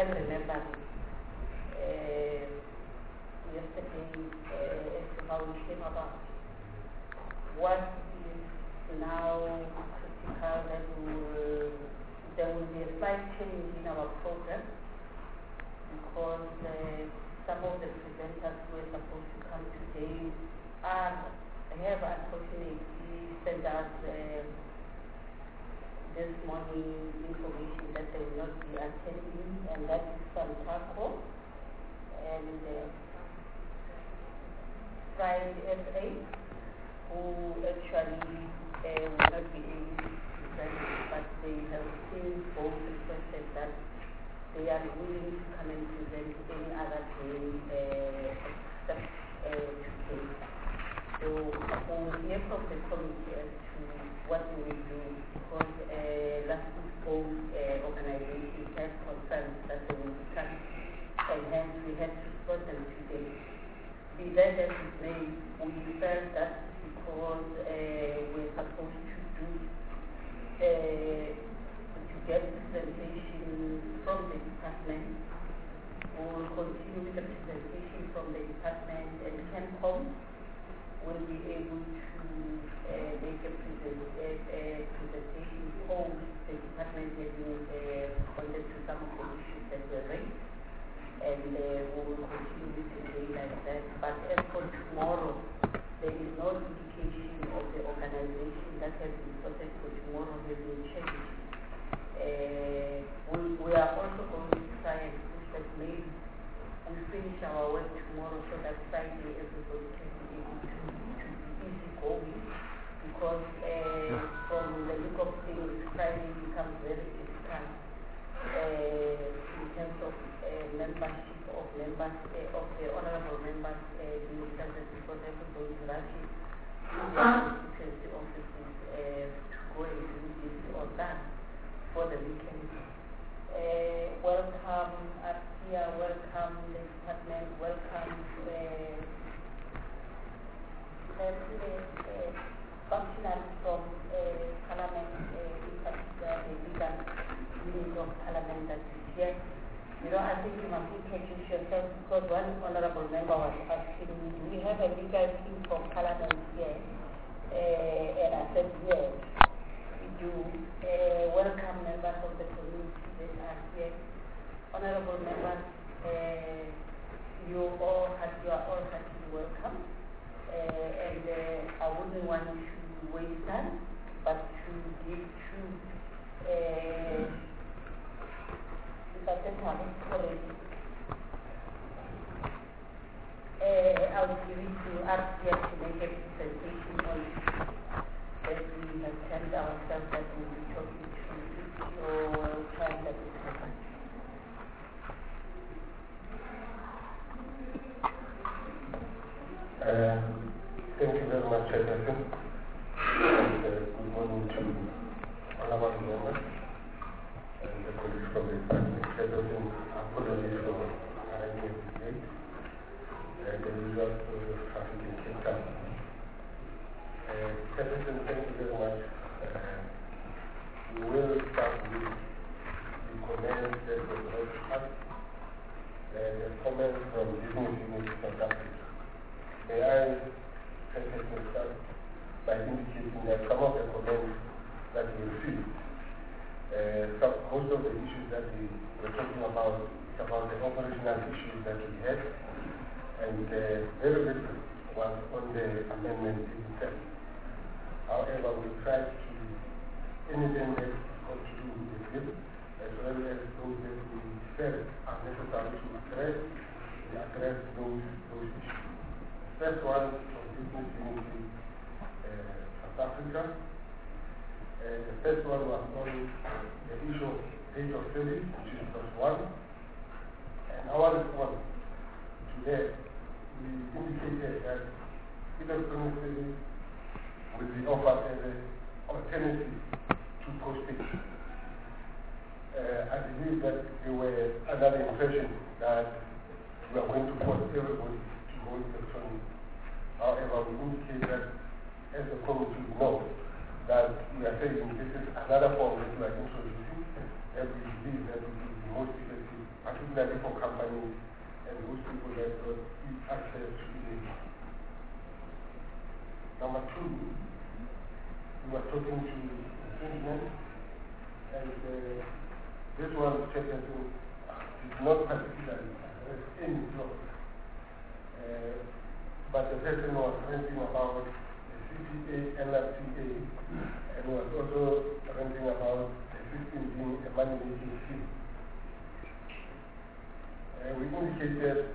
can remember yesterday as to how we came about. What is now critical that there will be a slight change in our program because some of the presenters who are supposed to come today have unfortunately sent us this morning information that they will not be attending, and that is Santaco and Pride SA, who actually will not be able to present, but they have still both requested that they are willing to come and present any other day except today. So we'll hear from the committee as to what we will do, because last week both organizations have confirmed that they will be coming, and hence we had to spot them today. Be that as it may, we felt that because we're supposed to get presentation from the department, we will continue with the presentation from the department, and CANCOM will be able to make a presentation post the department having responded to some of the issues that were raised, and we will continue with the day like that. But as for tomorrow, there is no indication of the organization that has been sorted for tomorrow has been changed. We are also going to try and push that maybe we finish our work tomorrow so that Friday everybody can be able to be easy going, because from the look of things, Friday becomes very difficult in terms of membership of members, of the honorable members being present, because everybody is rushing to their constituency offices to go and do this or that for the weekend. Welcome up here, welcome the department, welcome functionaries from Parliament, in particular the legal unit of Parliament that is here. You know, I think you must introduce yourself, because one honorable member was asking me, do we have a legal team from Parliament here? And I said, yes, we do. Welcome members of the community that are here. Honorable members, you are all heartily welcome. And I wouldn't want to waste time, but to give to I'll give it to us here to make a presentation on that we have planned ourselves that we'll be talking to your time that is happening. Thank you very much, Chairperson. And good morning to all of our members and the colleagues from the department. Chairperson, apologies for arriving a bit late. The usual traffic in Cape Town. Chairperson, thank you very much. We will start with the comments that were brought to us. A comment from Business Unit South Africa. May I start by indicating that some of the comments that we received, most of the issues that we were talking about is about the operational issues that we had, and very little was on the amendment itself. However, we tried to, anything that is got to do with the bill, as well as those that we felt are necessary to address those issues. First one from Business Unity South Africa. The first one was on the issue of date of service, which is +1. And our response to that, we indicated that electronic service will be offered as an alternative to postage. I believe that there were under the impression that we are going to force everybody to go electronic. However, we indicate that as a committee know that we are saying this is another form that we are introducing, and we believe that it will be most effective, particularly for companies and those people that got access to image. Number two, we were talking to infringement, and this one Chesterton did not particularly address any clause. But the person was ranting about the CPA, NRCA, and was also ranting about the system being a money-making scheme. We indicated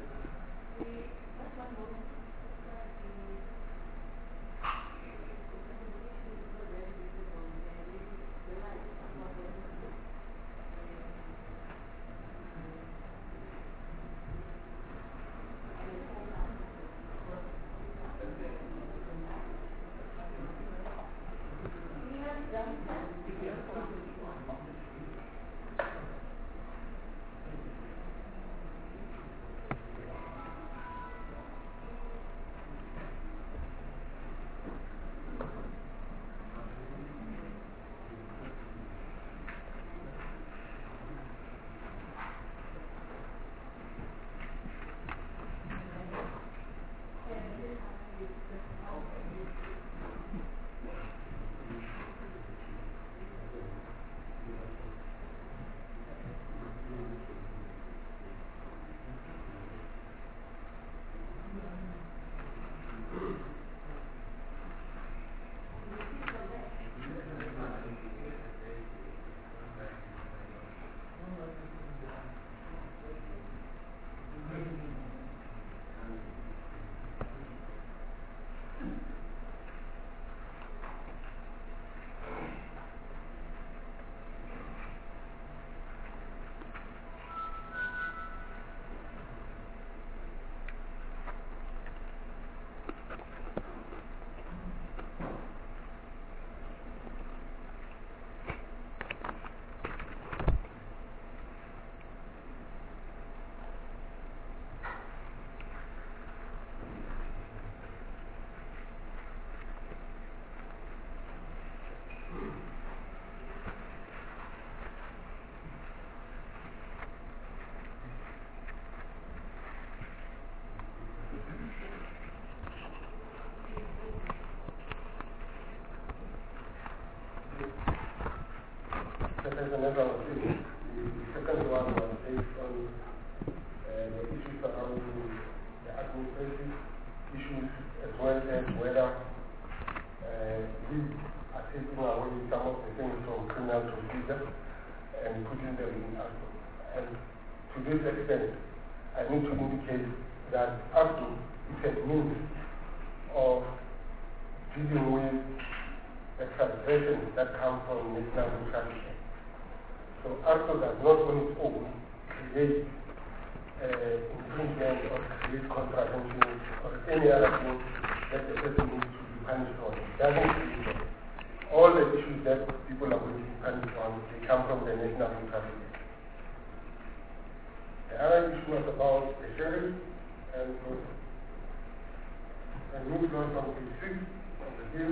there's another one. The second one was based on the issues surrounding the administrative issues as well as whether we are taking away some of the things from criminal procedure and putting them in ACTO. And to this extent, I need to indicate that ACTO is a means of dealing with the transgressions that come from national trafficking. So ACTO does not on its own create infringement or create contravention or any other thing that the person needs to be punished on. It doesn't create all the issues that people are going to be punished on, they come from the national trafficking. The other issue was about the sheriff, and moving on from page 6 of the bill,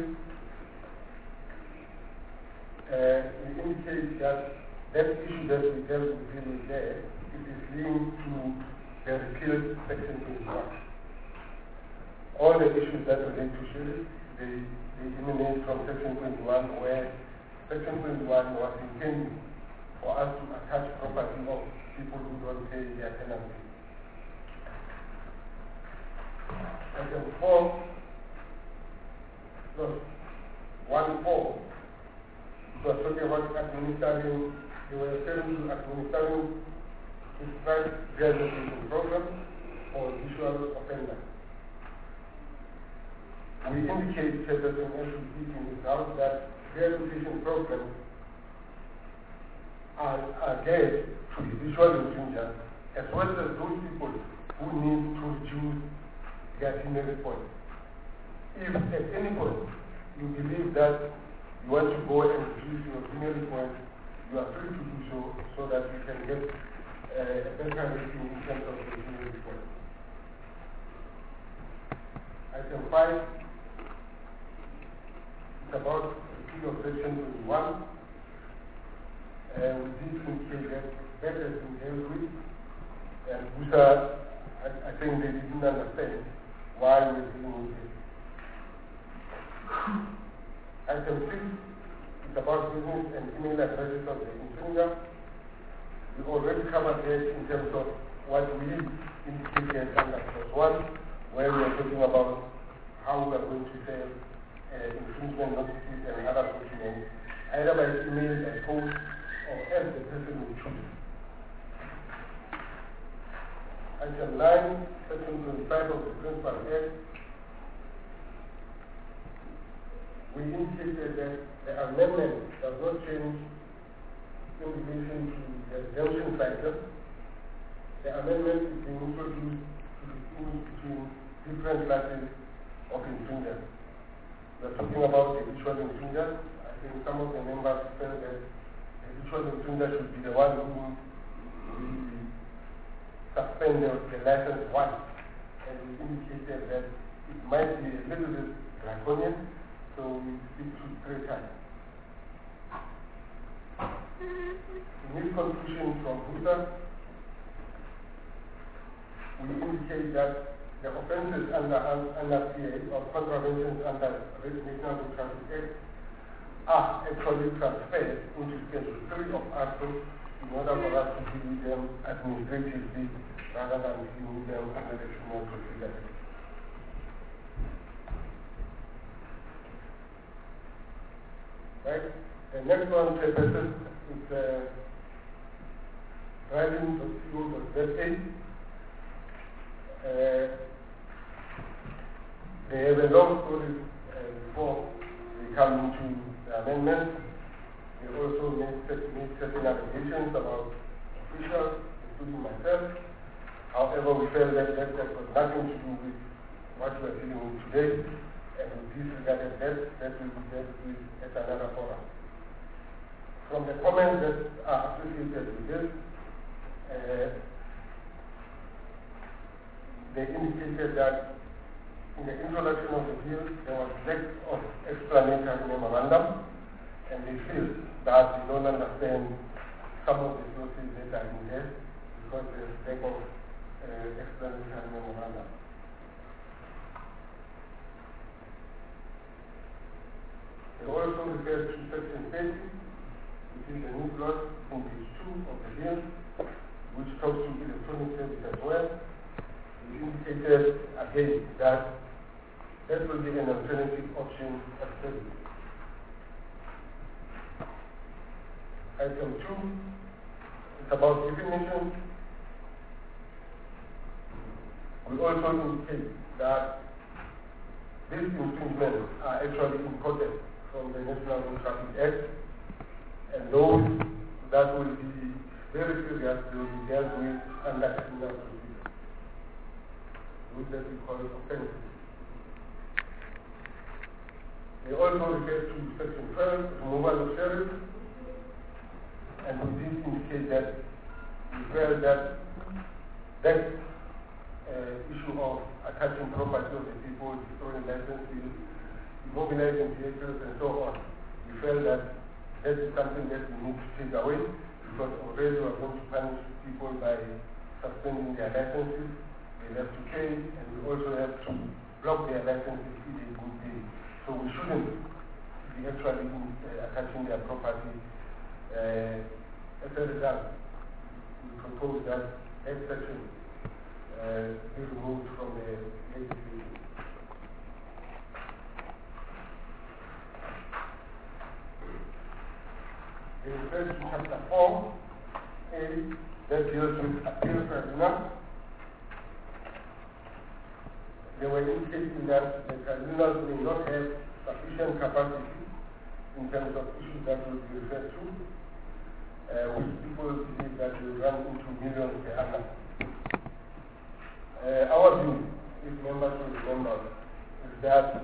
we indicate that issue that we dealt with there, it is linked to the repealed Section 21. All the issues that relate to sheriff, they emanate from Section 21, where Section 21 was intended for us to attach property of people who don't pay their penalty. Section 4, no, 1.4, it was talking about administering, they were referring to administering prescribed rehabilitation program for visual offenders. We indicate that in speaking this out that rehabilitation programs are geared to the visual infringers as well as those people who need to reduce their demerit points. If at any point you believe that you want to go and reduce your demerit points, you are free to do so that you can get a better rating in terms of the demerit points. Item 5 is about repeal of Section 21. We did indicate that has been dealt with, And Busa, I think they didn't understand why we're dealing with it. Item 6 is about business and email addresses of the infringer. We already covered that in terms of what we indicated under clause 1, where we are talking about how we are going to sell infringement notices and other documents, either by email, by post, or as the person will choose. Item 9, Section 25 of the Principal Act, we indicated that the amendment does not change in relation to the redemption cycle. The amendment is being introduced to distinguish between different classes of infringers. We are talking about the habitual infringers. I think some of the members felt that the habitual infringer should be the one who we suspend the license once. And we indicated that it might be a little bit draconian, so we stick to 3 times. In this conclusion from Busa, we indicate that the offences under CA or contraventions under the National Road Traffic Act are actually transferred into Schedule 3 of ARTO in order for us to deal with them administratively rather than dealing with them under the Criminal Procedure Act. Right? The next one, purposes, is driving.co.za. They have a long story before they come into the amendment. They also made certain allegations about officials, including myself. However, we felt that that got nothing to do with what we are dealing with today, and we disregarded that will be dealt with at another forum. From the comments that are associated with this, they indicated that in the introduction of the bill, there was lack of explanatory memorandum, and they feel that they don't understand some of the sources that are in there because there's lack of explanatory memorandum. They also refer to Section 30, which is the new clause in page 2 of the bill, which talks to electronic service as well. We indicated again that that will be an alternative option of service. Item 2 is about definition. We also indicate that these infringements are actually imported from the National Road Traffic Act, and those that will be very serious will be dealt with under criminal procedure, which that we call offenses. They also refer to Section 12, removal of sheriff, and we did indicate that we felt that that issue of attaching property of the people, destroying licenses, immobilizing vehicles, and so on, we felt that that is something that we need to take away because already we are going to punish people by suspending their licenses. They have to pay, and we also have to block their licenses if they would pay. So we shouldn't be actually attaching their property. As a result, we propose that that section be removed from the legislation. They refer to Chapter 4A that deals with appeal tribunals. They were indicating that the tribunals may not have sufficient capacity in terms of issues that will be referred to, which people believe that will run into millions per annum. Our view, if members will remember, is that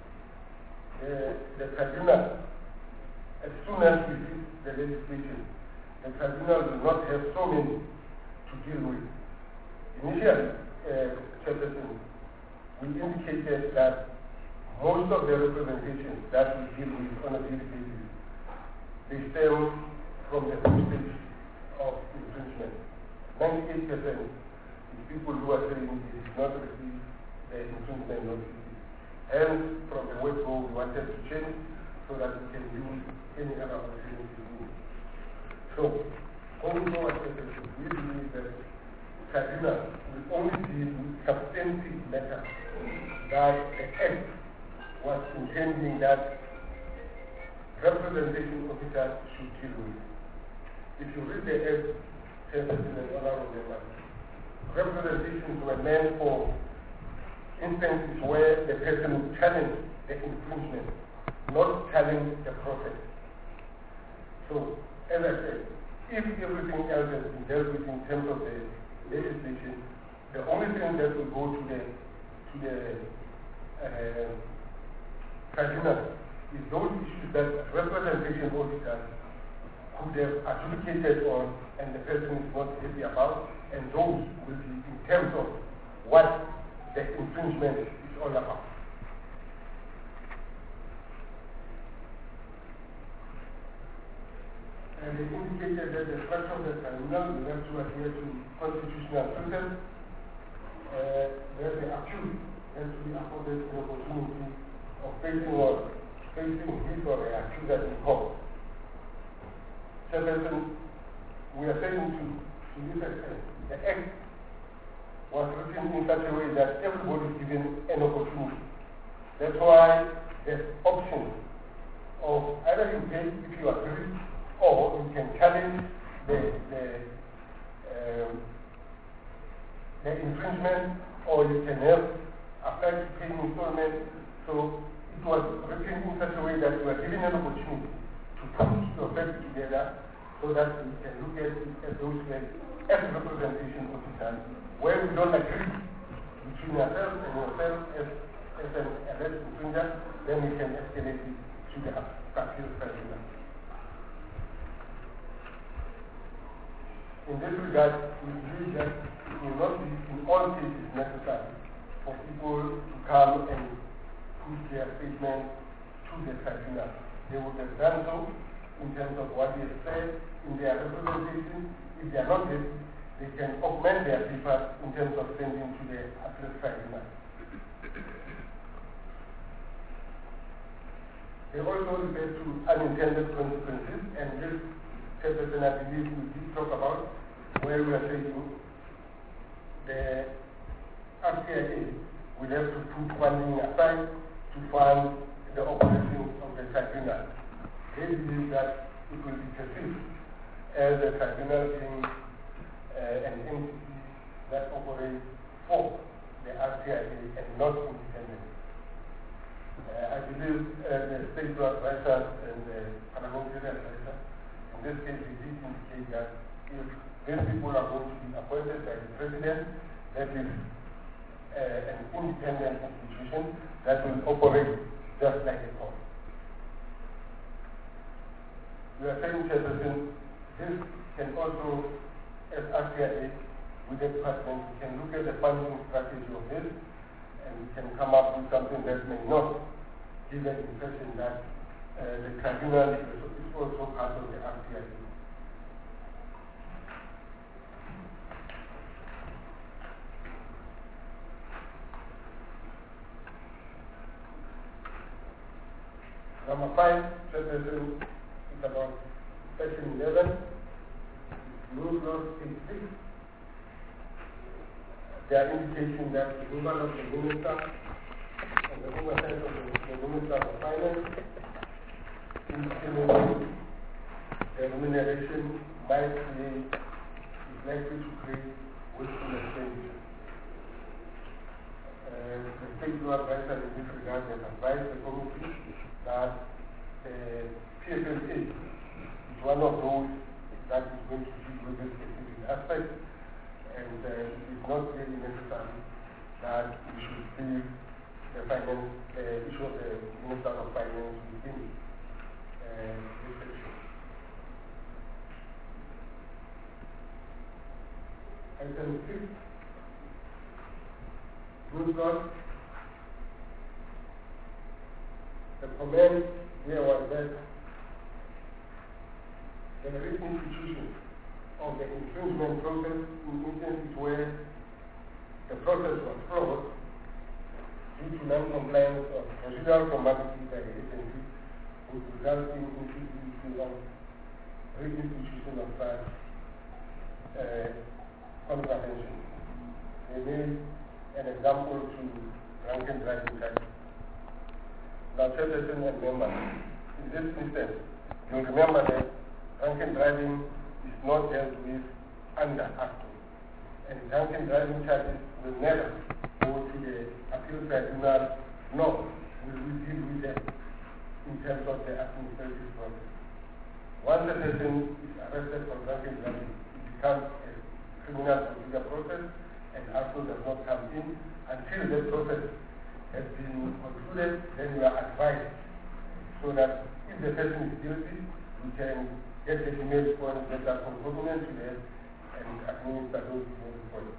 the tribunal, as soon as we see the legislation, the tribunal will not have so many to deal with. Initially, Chairperson, we indicated that most of the representations that we deal with on a daily basis, they stem from the home stage of infringement. 98% people who are saying they did not receive the infringement notices. Hence, from the word go, we wanted to change so that we can use any other opportunity. So, going forward, we believe that tribunal will only deal with substantive matters that the Act was intending that representation officers should deal with. If you read the Act, Chairperson and Honorable Members, representations were meant for instances where the person would challenge the infringement, not challenge the process. So, as I said, if everything else has been dealt with in terms of the legislation, the only thing that will go to the tribunal is those issues that representation officers could have adjudicated on and the person is not happy about, and those will be in terms of what the infringement is all about. And they indicated that the structure of the tribunal will have to adhere to constitutional principles, where the accused has to be afforded the opportunity of facing his or her accuser in court. Chairperson, we are saying to this extent, the Act was written in such a way that everybody is given an opportunity. That's why there's option of either you pay if you agree, or you can challenge the infringement, or you can have affect paying installment. So it was written in such a way that you are given an opportunity to put yourself together so that we can look at it as those as representation officers, where we don't agree between yourself and yourself as an alleged infringer, then we can escalate it to the appeal tribunal. In this regard, we believe that it will not be in all cases necessary for people to come and put their statement to the tribunal. They would have done so in terms of what they have said in their representation. If they are not happy, they can augment their papers in terms of sending to the appeal tribunal. They also refer to unintended consequences, and this Chairperson, I believe we did talk about, where we are saying the RCIA will have to put funding aside to fund the operations of the tribunal. They believe that it will be perceived as a tribunal being an entity that operates for the RCIA and not independent. I believe the state advisors and the parliamentary advisor, in this case, we did indicate that if these people are going to be appointed by the president, that is an independent institution that will operate just like a court. We are saying, Chairperson, this can also, as RCIA, with the department, we can look at the funding strategy of this, and we can come up with something that may not give an impression that the tribunal is also part of the RCIA. Number 5, Chairperson, is about Section 11, Rule Clause 86. There are indications that the removal of the minister and the oversight of the Minister of Finance implementing the remuneration might create, is likely to create wasteful expenditure. The state law advisor in this regard has advised the committee that the PFLA is one of those that is going to deal with this specific aspect, and it is not really necessary that we should leave the finance, the issue of the Minister of Finance within this section. Item 6, Rule Clause. The comment here was that the institution of the infringement process in instances where the process was flawed due to non-compliance of procedural formalities by the agency, which resulted in reinstitution of such contravention. They made an example to drunken driving charges. Now, Chairperson and members, in this instance, you'll remember that drunken driving is not dealt with under ACTO, and drunken driving charges will never go to the appeal tribunal, nor will we deal with them in terms of the administrative process. Once a person is arrested for drunken driving, it becomes a criminal procedure process, and ACTO does not come in until the process has been concluded. Then you are advised so that if the person is guilty, we can get the image points that are concomitant to that and administer those image points.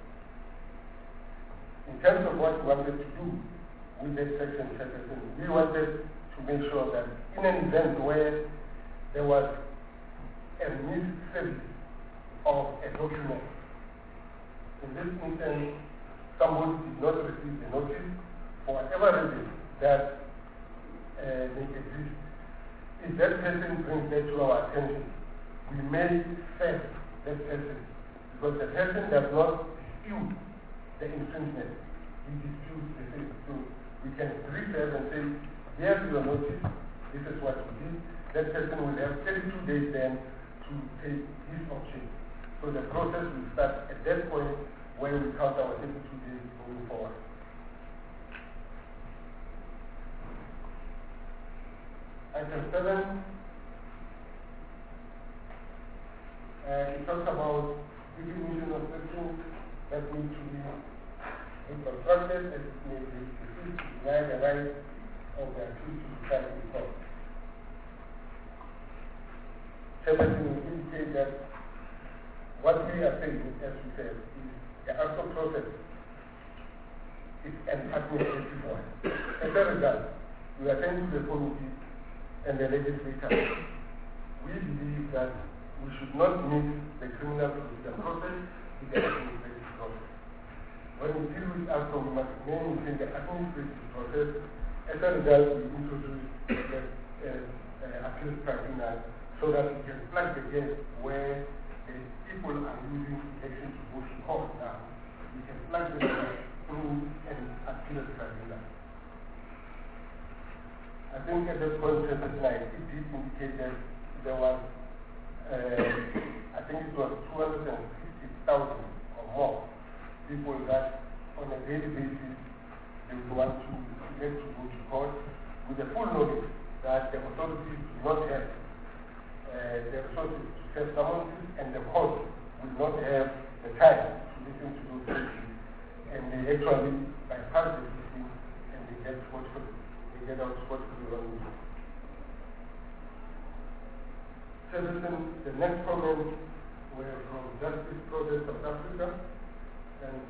In terms of what we wanted to do with that section, we wanted to make sure that in an event where there was a misservice of a document, in this instance, somebody did not receive the notice, for whatever reason that may exist. If that person brings that to our attention, we may serve that person, because the person does not dispute the infringement, he disputes the thing. So we can reserve and say, here's your notice, this is what you did. That person will have 32 days then to take his option. So the process will start at that point when we count our 32 days moving forward. Item 7, it talks about definition of sections that need to be reconstructed as it may be received to deny the right of the accused to be tried in court. Chairperson will indicate that what we are saying, as we said, is the actual process is an administrative one. As a result, we are saying to the committee and the legislature, we believe that we should not mix the criminal procedure process with the administrative process. When we deal with ACTO, we must remain within the administrative process. As a result, we introduce the appeal tribunal so that we can plug the gap where the people are using election to go to court now. We can plug the gap through an appeal tribunal. I think at that point, it did indicate that there was, I think it was 260,000 or more people that on a daily basis they would want to get to go to court with the full knowledge that the authorities do not have the resources to serve summonses, and the court will not have the time to listen to those cases, and they actually bypass the system and they get out scot-free on it. The next comments were from Justice Project South Africa, and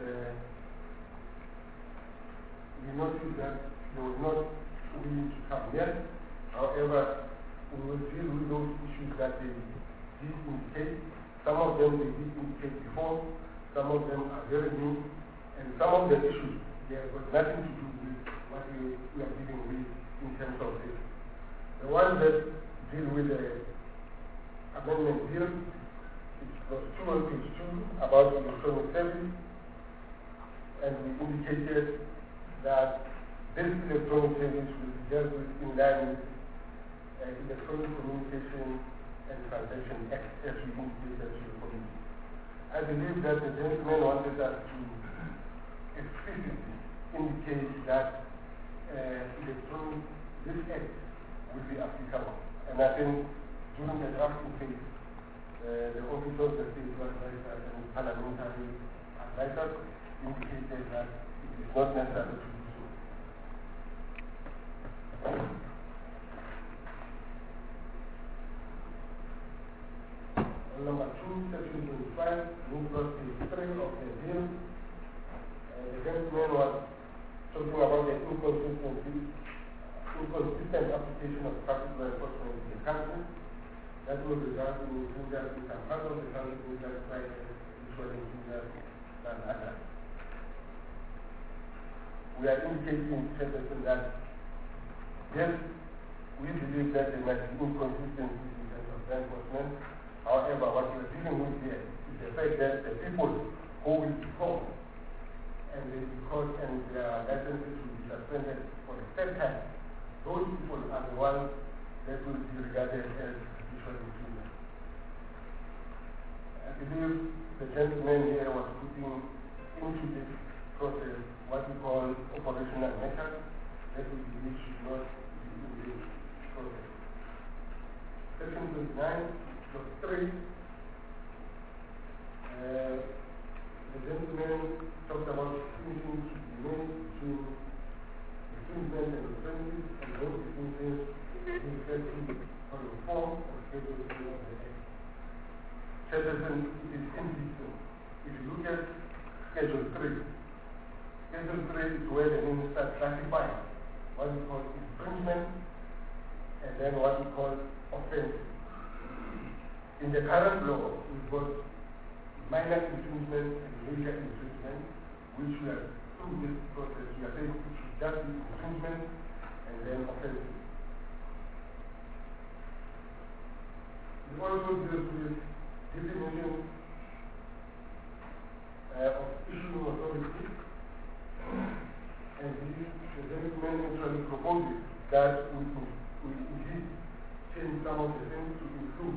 we noticed that they were not willing to come yet. However, we will deal with those issues that they did indicate. Some of them they did indicate before, some of them are very new, and some of the issues they have got nothing to do with what we are dealing with in terms of this. The ones that deal with the amendment bill, it was 2 on page 2 about electronic service, and we indicated that this electronic service will be dealt with in line with Electronic Communication and Transaction Act, as we indicated to the committee. I believe that the gentleman wanted us to explicitly indicate that this act will be applicable. And I think during the drafting phase, the officers, the state advisors, and parliamentary advisors indicated that it is not necessary to do so. On number 2, section 25, new clause page 3 of the bill, the gentleman was talking about the inconsistent application of traffic law enforcement in the country. That will result in injuries in some parts of the country, injuries by usually injuries than others. we are indicating that yes, we believe that there might be inconsistencies in terms of law enforcement. However, what we are dealing with here is the fact that the people who will be caught and they will be caught and their licenses will be suspended for the third time, those people are the ones that will be regarded as habitual intruders. I believe the gentleman here was putting into this process what we call operational methods that we believe should not be in this process. Section 29, clause 3, the gentleman talked about distinction to be made between infringement and offenses, and those distinctions being set in column 4 of Schedule 3 of the Act. Chairperson, it is indistinct. If you look at Schedule 3, Schedule 3 is where the minister classifies what we call infringement and then what we call offense. In the current law, we've got minor infringement and major infringement, which we are through this process. We are saying it should just be infringement and then offense. We also deal with definition of issuing authority, and the gentleman actually proposes that we indeed change some of the things to include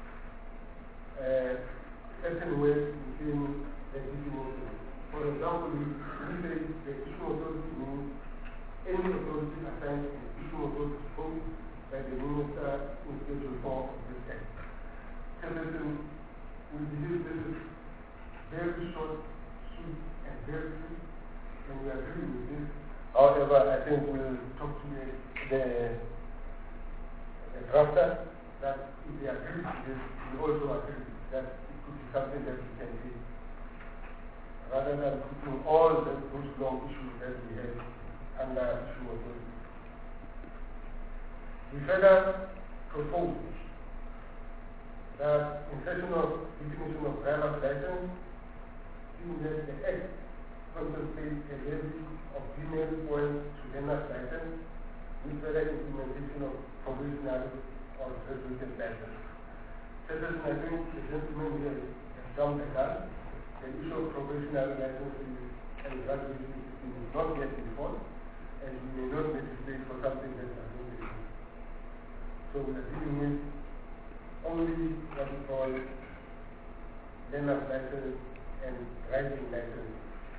certain words within the definition. For example, we say the issue authority means any authority assigned an issue authority post by the minister in Schedule 4 of this Act. Chairperson, we believe this is very short, sweet, and very quick, and we agree with this. However, I think we'll talk to the drafter that if they agree with this, we also agree that it could be something that we can do, rather than putting all those long issues that we have under issue authority. We further propose that in section of definition of driver's license, seeing that the Act contemplates a levy of female points to learner's license with further implementation of provisional or graduated license. Chairperson, I think the gentleman here has jumped the gun. The issue of provisional licenses and graduation is not yet in force, and we may not legislate for something that does not exist. So we are dealing with only what we call learner's license and driving license.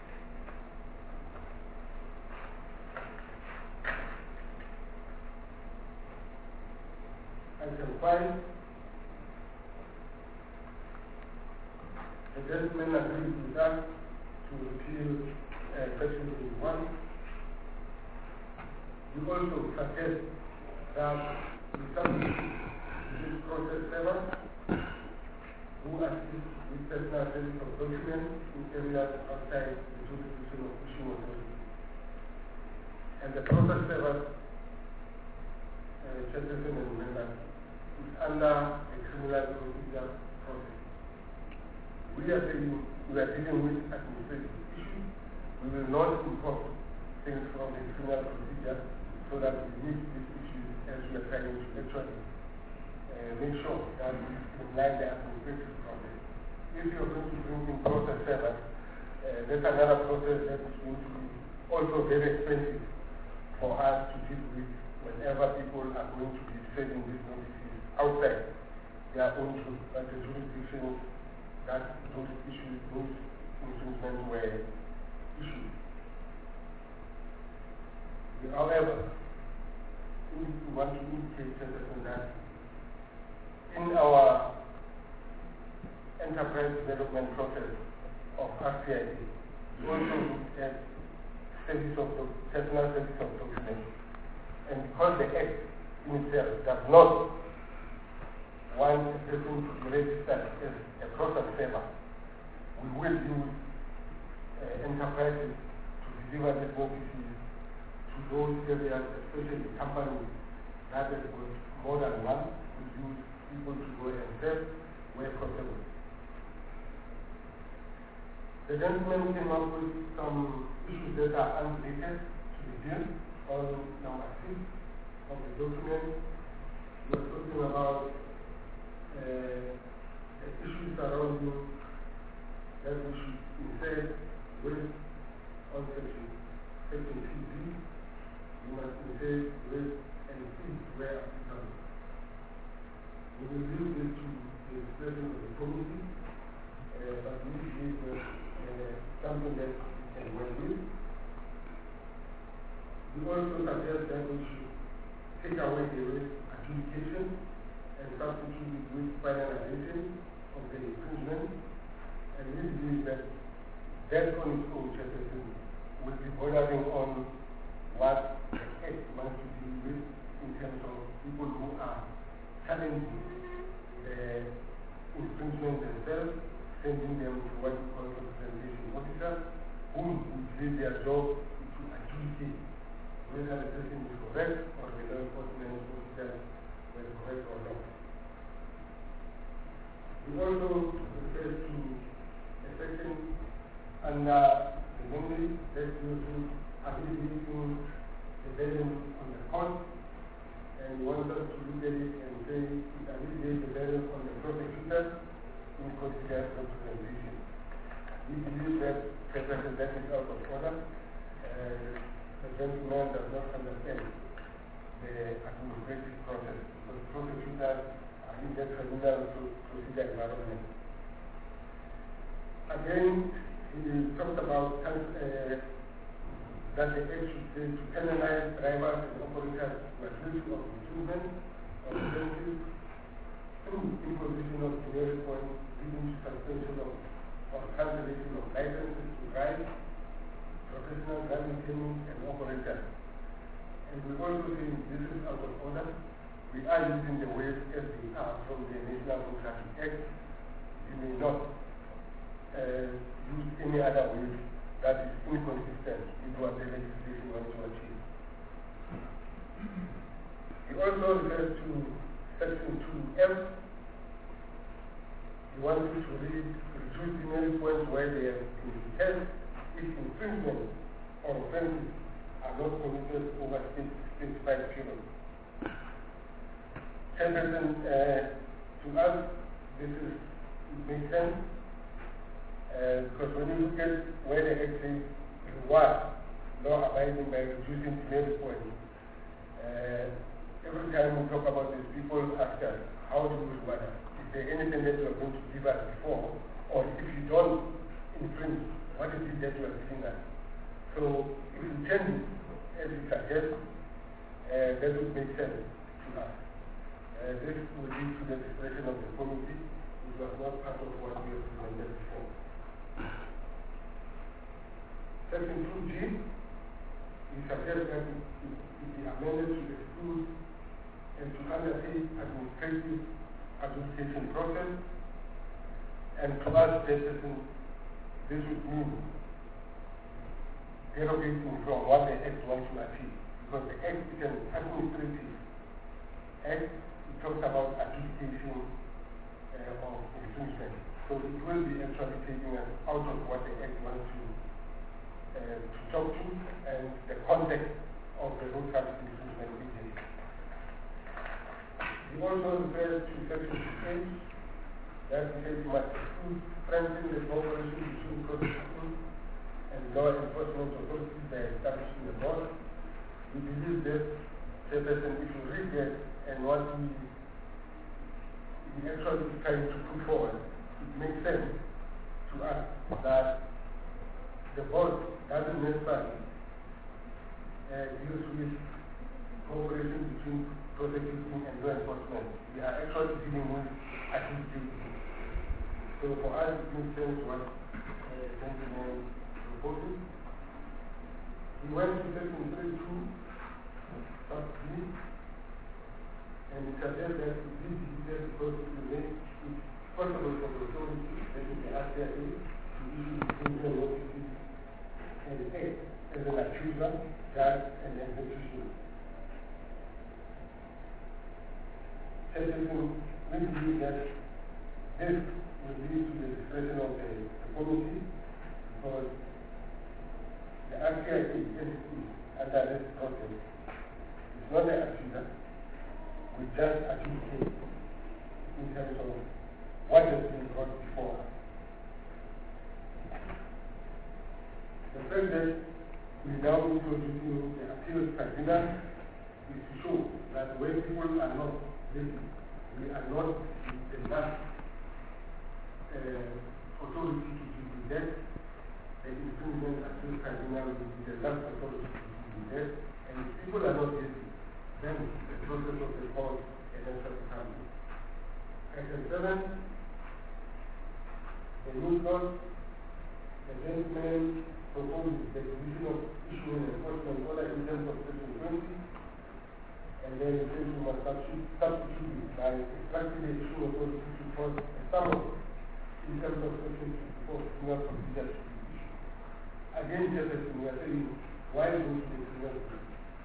Item 5, the gentleman agrees with us to repeal section 81. We also suggest that we submit this process server who assist with personal service of documents in areas outside the jurisdiction of issuing authority. And the process server, Chairperson and members, is under a criminal procedure process. We are saying we are dealing with administrative issues. We will not import things from the criminal procedure so that we meet these issues as we are trying to actually make sure that we streamline the administrative process. If you are going to bring in process servers, that's another process that is going to be also very expensive for us to deal with whenever people are going to be serving these notices outside their own jurisdiction that those issues, those infringements were issued. However, we want to indicate that in our enterprise development process of RCID, we also look at personal service of documents. And because the Act in itself does not want a person to be registered as a process server, we will use enterprises to deliver the notices to those areas, especially companies that have got more than one, we use people to go and serve where possible. The gentleman came up with some issues that are unrelated to the bill on number 6 of the document. We were talking about the issues surrounding that we should insert with on section 2B. We must insert with and see where applicable. We will leave this to the discretion of the committee, but we believe that something that we can work with. We also suggest that we should take away the word adjudication and substitute it with finalization of the infringement. And we believe that that on its own chairperson will be bordering on what the Act wants to deal with in terms of people who are challenging the infringement themselves, sending them to what we call representation officers, whom we believe their job is to adjudicate whether the person is correct or the law enforcement officers were correct or not. We also refer to a section under the memory that deals with alleviating the burden on the court, and we want us to look at it and say it alleviates the burden on the prosecutor in considering representation. We believe that that is out of order. The gentleman does not understand the administrative process because prosecutors are in the criminal procedure environment. Again, he talked about that the Act should say to penalize drivers and operators who are guilty of infringement of offenses through imposition of generic points leading to suspension or cancellation of licenses to drive, professional driving training, and operators. And we also say this is out of order. We are using the words as they are from the National Road Traffic Act. You may not use any other way that is inconsistent with what the legislation wants to achieve. He also refers to section 2F. He wants you to read reduce generic points where they have been held if infringement or offenses are not committed over specified period. Chairperson, to us, this makes sense. Because when you look at where they actually reward law-abiding by reducing generic points, every time we talk about this, people ask us, how do you reward us? Is there anything that you are going to give us before? Or if you don't infringe, what is it that you are giving us? So if you change, as you suggest, that would make sense to us. This will lead to the discretion of the committee, which was not part of what we have presented before. Section 2G, we suggest that it be amended to exclude and to undertake administrative adjudication process. And to us, this would mean derogating from what the Act wants to achieve. Because the Act is an administrative Act. It talks about adjudication of infringement. So it will be actually taking us out of what the Act wants to talk to and the context of the road traffic infringement agency. He also refers to section 8 that says you must strengthen the cooperation between prosecuting and law enforcement authorities by establishing the law. We believe that Chairperson, if you read that and what we actually trying to put forward, it makes sense to us that the board doesn't necessarily deals with cooperation between prosecuting and law enforcement. We are actually dealing with adjudicating. So for us, it makes sense what the gentleman proposes. We went to section 32, sub B, and we suggest that it be deleted because it will make it possible for the authority that is the RTIA to issue criminal notices and act as an accuser, judge, and executioner. Secondly, we believe that this will lead to the discretion of the committee because the RCIA entity under this process is not the accuser, we just adjudicate in terms of what has been brought before us. The fact that we now introducing the appeals tribunal is to show that when people are not listening, we are not the last authority to deal with that. The infringement appeals tribunal will be the last authority to deal with that. And if people are not listening, then the process of the court eventually comes. Item 7, the new court, the gentleman proposes the division of issuing and enforcement order in terms of section 20, and then the says we must substitute it by extracting the issue authority to cause a summons in terms of section 54 criminal procedure to be issued. Again, Jefferson, we are saying, why go to the criminal procedure?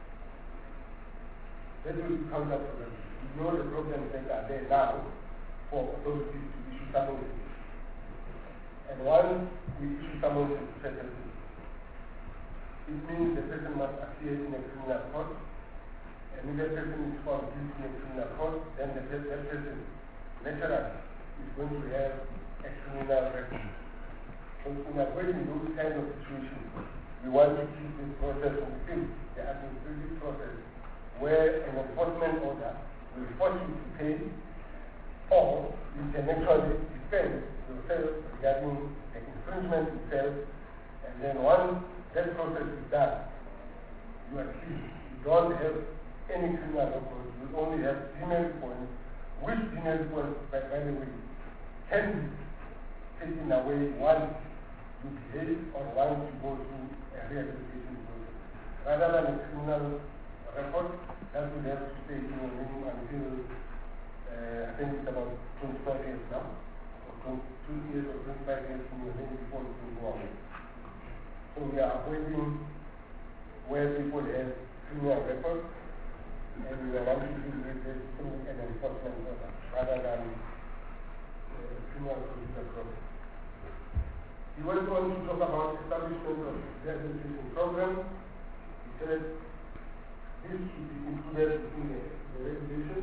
That will be counterproductive. We know the problems that are there now for authorities to issue summonses. And once we issue summonses to settle this, it means the person must appear in a criminal court. And if that person is found guilty in a criminal court, then that person naturally is going to have a criminal record. So in avoiding those kind of situations, we want to keep this process within the administrative process, where an enforcement order will force you to pay, or you can actually defend yourself regarding the infringement itself, and then once that process is done, you are free. You don't have any criminal record, you only have penal points, which penal points, by the way, can be taken away once you behave or once you go through a rehabilitation process. Rather than a criminal record, that would have to stay in your name until I think it's about 25 years now, or 2 years or 25 years in your name before it will go away. So we are avoiding where people have criminal records, and we are wanting to do this through an enforcement order rather than criminal procedure process. He went on to talk about establishment of rehabilitation program. He said this should be included in the regulation,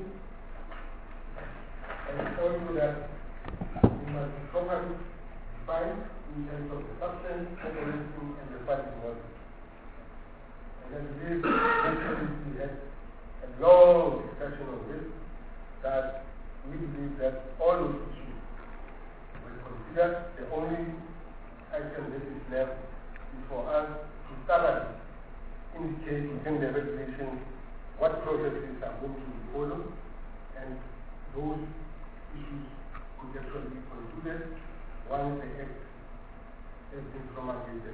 and he told you that it must be properly defined in terms of the substance, mechanism, and the funding model. And I believe we had a long discussion on this, that we believe that all those issues will consider. The only item that is left is for us to thoroughly indicate within the regulation what processes are going to be followed, and those issues could actually be concluded once the act has been promulgated.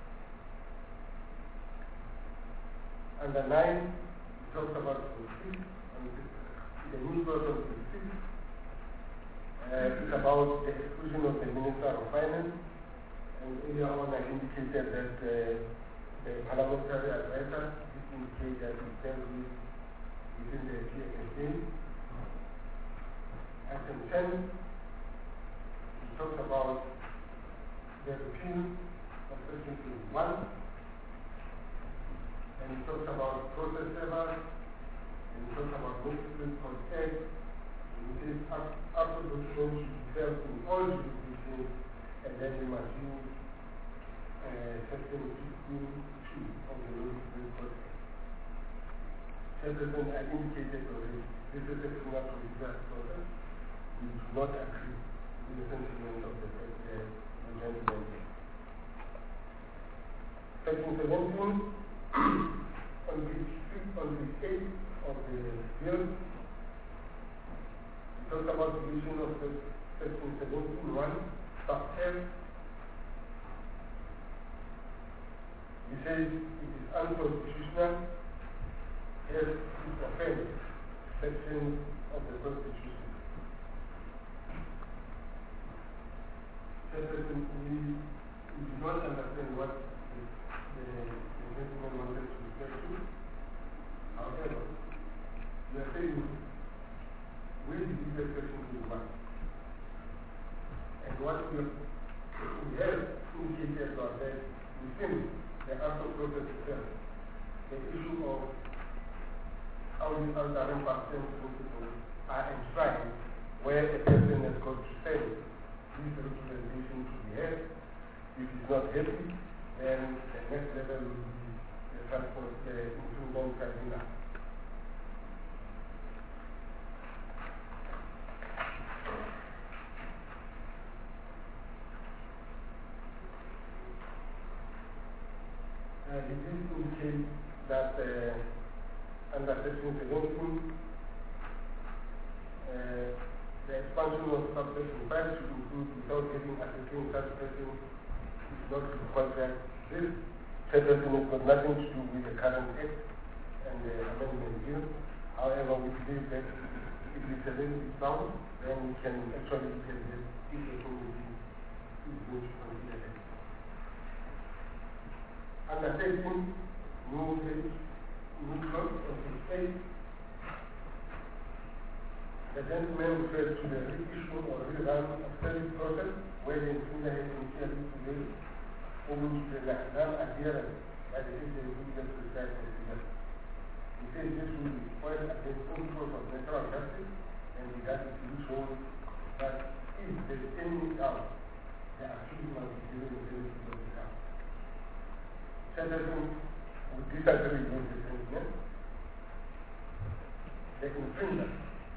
Under 9, we talked about the new clause of 6. It's about the exclusion of the Minister of Finance. And earlier on I indicated that the parliamentary advisor did indicate that it dealt with within the PFSA. Item 10, we talked about the repeal of Section 21, and we talked about process servers, and we talked about multiple contact, and we said after those should be served in all jurisdictions, and then we must use Section 15(2) of the Municipal Code. Chairperson, I indicated already, this is a criminal procedure process. We do not agree with the sentiment of the gentleman. Section 17, on page 8 of the bill, we talked about the deletion of Section 17(1), sub F. We say it is unconstitutional if it offends sections of the Constitution. We do not understand what the gentleman wanted to refer to. However, we are saying, where did this section 21? And what we have indicated or that within the actual process itself, the issue of how these current principles are enshrined, where a person has got to say this representation should be had. If he's not happy, then the next level will be the transport improvement tribunal. It did indicate that under section 17, the expansion of subsection 5 should include without having assessing such person is not to the contract. This section has got nothing to do with the current act and the amendment bill. However, we believe that if it's a little bit sound, then we can actually look at this if the community is going to consider it. Under section, new clause of page 8, the gentleman refers to the reissue or rerun of service process where the intruder has initially today owing to the non-adherence by the agency that resides in the system. He says this will be spoiled against principles of natural justice and regarding to which holds that if there is any doubt, the accused must be given the benefit of the doubt. Citizen would disagree with the sentiment. The infringer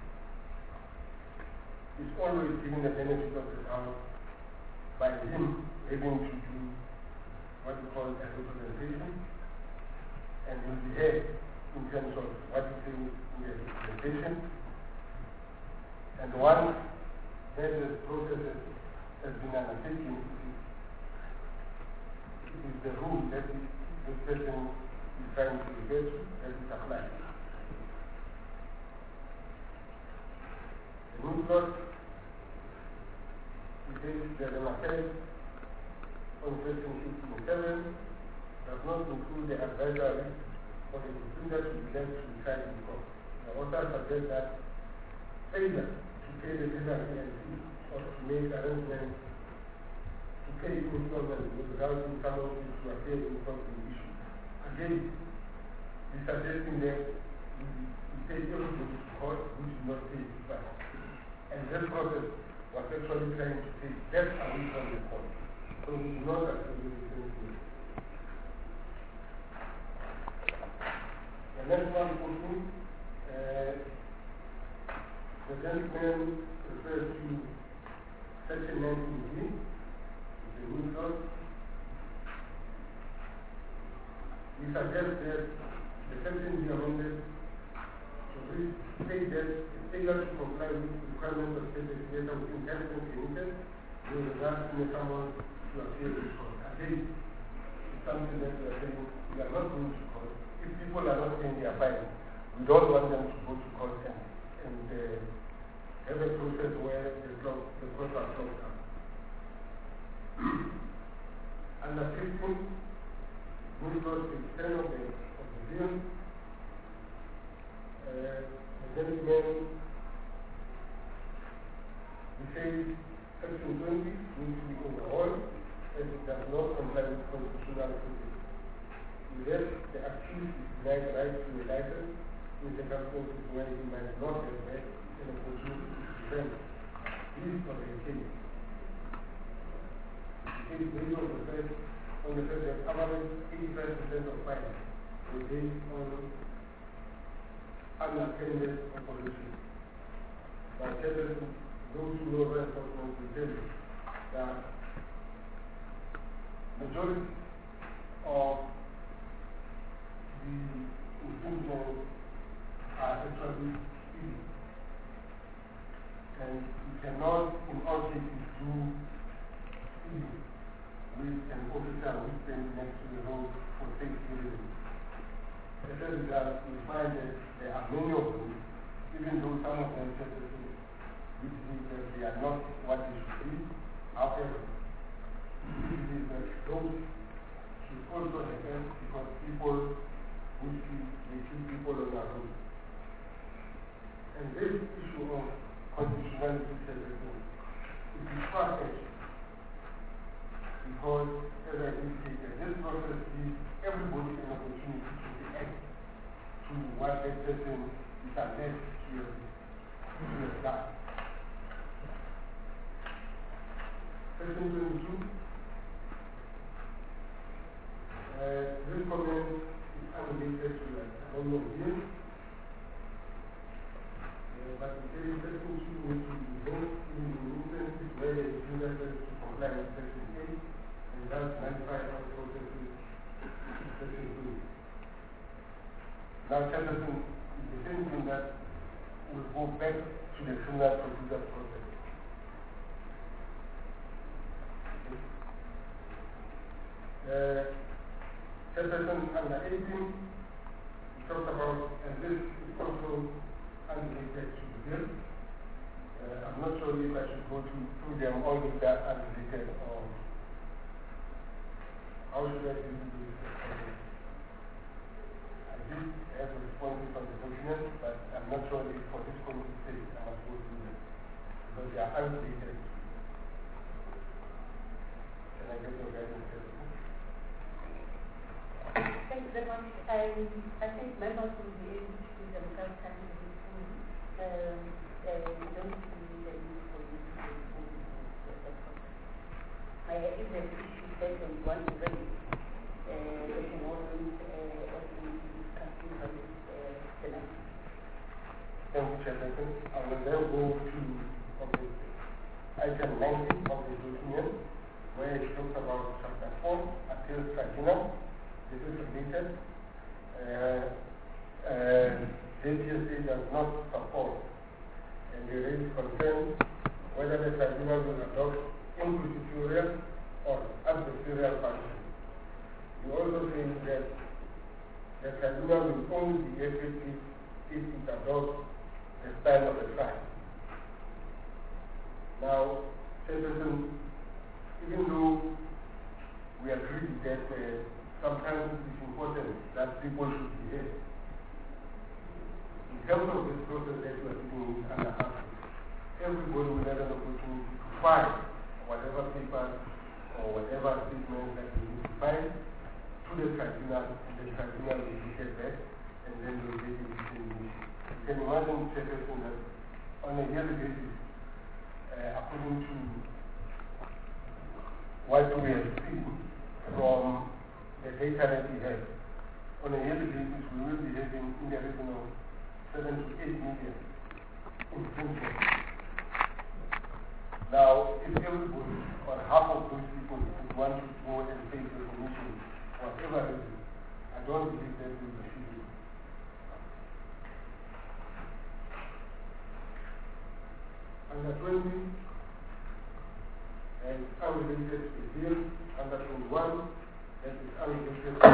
is always given the benefit of the doubt by him having to do what we call a representation, and will be heard in terms of what he says in the representation. And once that the process has been undertaken, it is the rule that this person is trying to refer to that is applied. The new clause, it says that the mechanics on section 57 does not include the advisory for the intruder to be left to decide in court. The author suggests that failure to pay the penalty and fee or to make arrangements to pay installments without someone to appear in court in the issue. Again, he's suggesting that we pay everything to court which is not paid back. And this process was actually trying to take debt away from the court. So we do not actually the same thing. The next one, the gentleman refers to section 19B, the new clause. We suggest that the section be amended to state that the failure to comply with the requirements of state legislation within 10 permitted will result in someone to appear in court. Again, it's something that we are saying we are not going to court. If people are not paying their fine, we don't want them to go to court and have a process where the courts are closed down. Under 15, new clause 10 of the bill, the gentleman, he says section 20 needs to be overhauled as it does not comply with constitutional principles. With that, the accused is denied the right to a license in circumstances where he might not have had an opportunity to defend his or her case. The case based on the fact that average 85% of fines were based on unattended opposition. By those who know law enforcement will tell you that majority of the infringements are actually easy. And you cannot, in all cases, do easy with an officer who stands next to the road for safety reasons. As a result, we find that there are many of them, even though some of them we believe that they are not what they should be. However, we believe that those should also happen because people they shoot people on their road. And this issue of constitutionality is far-fetched. because, as I indicated, this process gives everybody an opportunity to react to what that person is alleged to have done. Section 22. This comment is unrelated to Amendment Bill, but it says Section 2 needs to be invoked in instances where there is failure to comply with Section 8 and thus nullify all processes in Section 2. Now, Chairperson, is the same thing that will go back to the criminal procedure process. Chairperson, under 18, we talked about, and this is also unrelated to the bill. I'm not sure if I should go through them all if they are unrelated or how should I do this? I did have responses on the document, but I'm not sure if for this committee's sake I must go through them because they are unrelated. Can I get your guidance? Thank you very much. I think members will be able to do themselves time to do don't see the need for you to do the process. If the issue section one to raise, they can always also discuss it on the next. Thank you, Chairperson. I will now go to item 19 of the document where it talks about chapter 4, appeals tribunal. This is related. JTSA does not support and they raise concern whether the tribunal will adopt inquisitorial or adversarial function. You also think that the tribunal will only be effective if it adopts the style of the trial. Now, Chairperson, even though we agree that sometimes it is important that people should behave. In terms of this process that you are doing under us, everybody will have an opportunity to file whatever papers or whatever statements that they need to file to the tribunal, and the tribunal will look at that, and then they will take a decision. You can imagine, Chairperson, that on a yearly basis, according to what we have seen from the data that we have, on a yearly basis, we will be having in the region of 7 to 8 million infringements. Now, if everybody or half of those people would want to go and pay the commission, whatever reason, I don't believe that will be feasible. Under 20, and unrelated to the bill, under 21, that is unrelated to the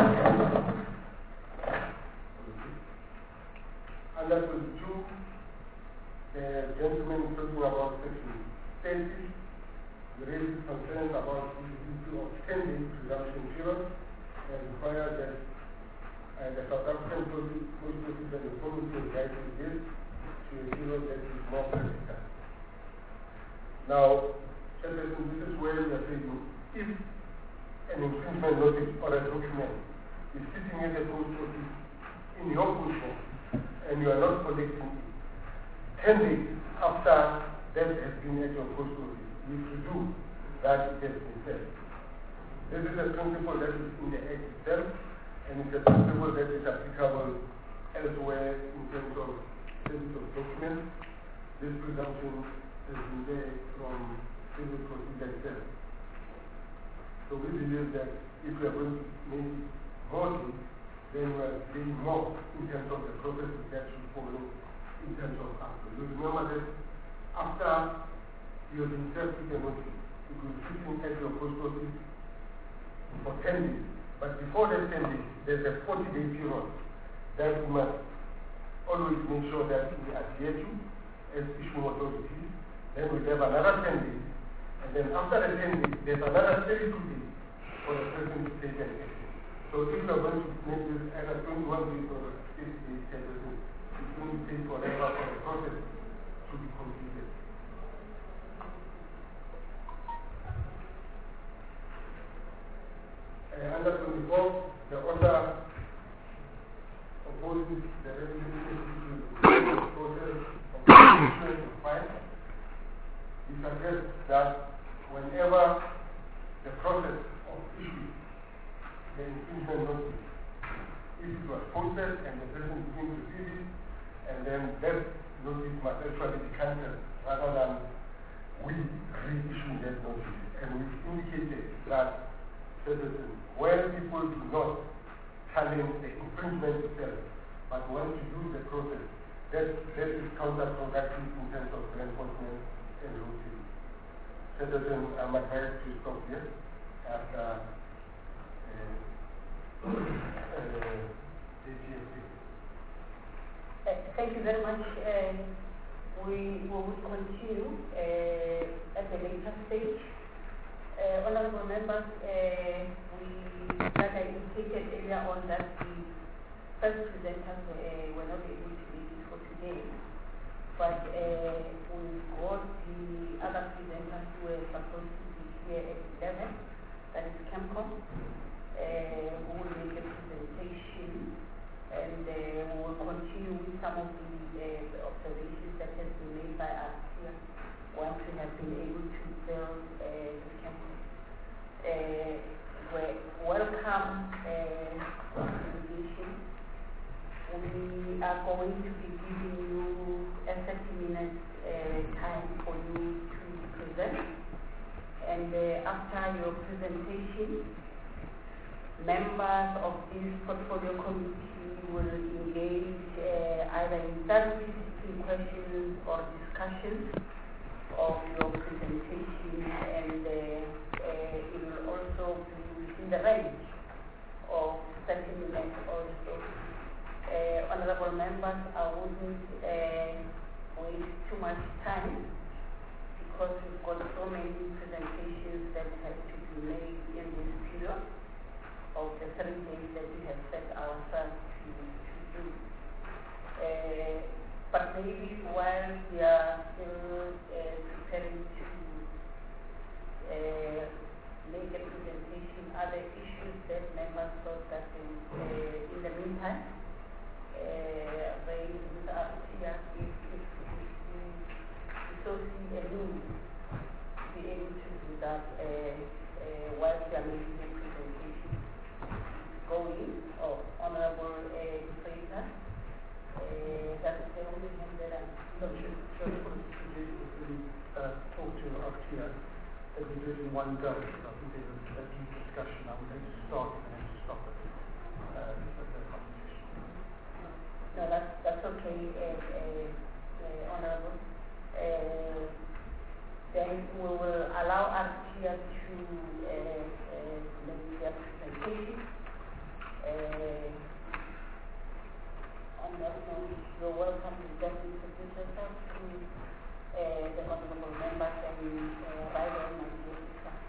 Under 22, the gentleman is talking about section 30. We raised concerns about the issue of 10-day presumption period and require that the South African Post Office and the community revise this to a period that is more practical. Now, Chairperson, this is where we are saying if an infringement notice or a document is sitting in the post office in your post box and you are not collecting it, 10 days after that has been at your post office, you presume that it has been sent. This is a principle that is in the Act itself, and it's a principle that is applicable elsewhere in terms of service of documents. This presumption has been there from civil procedure itself. So we believe that if we are going to make it more deep, then we are doing more in terms of the processes that should follow in terms of after. You remember that after you have been served with a notice, you could sit in at your post office for 10 days. But before that 10 days, there's a 40-day period that we must always make sure that we adhere to as issuing authorities. Then we have another 10 days. And then after the 10 days, there's another 32 days for the person to take an action. So if we are going to make this either 21 days or 8 days, it's going to take forever for the process to be completed. suggest that whenever the process of issuing the infringement notice, if it was posted and the person didn't receive it, and then that notice must actually be cancelled rather than we reissue that notice. And we've indicated that where people do not challenge the infringement itself, but want to use the process, that is counterproductive in terms of enforcement and routing. I'm advised to stop here after the GSP. Thank you very much. We will continue at a later stage. Honorable members, like I indicated earlier on, that the first presenters were not able to make it for today, but we got the other presenters who were supposed to be here at 11, that is CAMCOM, who will make a presentation, and we will continue with some of the observations that have been made by us here once we have been able to build the CAMCOM. Welcome presentation. We are going to be giving you a 30-minute time for you to present, and after your presentation, members of this portfolio committee will engage either in self-discipline questions or discussions of your presentation, and it will also be within the range of 30 minutes also. Honorable members, I wouldn't waste too much time because we've got so many presentations that have to be made in this period of the 3 days that we have set ourselves to do. But maybe while we are still preparing to make a presentation, other issues that members thought that in the meantime, raise with us here if we so see a need to be able to do that while we are making a presentation. Going, Honorable Fraser, that's the only hand that I'm just wanted to talk to you up here that we do it in one go. So I think there's a deep discussion. I'm going to start and then to stop it. No, that's okay, Honorable. Then we will allow us here to make their presentation. On that note, you're welcome to just introduce yourself to the honorable members and right on my dear.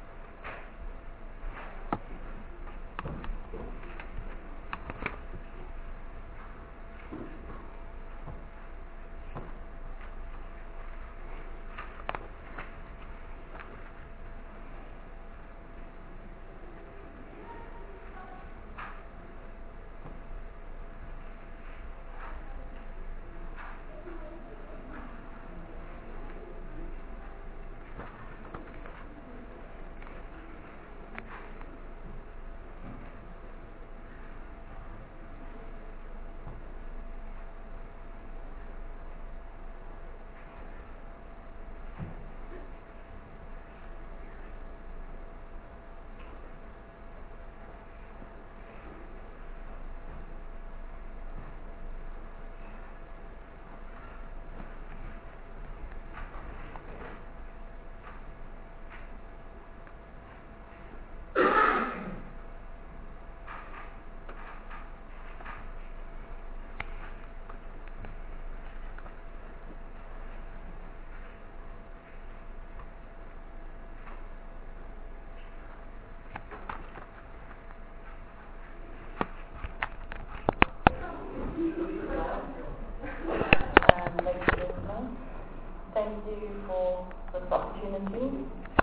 Thank you for this opportunity.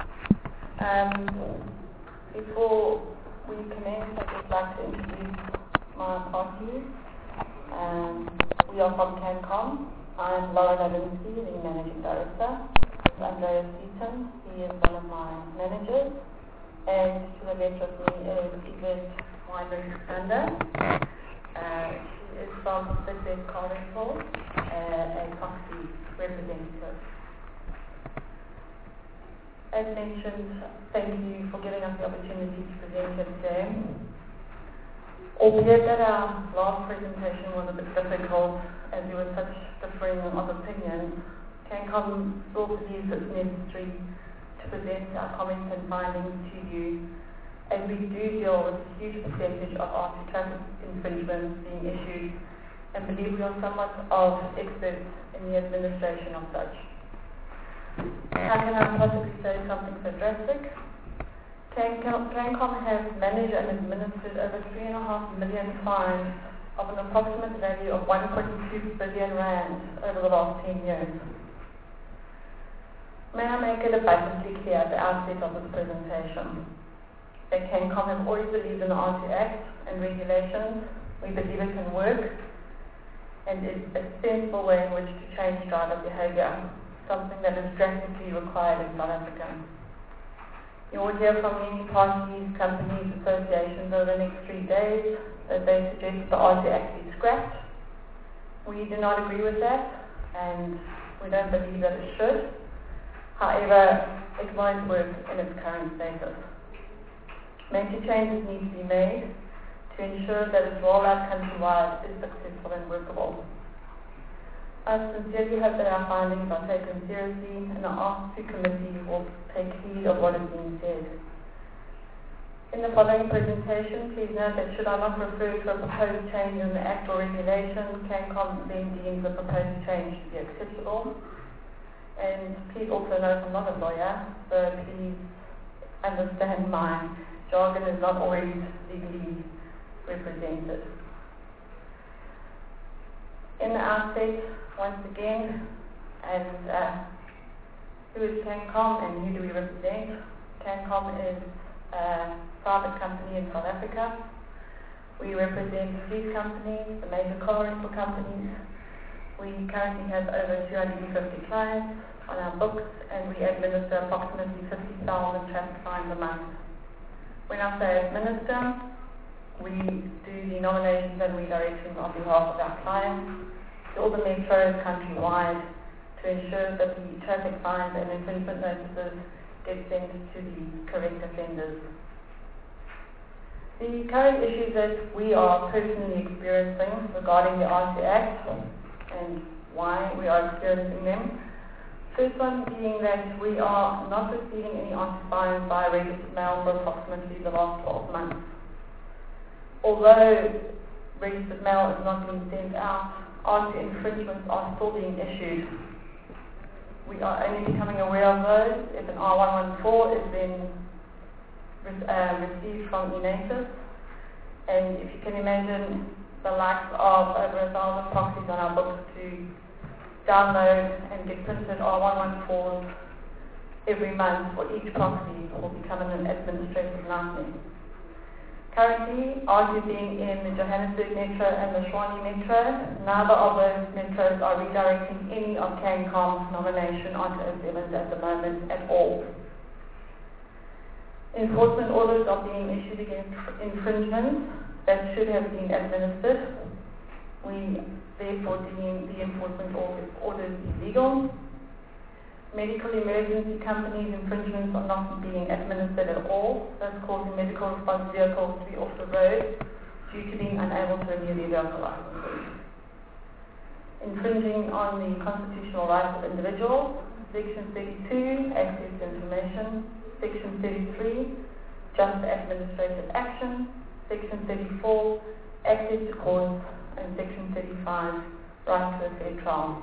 Before we commence, I'd just like to introduce my party. We are from CANCOM. I'm Laura Nowinski, the Managing Director. Andreas Eaton. He is one of my managers. And to the left of me is Yvette Weinberg-Sander. She is from Success Car Rental, a property representative. As mentioned, thank you for giving us the opportunity to present here today. Albeit that our last presentation was a bit difficult as there were such differing of opinions, CanCom still believes it's necessary to present our comments and findings to you, as we do deal with a huge percentage of RT traffic infringements being issued and believe we are somewhat of experts in the administration of such. How can I possibly say something so drastic? CanCom has managed and administered over 3.5 million fines of an approximate value of 1.2 billion rand over the last 10 years. May I make it abundantly clear at the outset of this presentation that CanCom has always believed in the RT Act and regulations. We believe it can work and is a sensible way in which to change driver behaviour, something that is drastically required in South Africa. You will hear from many parties, companies, associations over the next 3 days that they suggest the RT Act be scrapped. We do not agree with that, and we don't believe that it should. However, it won't work in its current status. Major changes need to be made to ensure that its rollout countrywide is successful and workable. I sincerely hope that our findings are taken seriously, and our R2 committee will take heed of what is being said. In the following presentation, please note that should I not refer to a proposed change in the Act or regulation, CanCom then deems the proposed change to be acceptable. And please also note I'm not a lawyer, so please understand my jargon is not always legally represented. In the outset, once again, and who is CanCom and who do we represent? CanCom is a private company in South Africa. We represent fleet companies, the major car rental companies. We currently have over 250 clients on our books, and we administer approximately 50,000 traffic fines a month. When I say administer, we do the nominations and redirections on behalf of our clients to all the metros countrywide to ensure that the traffic fines and infringement notices get sent to the correct offenders. The current issues that we are personally experiencing regarding the RT Act and why we are experiencing them. First one being that we are not receiving any RT fines by registered mail for approximately the last 12 months. Although registered mail is not being sent out, RT infringements are still being issued. We are only becoming aware of those if an R114 is then received from Enatus. And if you can imagine the likes of over 1,000 proxies on our books to download and get printed R114s every month for each proxy will become an administrative nightmare. Currently, RT being in the Johannesburg Metro and the Tshwane Metro, neither of those metros are redirecting any of CanCom's nomination onto O7s at the moment at all. Enforcement orders are being issued against infringements that should have been administered. We therefore deem the enforcement orders illegal. Medical emergency companies' infringements are not being administered at all, thus causing medical response vehicles to be off the road due to being unable to renew their vehicle licenses. Infringing on the constitutional rights of individuals, Section 32, access to information, Section 33, just administrative action, Section 34, access to courts, and Section 35, right to a fair trial.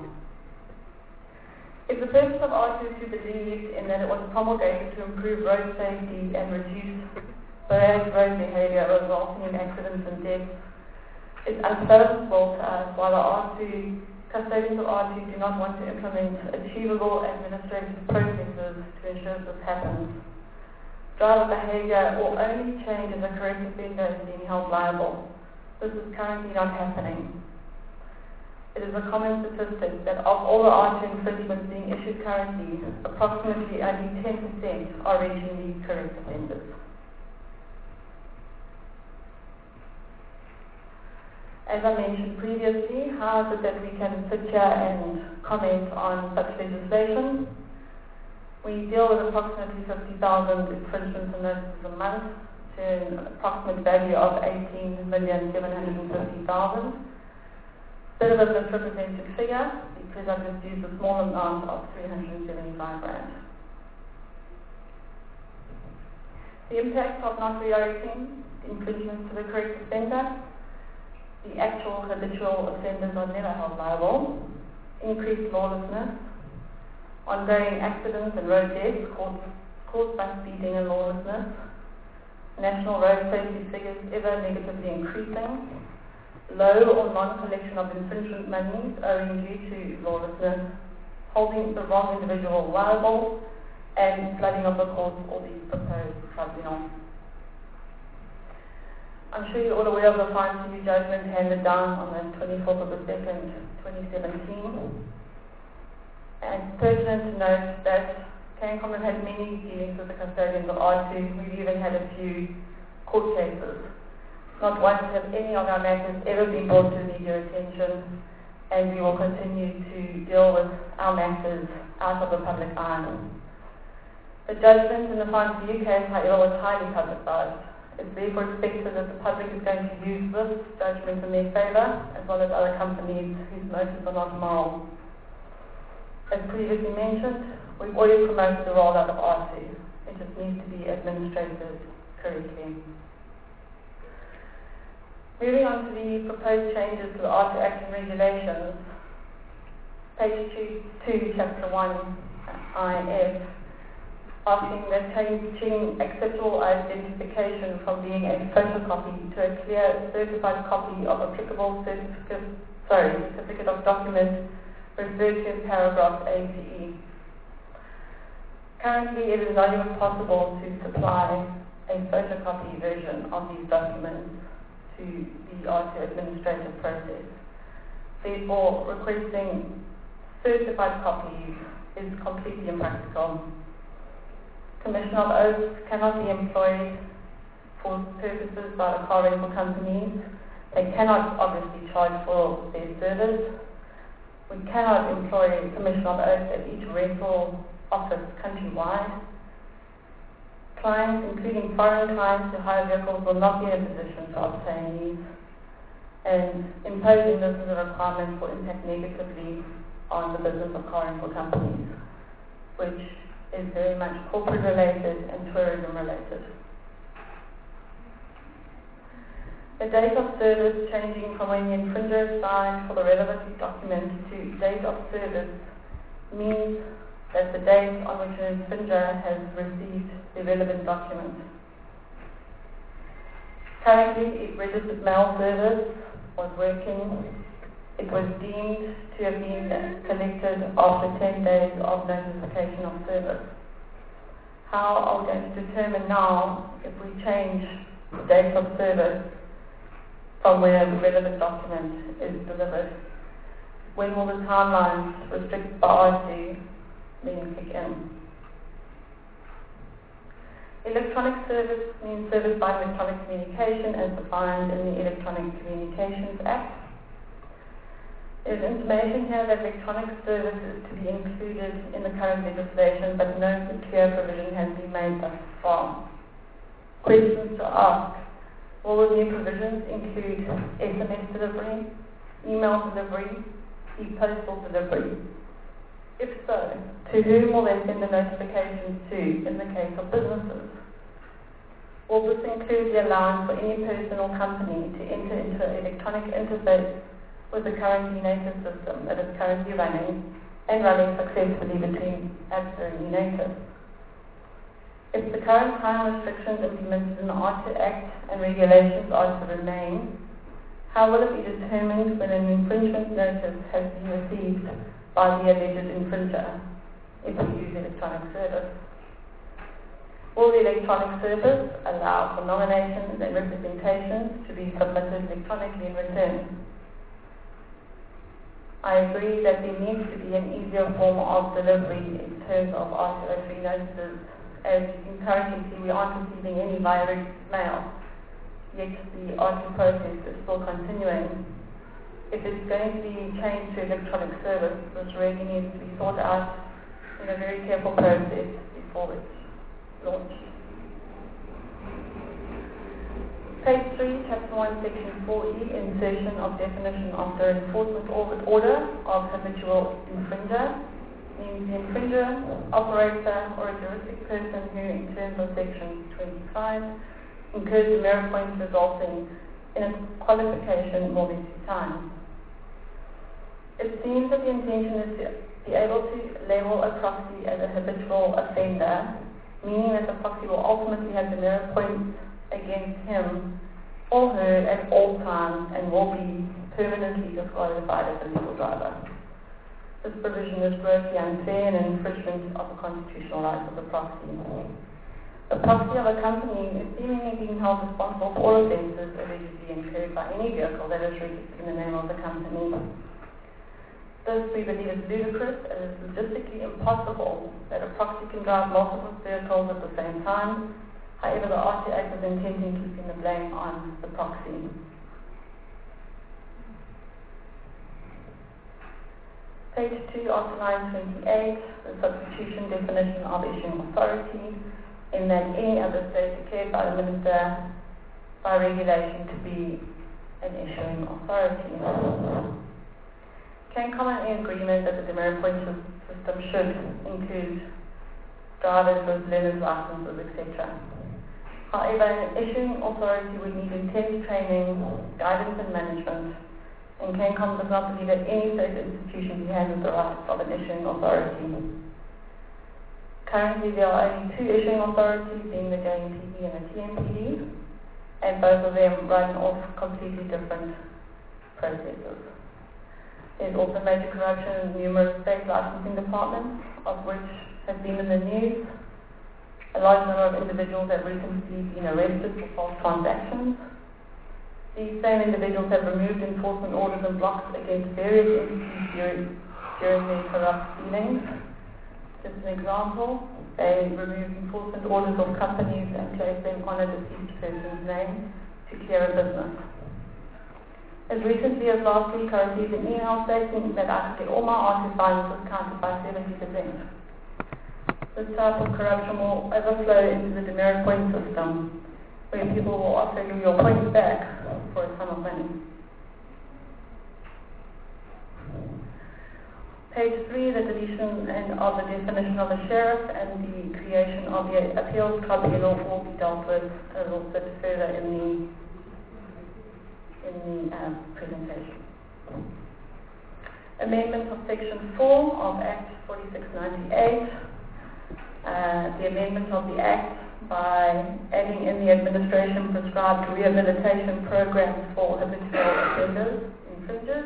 If the purpose of RT is to believe in that it was promulgated to improve road safety and reduce bad road behaviour resulting in accidents and deaths, it's unfathomable to us why the custodians of RT do not want to implement achievable administrative processes to ensure this happens. Driver behaviour will only change if the correct offender is being held liable. This is currently not happening. It is a common statistic that of all the RT infringements being issued currently, approximately only 10% are regionally correct offenders. As I mentioned previously, how is it that we can sit here and comment on such legislation? We deal with approximately 50,000 infringements and notices a month to an approximate value of 18,750,000. Bit of a misrepresented figure because I've just used a small amount of 375 rand. The impact of not redirecting infringements to the correct offender. The actual habitual offenders are never held liable. Increased lawlessness. Ongoing accidents and road deaths caused by speeding and lawlessness. National road safety figures ever negatively increasing. Low or non-collection of infringement monies owing due to lawlessness. Holding the wrong individual liable. And flooding of the courts or the proposed tribunal. I'm sure you're all aware of the fine to you judgment handed down on the 24th of the 2nd, 2017. And it's pertinent to note that CANCOM has had many dealings with the custodians of R2. We've even had a few court cases. Not once have any of our matters ever been brought to media attention, and we will continue to deal with our matters out of the public eye. The judgment in the fine to you case, however, was highly publicised. It's therefore expected that the public is going to use this judgment in their favour, as well as other companies whose motives are not moral. As previously mentioned, we've already promoted the rollout of R2. It just needs to be administrated correctly. Moving on to the proposed changes to the R2 Act and Regulations, page 2, Chapter 1, IF, asking that changing acceptable identification from being a photocopy to a clear certified copy of applicable certificate of document referred to in paragraph A to E. Currently, it is not even possible to supply a photocopy version of these documents to the R2 administrative process. Therefore, requesting certified copies is completely impractical. Commission of oaths cannot be employed for purposes by the car rental companies. They cannot obviously charge for their service. We cannot employ commission of oaths at each rental office countrywide. Clients, including foreign clients who hire vehicles, will not be in a position to obtain these. And imposing this as a requirement will impact negatively on the business of car rental companies, which is very much corporate related and tourism related. The date of service changing from when the infringer signed for the relevant document to date of service means that the date on which an infringer has received the relevant document. Currently, registered mail service was working. It was deemed to have been collected after 10 days of notification of service. How are we going to determine now if we change the date of service from where the relevant document is delivered? When will the timelines restricted by R2 then kick in? Electronic service means service by electronic communication as defined in the Electronic Communications Act. There is information here that electronic service is to be included in the current legislation, but no clear provision has been made thus far. Questions to ask. Will the new provisions include SMS delivery, email delivery, e-postal delivery? If so, to whom will they send the notifications to in the case of businesses? Will this include the allowance for any person or company to enter into an electronic interface with the current eNative system that is currently running and running successfully between ABSA and eNative? If the current time restrictions implemented in the R2 Act and regulations are to remain, how will it be determined when an infringement notice has been received by the alleged infringer if we use electronic service? Will the electronic service allow for nominations and representations to be submitted electronically in return? I agree that there needs to be an easier form of delivery in terms of RTO3 notices. As you can currently see, we aren't receiving any via registered mail, yet the RTO process is still continuing. If it's going to be changed to electronic service, this really needs to be thought out in a very careful process before it's launched. Page 3, Chapter 1, Section 4E, insertion of definition of the enforcement order of habitual infringer, means the infringer, operator, or a juristic person who, in terms of Section 25, incurs demerit points resulting in a qualification more than 2 times. It seems that the intention is to be able to label a proxy as a habitual offender, meaning that the proxy will ultimately have demerit points against him or her at all times and will be permanently disqualified as a legal driver. This provision is grossly unfair and an infringement of the constitutional rights of the proxy. The proxy of a company is seemingly being held responsible for all offences allegedly incurred by any vehicle that is registered in the name of the company. This, we believe, is ludicrous and it is logistically impossible that a proxy can drive multiple vehicles at the same time. However, the RT Act is intending keeping the blame on the proxy. Page 2, Article 928, the substitution definition of issuing authority, in that any other state declared by the Minister by regulation to be an issuing authority. Can comment in agreement that the demerit point system should include drivers with learner's licenses, etc. However, an issuing authority would need intense training, guidance and management, and CANCOM does not believe that any state institution has the rights of an issuing authority. Currently, there are only 2 issuing authorities, being the JMPD and the TMPD, and both of them run off completely different processes. There's also major corruption in numerous state licensing departments, of which have been in the news. A large number of individuals have recently been arrested for false transactions. These same individuals have removed enforcement orders and blocks against various entities during their corrupt dealings. Just an example, they removed enforcement orders of companies and placed them on a deceased person's name to clear a business. As recently as last week, I received an email stating that I could get all my artist finances counted by 70%. This type of corruption will overflow into the demerit point system, where people will offer you your points back for a sum of money. Page 3, the deletion of the definition of a sheriff and the creation of the appeals tribunal will be dealt with a little bit further in the presentation. Amendment of Section 4 of Act 4698. The amendment of the Act by adding in the administration prescribed rehabilitation programs for habitual offenders, infringers.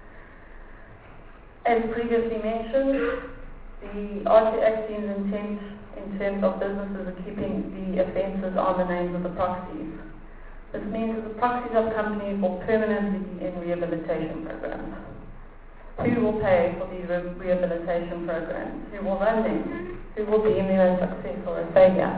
As previously mentioned, the RT Act seems intent in terms of businesses are keeping the offences on the names of the proxies. This means that the proxies of companies will permanently be in rehabilitation programs. Who will pay for these rehabilitation programs? Who will run them? Who will deem them a success or a failure?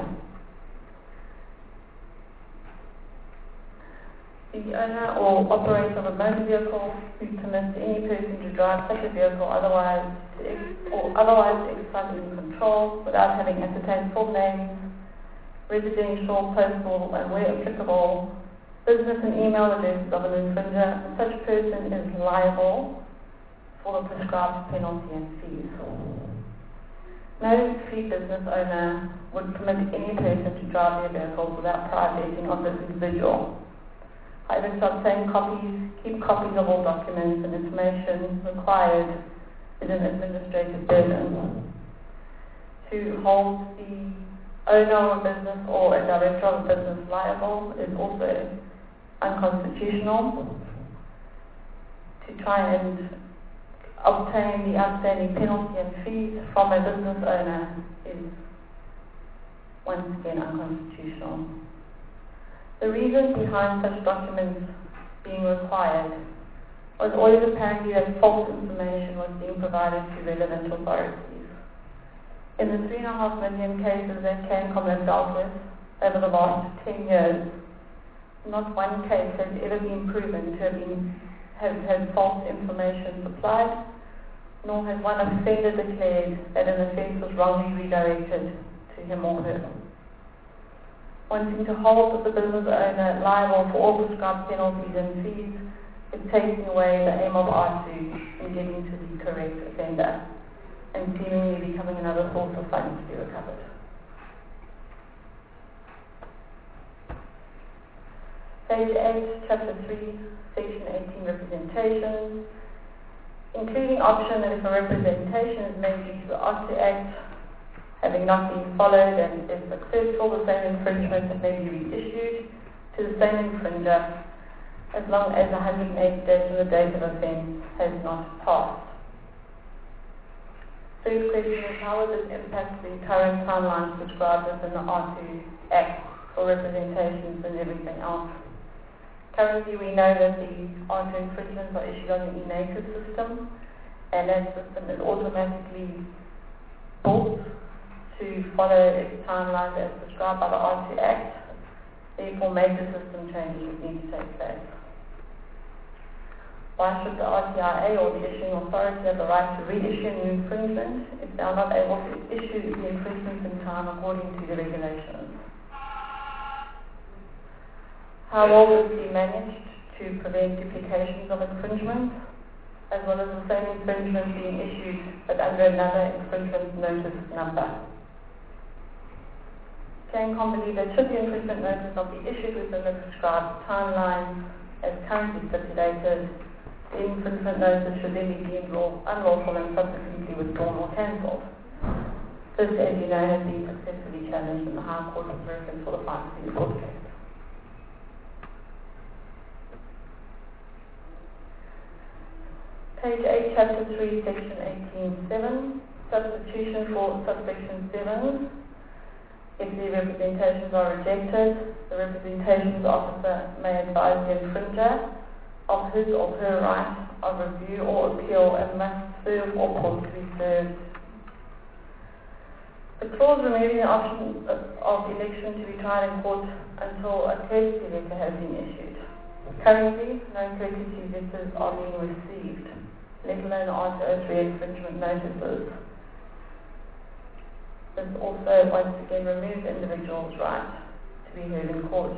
The owner or operator of a motor vehicle who permits any person to drive such a vehicle otherwise to exercise any control without having ascertained full names, residential, postal, and where applicable, business and email addresses of an infringer, such person is liable for the prescribed penalty and fees. No fleet business owner would permit any person to drive their vehicles without prior vetting of this individual. However, to obtain copies, keep copies of all documents and information required is an administrative burden. To hold the owner of a business or a director of a business liable is also unconstitutional. To try and obtain the outstanding penalty and fees from a business owner is once again unconstitutional. The reason behind such documents being required was always apparently that false information was being provided to relevant authorities. In the 3.5 million cases that CANCOM has dealt with over the last 10 years, not one case has ever been proven to have had false information supplied, nor has one offender declared that an offence was wrongly redirected to him or her. Wanting to hold the business owner liable for all prescribed penalties and fees is taking away the aim of R2 in getting to the correct offender and seemingly becoming another source of funds to be recovered. Page 8, Chapter 3, Section 18, Representation. Including option that if a representation is made due to the R2 Act having not been followed and is successful, the same infringement may be reissued to the same infringer as long as 180 days from the date of offence has not passed. Third question is, how will this impact the current timelines prescribed within the R2 Act for representations and everything else? Currently, we know that the R2 infringements are issued on the e-native system, and that system is automatically built to follow its timelines as prescribed by the R2 Act. Therefore, major system changes would need to take place. Why should the RTIA or the issuing authority have the right to reissue a new infringement if they are not able to issue the infringement in time according to the regulations? How will this be managed to prevent duplications of infringements, as well as the same infringement being issued but under another infringement notice number? CANCOM believe that should the infringement notice not be issued within the prescribed timeline as currently stipulated, the infringement notice should then be deemed unlawful and subsequently withdrawn or cancelled. This, as you know, has been successfully challenged in the High Court of Reference for the 534 case. Page 8, Chapter 3, Section 18.7, substitution for subsection 7. If the representations are rejected, the representations officer may advise the infringer of his or her right of review or appeal and must serve or cause to be served. The clause removing the option of election to be tried in court until a courtesy letter has been issued. Currently, no courtesy letters are being received, let alone R203 infringement notices. This also once again removes the individual's right to be heard in court.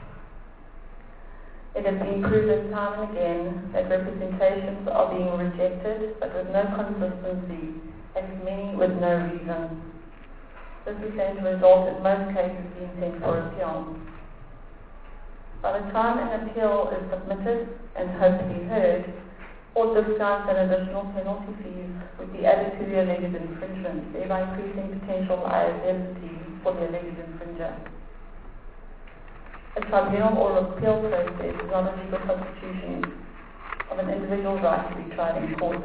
It has been proven time and again that representations are being rejected, but with no consistency, and many with no reason. This is going to result in most cases being sent for appeal. By the time an appeal is submitted and hopefully heard, all discounts and additional penalty fees would be added to the alleged infringement, thereby increasing potential liability for the alleged infringer. A tribunal or appeal process is not a legal substitution of an individual's right to be tried in court.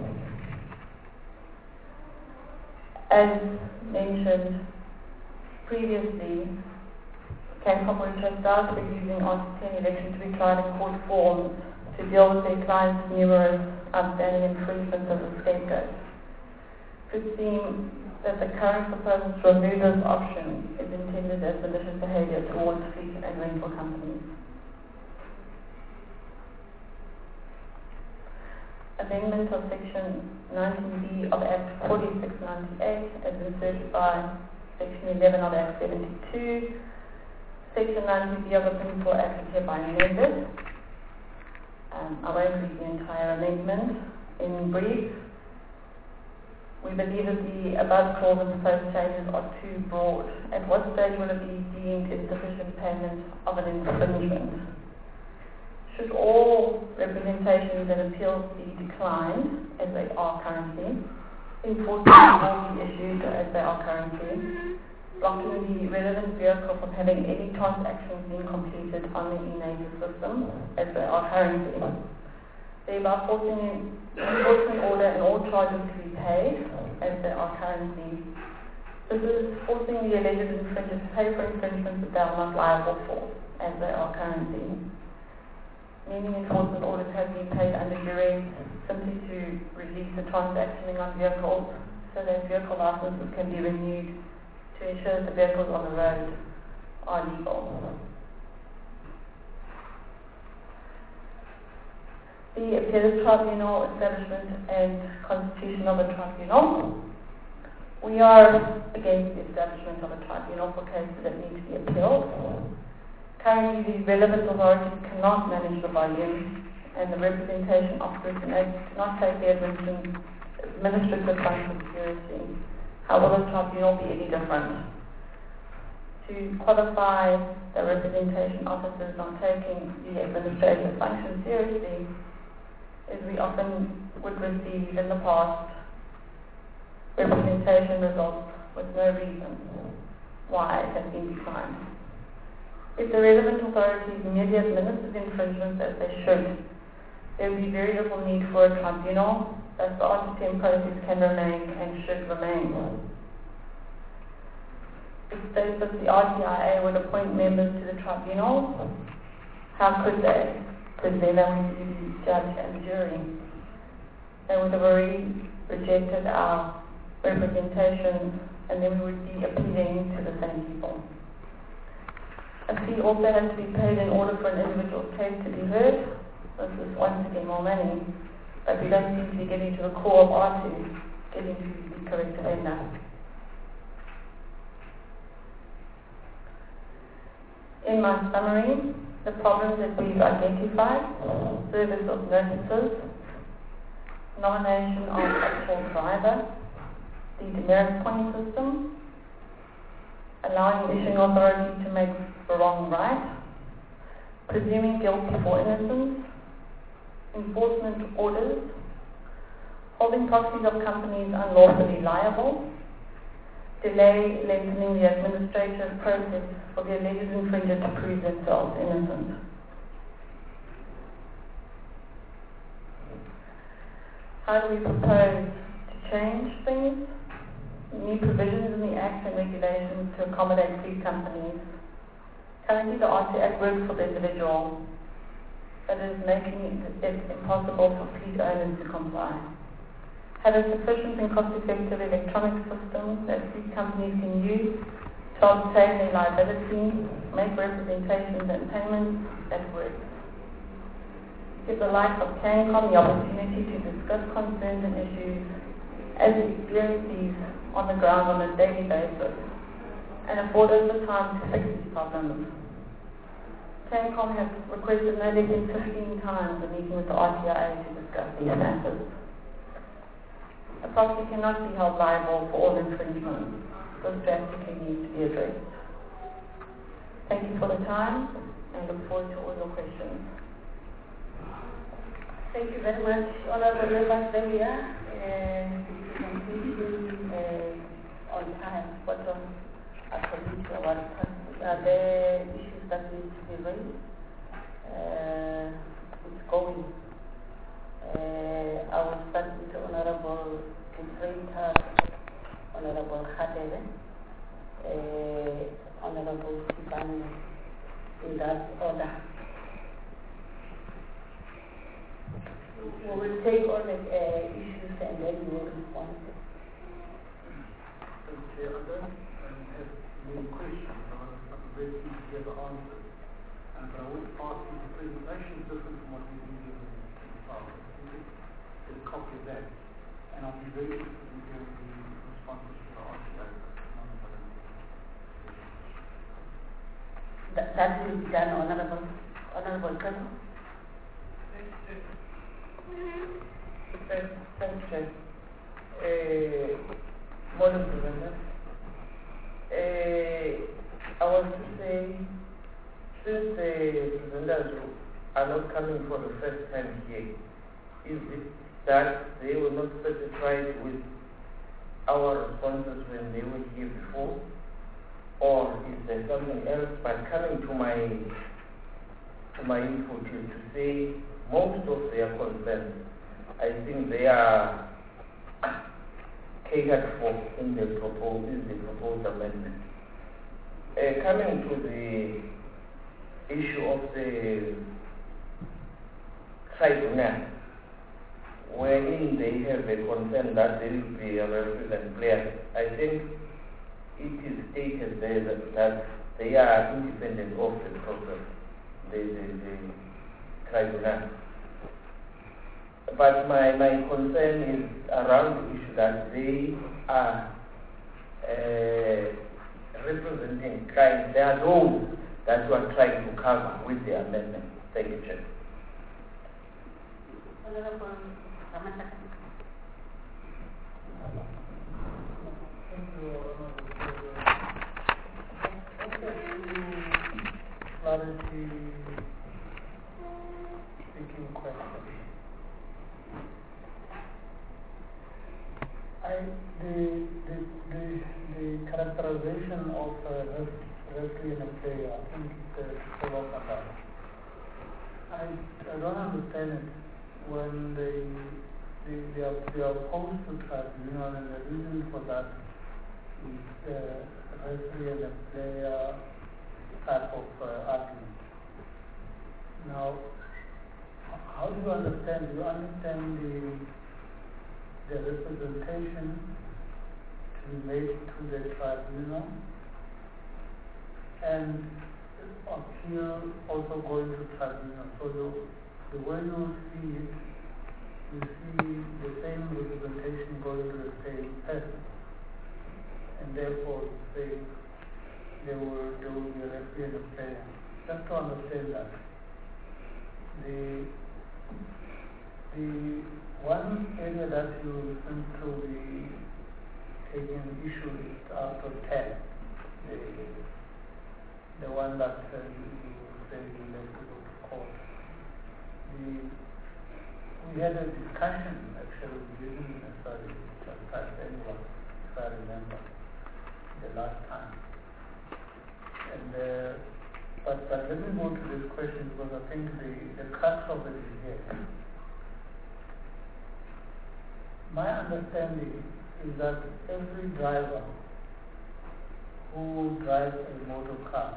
As mentioned previously, CANCOM would chastise for using Article 10 election to be tried in court forms to deal with their clients' numerous outstanding infringements as a scapegoat. It would seem that the current proposal to remove this option is intended as malicious behaviour towards fleet and rental companies. Amendment of Section 19B of Act 4698 as inserted by Section 11 of Act 72. Section 19B of the Principal Act is hereby amended. I won't read the entire amendment. In brief, we believe that the above clause and proposed changes are too broad. At what stage will it be deemed insufficient payment of an infringement? Should all representations and appeals be declined, as they are currently, enforcement will be issued as they are currently, blocking the relevant vehicle from having any transactions being completed on the e-native system, as they are currently, thereby forcing an enforcement order and all charges to be paid, as they are currently. This is forcing the alleged infringers to pay for infringements that they are not liable for, as they are currently. meaning enforcement orders have been paid under duress simply to release the transactioning on vehicles so that vehicle licenses can be renewed to ensure that the vehicles on the road are legal. The Appeals Tribunal establishment and constitution of a tribunal. We are against the establishment of a tribunal for cases that need to be appealed. Currently, the relevant authorities cannot manage the volume, and the representation officers do not take the administrative function seriously. How will the tribunal be any different? To qualify the representation officers on taking the administrative function seriously is we often would receive in the past representation results with no reason why it has been declined. If the relevant authorities merely administer the infringements as they should, there will be very little need for a tribunal, as the RT10 process can remain and should remain. It states that the RTIA would appoint members to the tribunal. How could they? Because then they would be judge and jury. They would have already rejected our representation, and then we would be appealing to the same people. A fee also has to be paid in order for an individual's case to be heard. This is once again more money, but we don't seem to be getting to the core of R2, getting to the correct offender. In my summary, the problems that we've identified: service of notices, nomination of actual driver, the demerit point system, allowing the issuing authority to make the wrong right, presuming guilt before innocence, enforcement orders, holding proxies of companies unlawfully liable, delay lengthening the administrative process for the alleged infringer to prove themselves innocent. How do we propose to change things? New provisions in the Act and regulations to accommodate fleet companies. Currently, the RT Act works for the individual, but it is making it impossible for fleet owners to comply. Have a sufficient and cost-effective electronic system that fleet companies can use to obtain their liability, make representations and payments that work. Give the likes of CANCOM the opportunity to discuss concerns and issues as we experience these on the ground on a daily basis, and afford us the time to fix these problems. CANCOM has requested no less than 15 times a meeting with the RTIA to discuss these matters. A property cannot be held liable for all infringements. This drastically needs to be addressed. Thank you for the time, and look forward to all your questions. Thank you very much, Honorable Members. There we are. On time, but according to our request, are there issues that need to be raised? It's going. I will start with Honorable Kufreita, Honorable Hadere, Honorable Sibani, in that order. We will take all the issues and then we will respond. Okay, I don't have many questions. I'm very keen to hear the answers. And I would ask you, the presentation is different from what we've been given in the past. I think it's a copy of that. And I'll be very interested in hearing the responses to the RTA. That will be done, Honorable Kano. Thanks, Chair. Morning, President. I want to say, since the presenters are not coming for the first time here, is it that they were not satisfied with our responses when they were here before? Or is there something else? But coming to my input is to say most of their concerns, I think they are catered for in the proposed amendment. Coming to the issue of the tribunal wherein they have a concern that there will be a referees and players. I think it is stated there that they are independent of the process, the tribunal. But my concern is around the issue that they are representing clients. They are those that you are trying to cover with the amendment. Thank you, Chair. Honorable Ramataka. Thank you, Honorable clarity speaking question. The characterization of referee and a player, I think it's a lot of that. I don't understand it when they are opposed to tribunal, and the reason for that is referee and a player type of argument. Now, how do you understand? Do you understand the representation to be made to the tribunal and appeal also going to tribunal? So the way you see it, you see the same representation going to the same person, and therefore say there will be a referee and a player. Just to understand that. The one area that you seem to be taking issue is Article 10, the one that you say you let to go to court. We had a discussion actually, we didn't necessarily chastise anyone, if I remember, the last time. And but let me go to this question because I think the crux of it is here. My understanding is that every driver who drives a motor car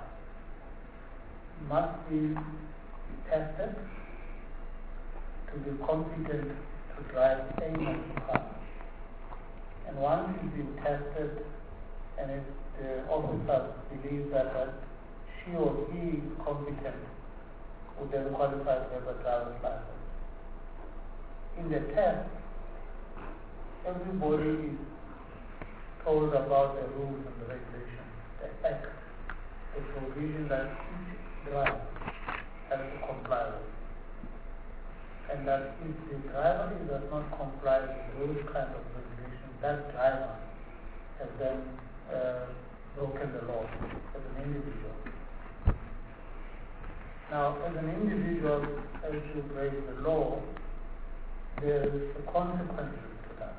must be tested to be competent to drive a motor car. And once he's been tested and if the officer believes that she or he is competent, would then qualify to have a driver's license. In the test, everybody is told about the rules and the regulations, the act, the provision that each driver has to comply with. And that if the driver does not comply with those kind of regulations, that driver has then broken the law as an individual. Now, as an individual, as you break the law, there is consequences to that.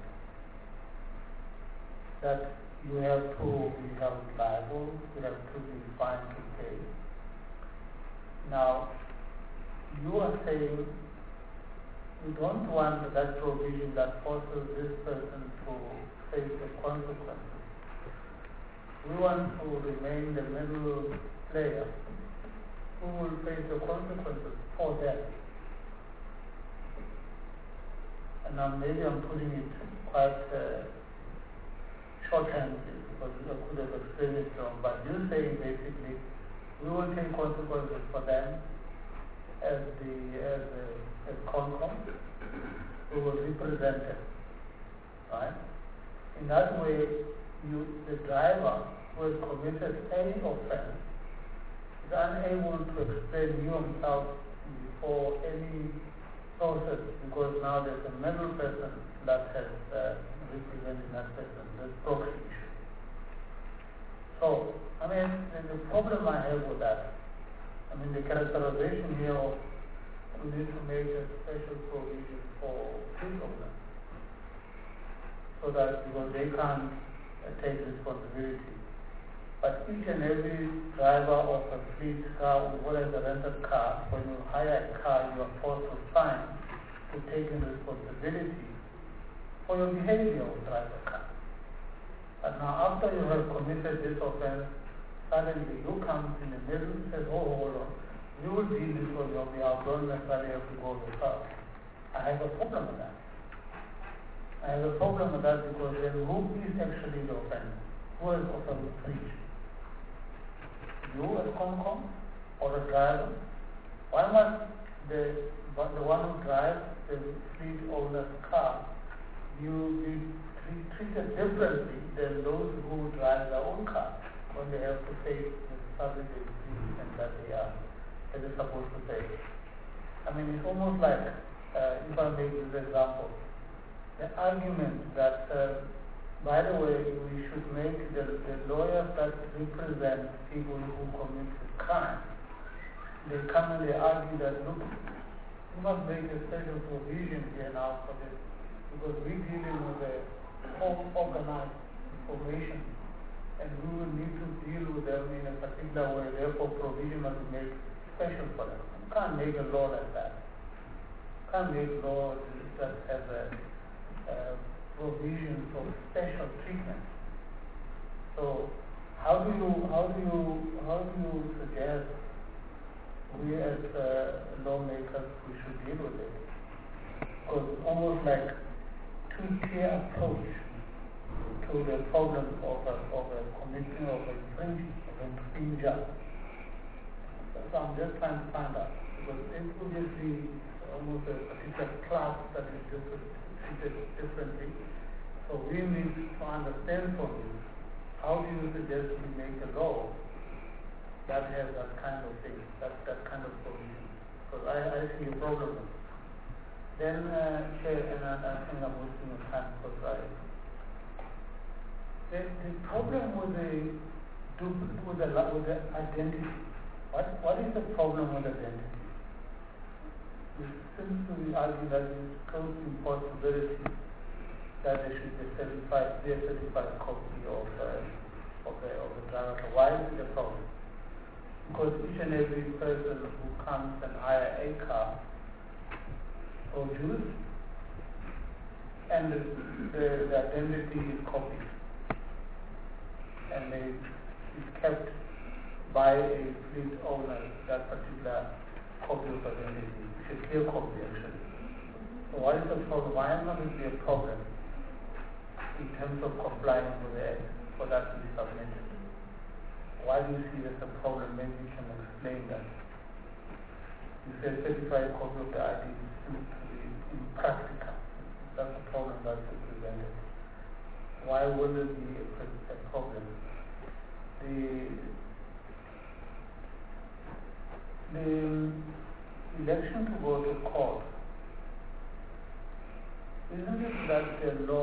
That you have to be held liable, you have to be fined to pay. Now, you are saying you don't want that provision that forces this person to face the consequences. We want to remain the middle player who will face the consequences for them. And now maybe I'm putting it quite shorthanded because I could have explained it wrong, but you're saying basically we will take consequences for them as CONCOM. We will represent them. Right? In that way, the driver who has committed any offense is unable to explain himself before any process because now there's a middle person that has represented that person, this proxy issue. So, I mean, the problem I have with that, I mean, the characterization here of we need to make a special provision for people so that because they can't take responsibility. But each and every driver of a fleet car or whatever rented car, when you hire a car, you are forced to sign to take responsibility for your behavior of driving a car. But now after you have committed this offense, suddenly you come in the middle and say, oh, hold on, you will deal this on your behalf, don't necessarily have to go yourself. I have a problem with that. I have a problem with that because then who is actually the offender? Who has offended speech? You as Comcom or the driver? Why must the one who drives the fleet owner's car be treated differently than those who drive their own car when they have to pay the public and that they are supposed to pay? I mean, it's almost like, if I make this example, the argument that, by the way, we should make the lawyers that represent people who commit crime, they come and they argue that, look, we must make a special provision here now for this, because we're dealing with a organized information, and we will need to deal with them in a particular way, therefore provision must be made special for them. You can't make a law like that. You can't make law that has a provision for special treatment. So how do you suggest we as lawmakers we should deal with it? Because it's almost like two-tier approach to the problem of a committing of a infringer. So I'm just trying to find out, because it would just be almost a particular class that is treated differently. So we need to understand from you, how do you suggest we make a law that has that kind of thing, that kind of provision? Because I see a problem with it. Then, Chair, and I think I'm wasting your time because the problem with the identity. What is the problem with identity? It seems to be argued that it's close to impossibility that there should be a certified copy of the driver. Why is it a problem? Because each and every person who comes and hires a car produced, and the identity is copied, and it's kept by a fleet owner, that particular copy of identity. It's a clear copy actually. So what is the problem? Why not it be a problem in terms of complying with the Act for that to be submitted? Why do you see there's a problem? Maybe you can explain that. You say certified copy of the ID seems to be impractical. That's a problem that's presented. Why would it be a problem? The election to go to court, isn't it that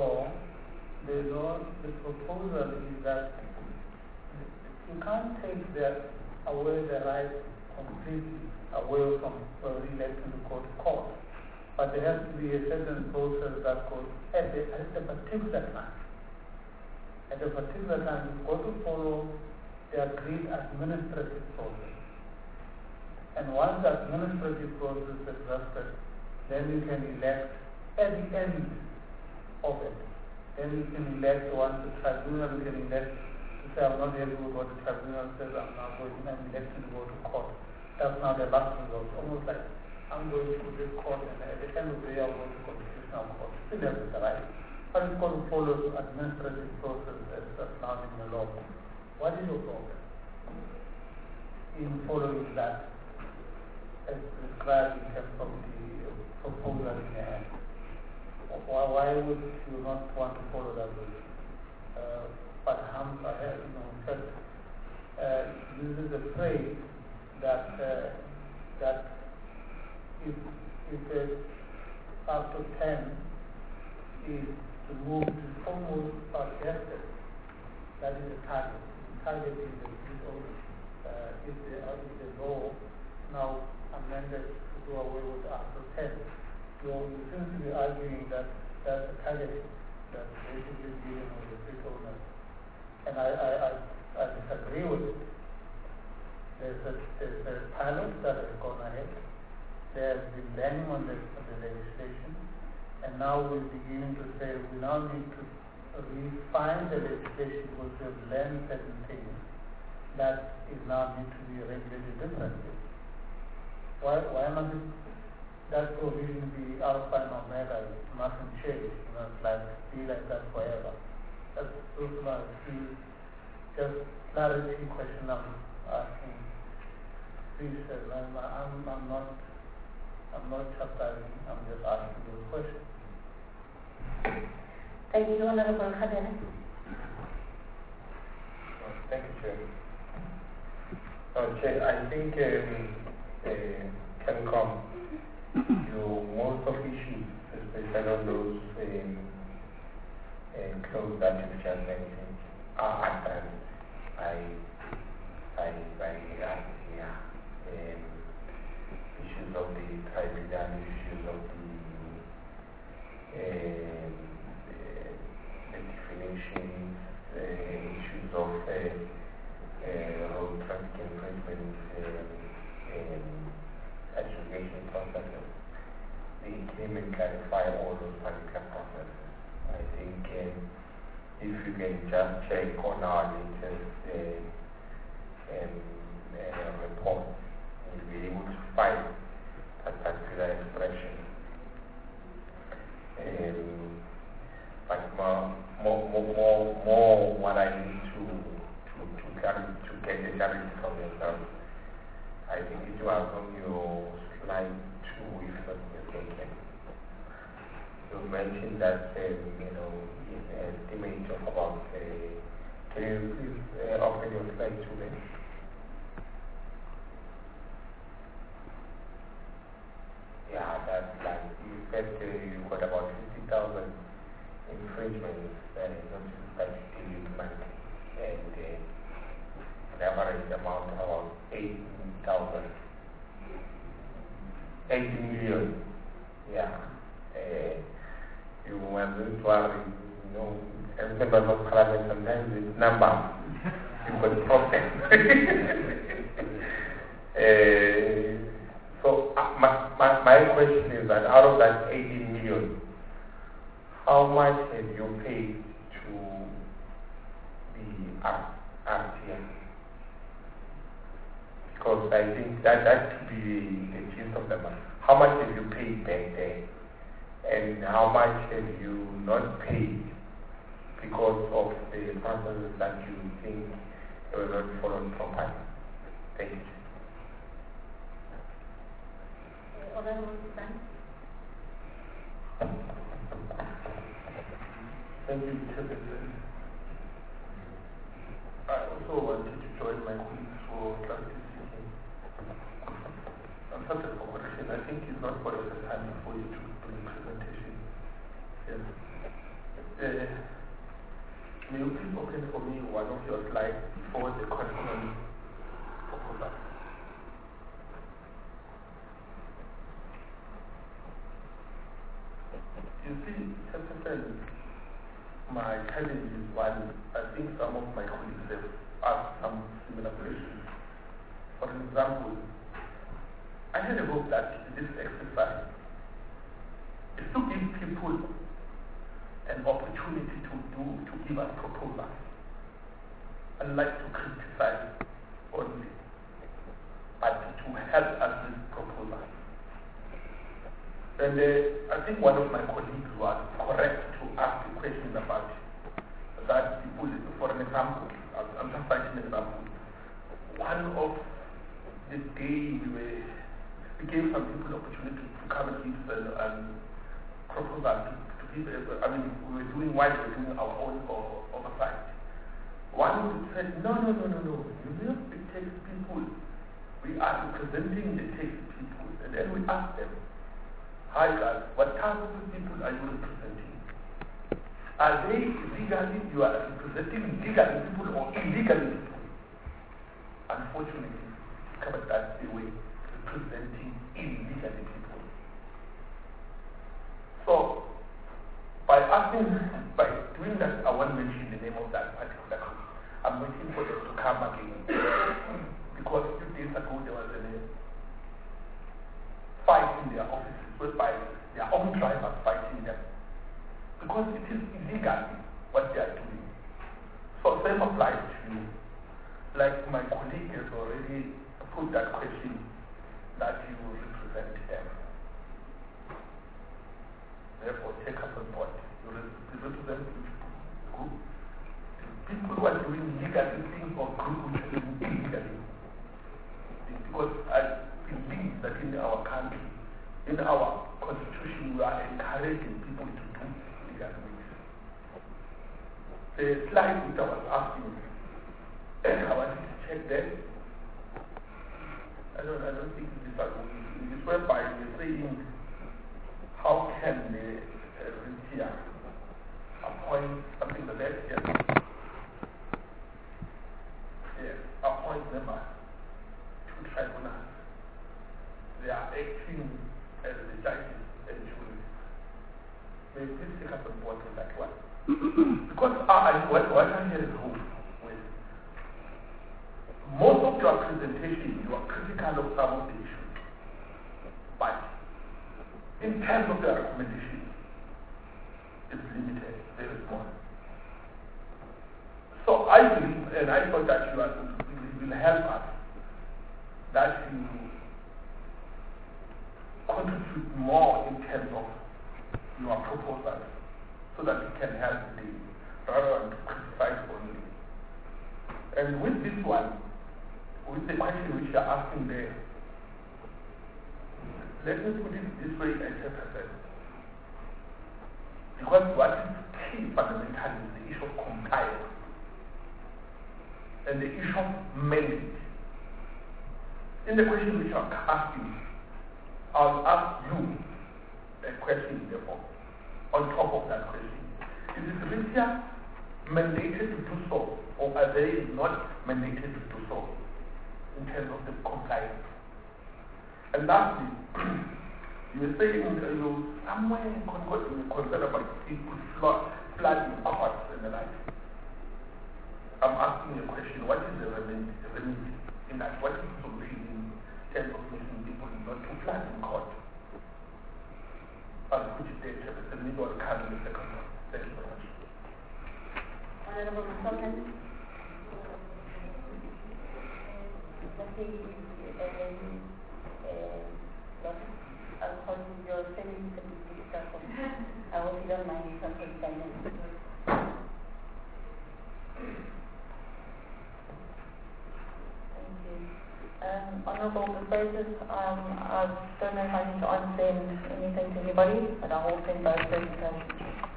the proposal is that you can't take away the right completely away from re-election to go to court, but there has to be a certain process that goes at a particular time. At a particular time, you've got to follow the agreed administrative process. And once the administrative process is exhausted, then you can elect at the end of it. Then you can elect once the tribunal can elect to say, I'm not happy with what the tribunal says, I'm electing to go to court. That's now the last result. Almost like I'm going to this court and at the end of the day I'll go to constitutional court. Still have the right. But it's got to follow the administrative process as now in the law. What is your problem in following that as described in terms of the proposal in your hand? Why would you not want to follow that rule? But in fact, uses a phrase that if after 10 is removed, is almost suggested that is a target. The target is if the law now amended to do away with Article 10. You seem to be arguing that that's a target that's basically dealing with the fleet owners. And I disagree with it. There's a pilot that has gone ahead. They have been learning on the legislation, and now we're beginning to say we now need to refine the legislation because we have learned certain things that is now need to be regulated differently. why must that provision be alpha and omega? It mustn't change. It must be like that forever. That's those are the just clarity question I'm asking. Please, I'm not chastising. I'm just asking you a question. Thank you, Honorable Khadene. Thank you, Chair. Chair, I think CANCOM, most of issues, especially on those closed artificial intelligence, are addressed by issues of the tribunal, issues of the definitions, issues of road traffic infringement, adjudication processes. They came and clarify all those particular processes. I think if you can just check on our latest report, you'll be able to find that particular expression. But more what I need to get the clarity from yourself. I think it was on your slide 2, if not mistaken. You mentioned that an estimate of about can you please open your slide 2 then? Yeah, that's like you said you got about 50,000 infringements noticed by the month, and an average amount of about 8 million. Yeah. You were going to worry, everything but not climate, sometimes it's number. You've got problem. So my question is that out of that 18 million, how much have you paid to the RTM? Because I think that could be the gist of the matter. How much have you paid back there? And how much have you not paid because of the processes that you think were not followed properly? Thank you. Thank you, Chairperson. I also wanted to join my colleagues for clarity seeking. I'm subject for correction. I think it's not for the first time before you took the presentation. Yes. May you please open for me one of your slides before the corresponding proposal? You see, Chairperson, my challenge is one. I think some of my colleagues have asked some similar questions. For example, I had a hope that this exercise is to give people an opportunity to give us proposals, unlike to criticize only, but to help us with proposals. And I think one of my colleagues was correct to ask the question about that people, for an example, I'm just citing an example. One of the day we gave some people the opportunity to come and give a proposal to give, we were doing while we were doing our own oversight. One said, no, you know, it takes people. We are representing the text people. And then we asked them, hi guys, what type of people are you representing? Are they legally, you are representing legally people or illegally people? Unfortunately, discovered that they were representing illegally people. So, by doing that, I won't mention the name of that particular group. I'm waiting for them to come again. Because a few days ago there was a fight in their offices whereby their own drivers fighting them. Because it is illegal what they are doing. So same applies to you. Like my colleague has already put that question that you represent them. Therefore, take up a point. You represent group. People who are doing legally things or group which are doing illegally. Because I believe that in our country, in our constitution, we are encouraging people to do legal things. The slide which I was asking, I wanted to check that. I don't think it is whereby we're saying how can the Ritia appoint something like that? Yes, appoint members to tribunals. They are acting as the judges and juries. May you please take up a point on that one? Because what I'm here is home with. Most of your presentation, you are critical of some of the issues. But in terms of the recommendation, it's limited, very small. So I believe, and I thought that you will help us, that you contribute more in terms of your proposals, so that it can help the rather than to criticize only. And with this one, with the question which you are asking there, let me put it this way and interpret. Because what is key fundamentally is the issue of compliance and the issue of mandate. In the question which I'm asking, I'll ask you a question therefore, on top of that question. Is it Ritia mandated to do so, or are they not mandated to do so in terms of the compliance? And lastly, you were saying you somewhere concerned about people flooding courts and the like. I'm asking you a question, what is the remedy in that? What is the solution in terms of making people not to flood in court? I'll put it there, the need will come in the second one. Thank you very much. Honorable Consultant. I'll call you your family certificate. I hope you don't mind something silent. Thank you. Honorable Professors, I don't know if I need to unsend anything to anybody, but I will send both presentations.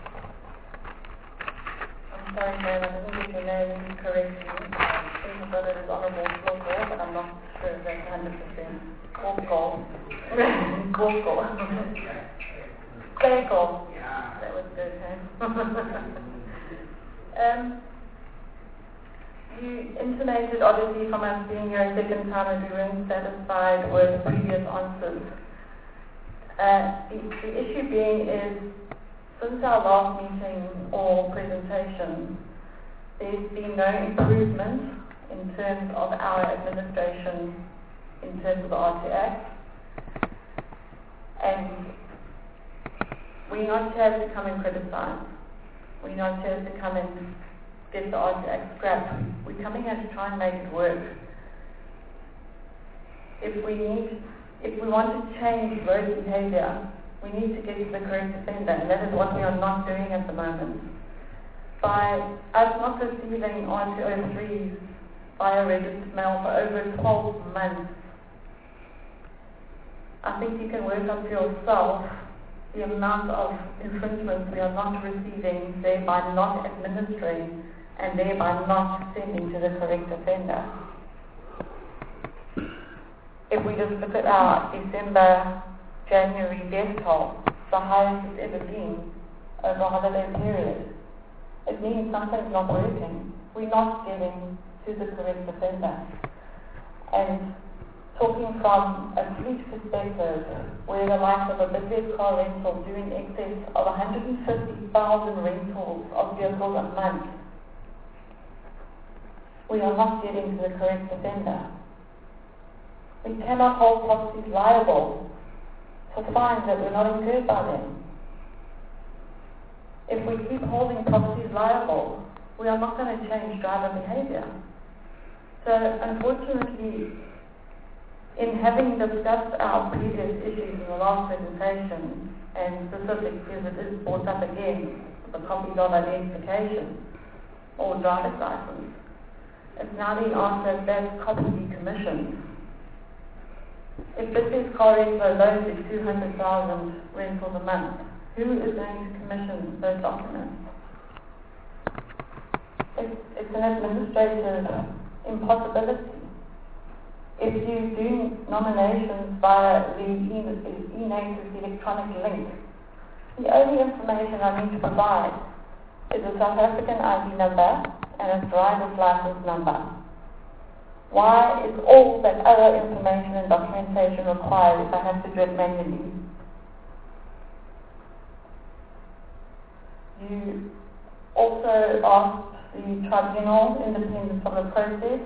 I'm sorry, ma'am, I didn't get your name correctly. I think I've got it as Honorable Florgo, but I'm not sure if that's 100%. Florgo. Florgo. Florgo. That was good, huh? You intimated, obviously, from us being here a second time that we weren't satisfied with previous answers. The issue being is, since our last meeting or presentation, there's been no improvement in terms of our administration, in terms of the RTX. And we're not here to come and criticize. We're not here to come and get the RTX scrapped. We're coming here to try and make it work. If we want to change road behavior, we need to get to the correct offender, and that is what we are not doing at the moment. By us not receiving R203s via registered mail for over 12 months, I think you can work out for yourself the amount of infringements we are not receiving, thereby not administering, and thereby not sending to the correct offender. If we just look at our December, January death toll, the highest it's ever been over a holiday period, it means something's not working. We're not getting to the correct offender. And talking from a fleet perspective, where the likes of a business car rental do in excess of 150,000 rentals of vehicles a month, we are not getting to the correct offender. We cannot hold properties liable for fines that were not incurred by them. If we keep holding properties liable, we are not going to change driver behavior. So unfortunately, In having discussed our previous issues in the last presentation, and specifically because it is brought up again, the copies of identification or driver's license, it's now being asked that that copy be commissioned. If this is car rental alone is 200,000 rentals a month, who is going to commission those documents? It's an administrative impossibility. If you do nominations via the eNatus electronic link, the only information I need to provide is a South African ID number and a driver's license number. Why is all that other information and documentation required if I have to do it manually? You also asked the tribunal independence from the process,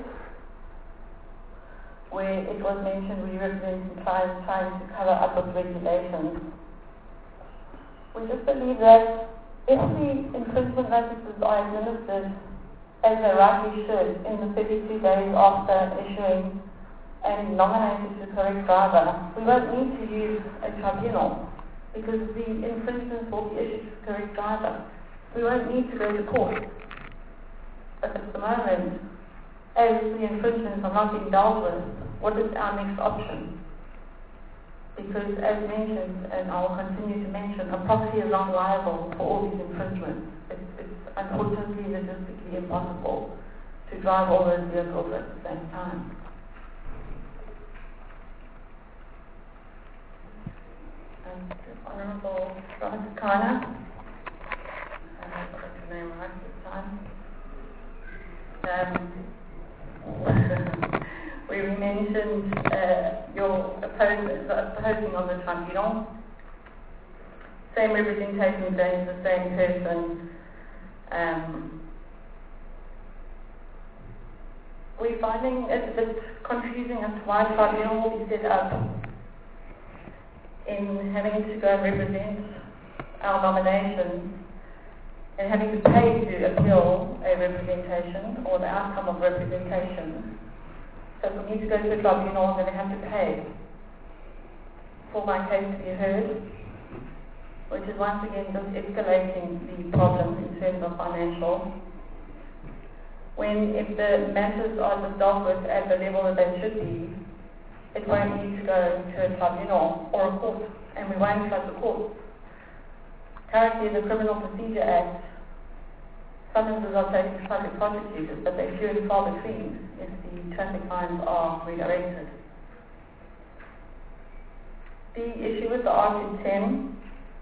where it was mentioned we representing clients trying to cover up with regulations. We just believe that if the infringement notices are administered as they rightly should in the 32 days after issuing and nominated the correct driver, we won't need to use a tribunal because the infringements will be issued to the correct driver. We won't need to go to court. But at the moment, as the infringements are not being dealt with, what is our next option? Because as mentioned, and I will continue to mention, a proxy is not liable for all these infringements. It's unfortunately logistically impossible to drive all those vehicles at the same time. And the Honourable Robert Kana, I got his name right this time. We mentioned your opposing on the tribunal. Same representation going to the same person. We're finding it a bit confusing as to why tribunal will be set up in having to go and represent our nomination and having to pay to appeal a representation or the outcome of representation. So for me to go to a tribunal, I'm going to have to pay for my case to be heard, which is once again just escalating the problem in terms of financial. When if the matters are just dealt with at the level that they should be, it won't need to go to a tribunal or a court, and we won't trust the court. Currently, in the Criminal Procedure Act, summonses are taken to public prosecutors, but they're few and far between if the traffic fines are redirected. The issue with the R210,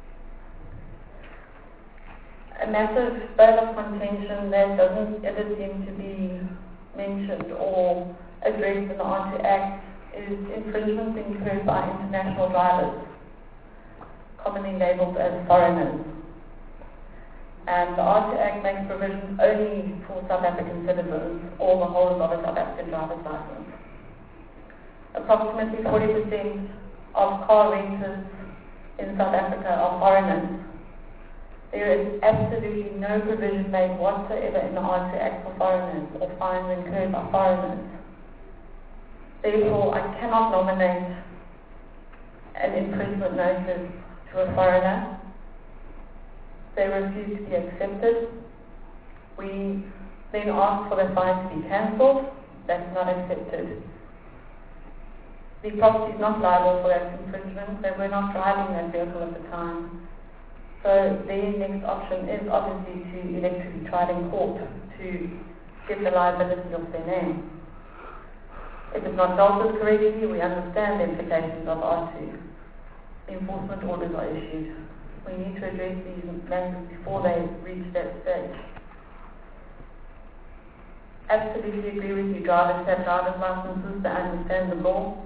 a massive bone of contention that doesn't ever seem to be mentioned or addressed in the R2 Act is infringements incurred by international drivers, commonly labelled as foreigners. And the R2 Act makes provisions only for South African citizens or the holders of a South African driver's license. Approximately 40% of car renters in South Africa are foreigners. There is absolutely no provision made whatsoever in the R2 Act for foreigners or fines incurred by foreigners. Therefore, I cannot nominate an infringement notice to a foreigner. They refuse to be accepted. We then ask for the fine to be cancelled. That's not accepted. The property is not liable for that infringement. They were not driving that vehicle at the time. So their next option is obviously to elect to be tried in court to get the liability of their name. If it's not dealt with correctly, we understand the implications of R2. Enforcement orders are issued. We need to address these matters before they reach that stage. Absolutely agree with you, drivers have driver's licenses, they understand the law.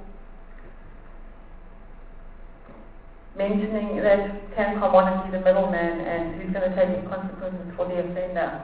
Mentioning that CANCOM want to be the middleman and who's going to take the consequences for the offender.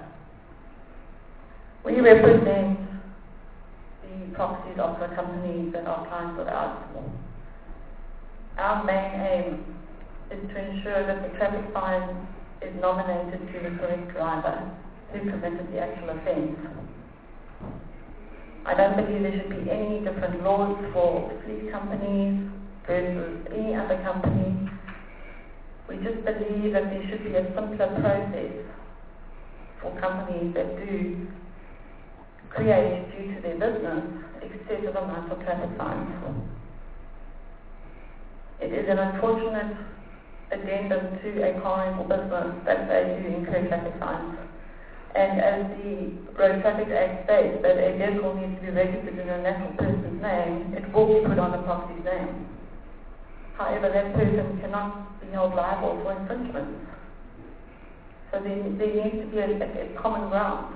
We represent the proxies of the companies that our clients are out for. Our main aim is to ensure that the traffic fine is nominated to the correct driver who committed the actual offence. I don't believe there should be any different laws for fleet companies versus any other company. We just believe that there should be a simpler process for companies that do create, due to their business, excessive amounts of traffic fines. It is an unfortunate addendum to a car rental business that they do incur traffic fines. And as the Road Traffic Act states that a vehicle needs to be registered in a natural person's name, it will be put on the property's name. However, that person cannot be held liable for infringements. So there needs to be a common ground.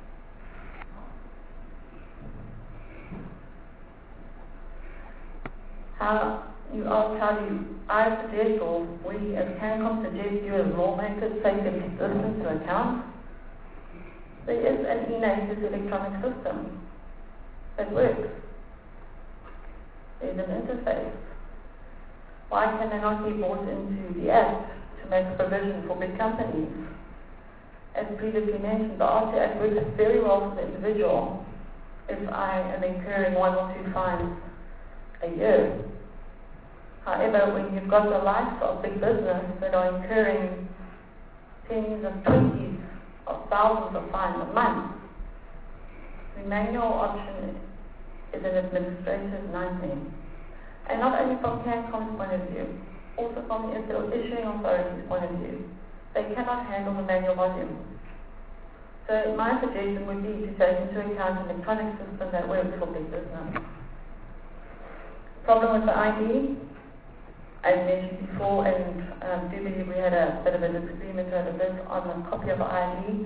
You ask how I suggest, or we as CanCom suggest you as lawmakers take this into account. There is an e-NACES electronic system that works. There's an interface. Why can they not be brought into the Act to make provision for big companies? As previously mentioned, the RTA Act works very well for the individual if I am incurring 1 or 2 fines a year. However, when you've got the likes of big business that are incurring tens of 20s of thousands of fines a month, the manual option is an administrative nightmare. And not only from CanCom's point of view, also from the issuing authority's point of view. They cannot handle the manual volume. So my suggestion would be to take into account an electronic system that works for big business. Problem with the ID, as mentioned before, and I do believe we had a bit of a disagreement over this on a copy of ID.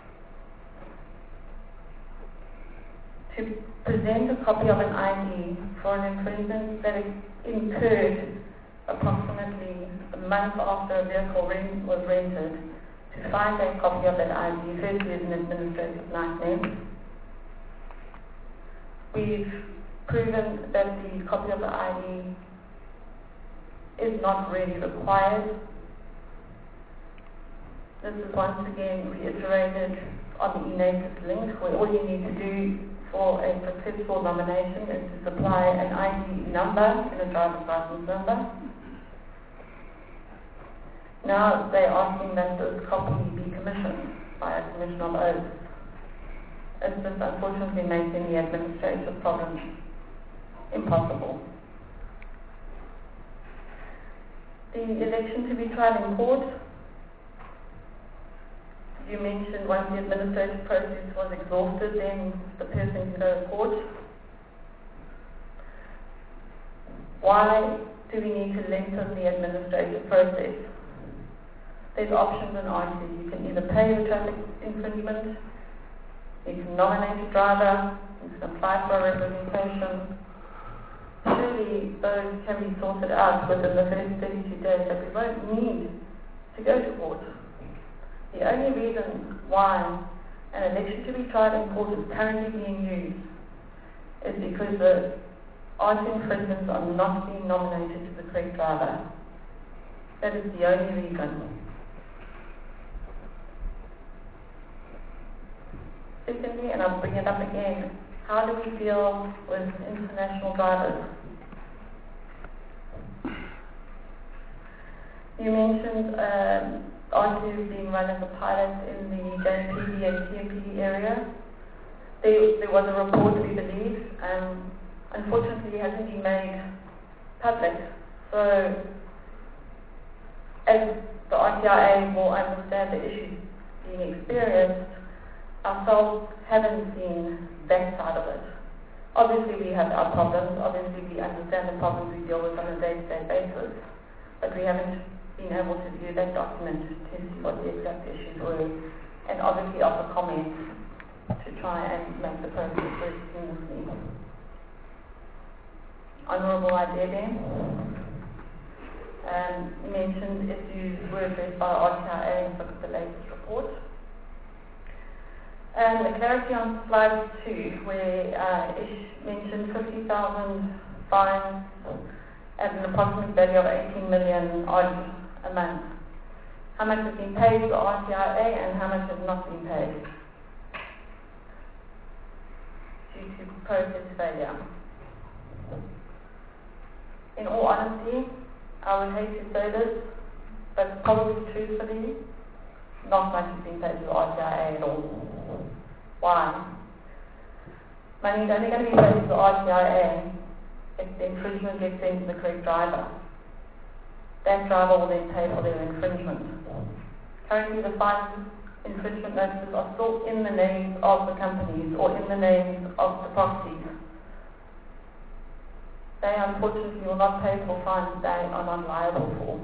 To present a copy of an ID for an infringement that incurred approximately a month after a vehicle was rented, to find a copy of that ID firstly is an administrative nightmare. We've proven that the copy of the ID is not really required. This is once again reiterated on the e-NACES link, where all you need to do for a successful nomination is to supply an ID number and a driver's license number. Now they're asking that this copy be commissioned by a commission of oaths. It just unfortunately makes any administrative problems impossible. The election to be tried in court, you mentioned once the administrative process was exhausted, then the person can go to court. Why do we need to lengthen the administrative process? There's options and answers. You can either pay the traffic infringement, you can nominate a driver, you can apply for a representation. Surely those can be sorted out within the first 32 days that we won't need to go to court. The only reason why an election to be tried in court is currently being used is because the RT infringements are not being nominated to the correct driver. That is the only reason. Secondly, and I'll bring it up again, how do we deal with international drivers? You mentioned R2 being run as a pilot in the JMPD and TMPD area. There was a report, we believe, unfortunately it hasn't been made public. So as the RTIA will understand the issues being experienced, ourselves haven't seen that side of it. Obviously we have our problems, obviously we understand the problems we deal with on a day-to-day basis, but we haven't been able to view that document to see what the exact issues were, and obviously offer comments to try and make the process very smoothly. Honourable Adebe mentioned issues were addressed by RTIA in the latest report. And the clarity on slide 2, where Ish mentioned 50,000 fines at an approximate value of 18 million odd a month. How much has been paid to the RTIA and how much has not been paid? due to process failure. In all honesty, I would hate to say this, but probably truthfully, not much is being paid to the RTIA at all. Why? Money is only going to be paid to the RTIA if the infringement gets sent to the correct driver. That driver will then pay for their infringement. Currently, the 5 infringement notices are still in the names of the companies or in the names of the properties. They unfortunately will not pay for fines they are not liable for.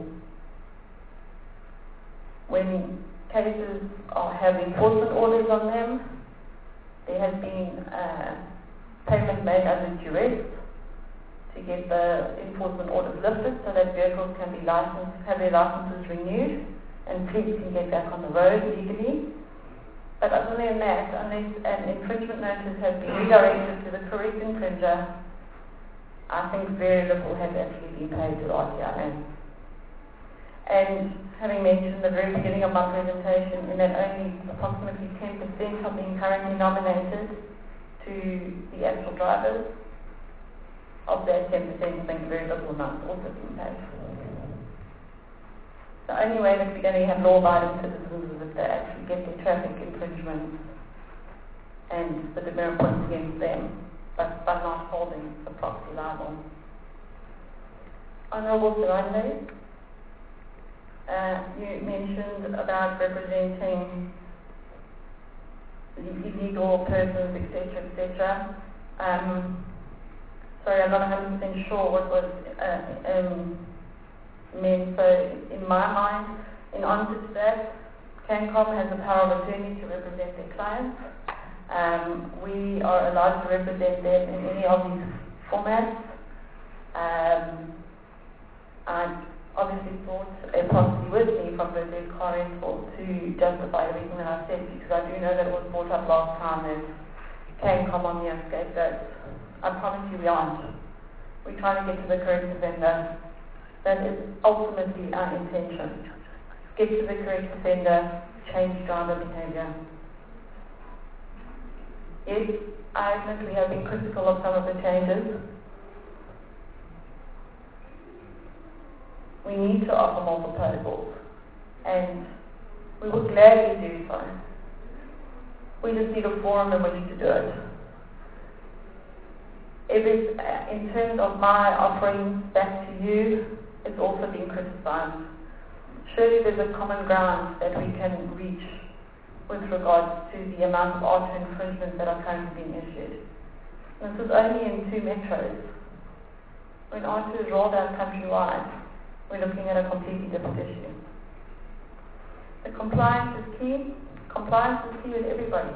When cases have enforcement orders on them, there has been payment made under duress to get the enforcement orders lifted so that vehicles can be licensed, have their licenses renewed, and fleets can get back on the road legally. But other than that, unless an infringement notice has been redirected to the correct infringer, I think very little has actually been paid to the RTIA. And having mentioned at the very beginning of my presentation, in that only approximately 10% are being currently nominated to the actual drivers, of that 10%, I think very little amount also being paid. The only way that we're going to have law-abiding citizens is if they actually get their traffic infringements and the demerit points against them, but by not holding the property liable. Honourable Sarande, you mentioned about representing illegal persons, etc., etc. Sorry, I'm not 100% sure what was meant. So, in my mind, in answer to that, CanCom has the power of attorney to represent their clients. We are allowed to represent them in any of these formats. I obviously brought a property with me from Brazil Car Rental to justify everything that I said, because I do know that it was brought up last time that CanCom on the scapegoats. I promise you we aren't. We're trying to get to the correct offender. That is ultimately our intention. Get to the correct offender, change driver behaviour. Yes, I admit we have been critical of some of the changes. We need to offer more proposals, and we will gladly do so. We just need a forum in which to do it. In terms of my offering back to you, it's also been criticised. Surely there's a common ground that we can reach with regards to the amount of auto infringements that are currently being issued. And this is only in 2 metros. When auto is rolled out countrywide, we're looking at a completely different issue. The compliance is key. Compliance is key with everybody.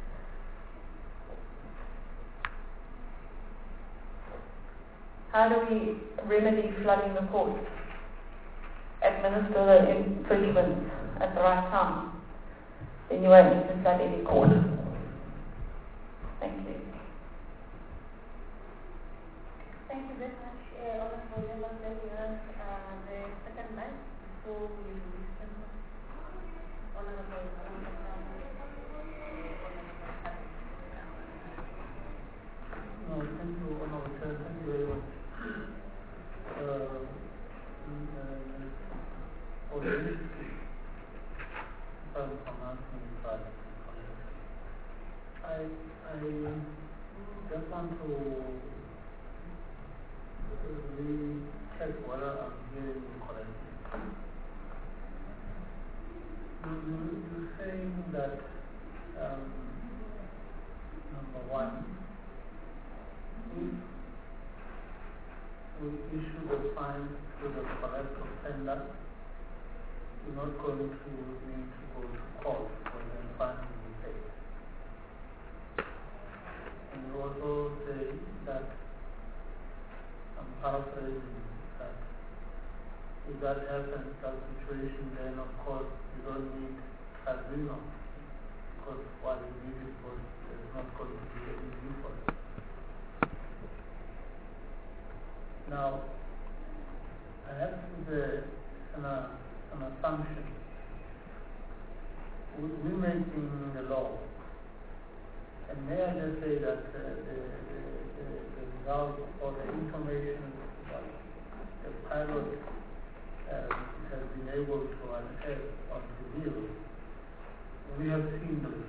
How do we remedy flooding the courts? Administer the infringements at the right time. Then you won't need to flood any court. Thank you. Thank you very much, Honourable Yolanda. Let me ask the second line before we listen to Honourable Thank you, Honourable Chair. Thank you very much. I just want to recheck whether I'm hearing you correctly. You're saying that number one, if we issue the fine to the correct offender, you're not going to need to go to court when the fine will be paid. And you also say that, I'm paraphrasing, that if that happens, that situation, then of course you don't need tribunal, because what you need is because there's not going to be any need for it. Now, I have an assumption. We're making the law, And may I just say that the result or the information that the pilot has been able to assess or reveal, we have seen those.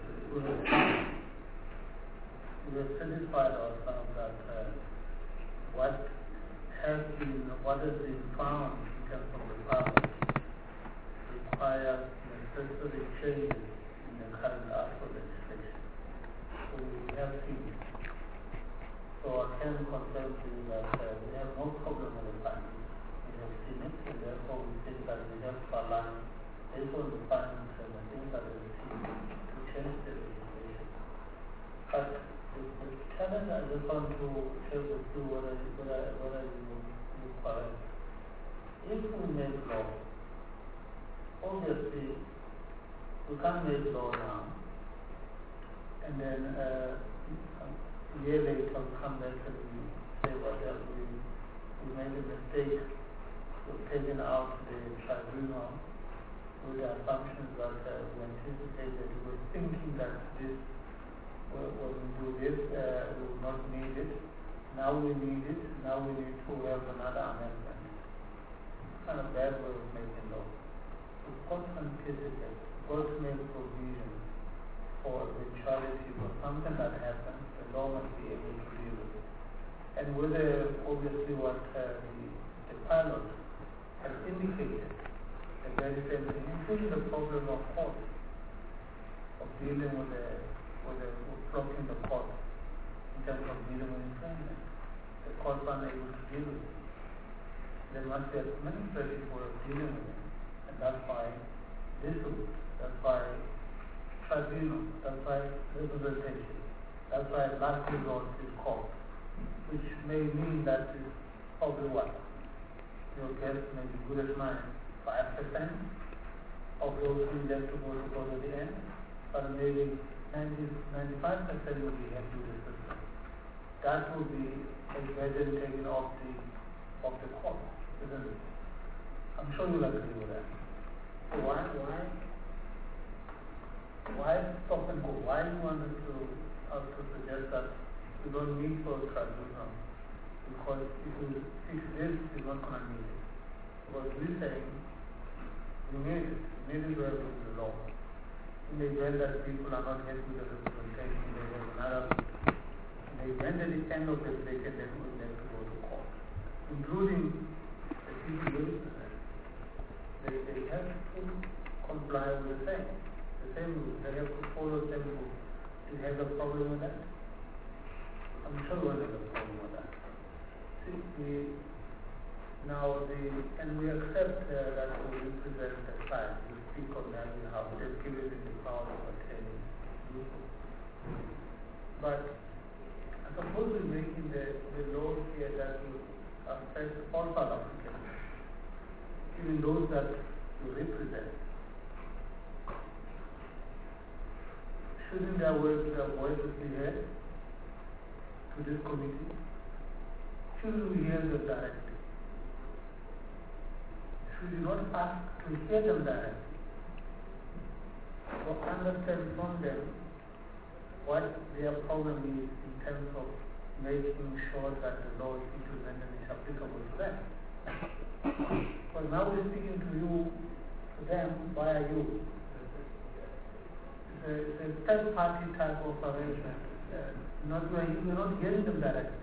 We have satisfied ourselves that what has been found in terms of the pilot requires necessary changes in the current ASO legislation. So we have seen it. So I can confirm to you that we have no problem with the findings. We have seen it, and therefore we think that we have to align based on the findings and the things that we have seen to change the legislation. But the challenge I just want to share with you whether you correct. If we make law, obviously we can't make law now, and then a year later we come back and we say, well, we made a mistake, we've taken out the tribunal with the assumptions that we anticipated, we were thinking that this, when we do this, we will not need it. Now we need it, now we need to have another amendment. It's kind of bad way of making law. We've got to anticipate, we've got to make provision for eventuality for something that happens, the law must be able to deal with it. And whether obviously what the pilot has indicated, the very same thing, including the problem of court, of dealing with blocking the court in terms of dealing with infringement. The courts are unable to deal with it. There must be as many people who are dealing with it. And that's why this route, that's why tribunal, that's why representation, that's why last resort is called, which may mean that is probably what? Your guess may be good as mine, 5% of those who elect to go to the end, but maybe 95% will be happy with the system. That will be a burden taken off the court, isn't it? I'm sure you'll agree with that. So why stop and go? Why do you want us to suggest that we don't need for tribunal? Because if you fix this, you're not going to need it. Because we're saying we need it. We need it where we the law. In the event that people are not happy with the representation, they have another. In the event at the end of the day, then we will have to go to court, including the people who represent. They have to comply with the same rules. They have to follow the same rules. Do you have a problem with that? I'm sure you have a problem with that. See, and we accept that we represent the side. We speak on that behalf. They've given it the power of attaining. But I suppose we're making the laws here that will affect all South Africans, even those that you represent. Shouldn't their voices be heard to this committee? Shouldn't we hear them directly? Should we not ask to hear them directly? Or understand from them what their problem is in terms of making sure that the law is implemented and is applicable to them. Because now we're speaking to them via you. It's a third-party type of arrangement. We're not hearing them directly.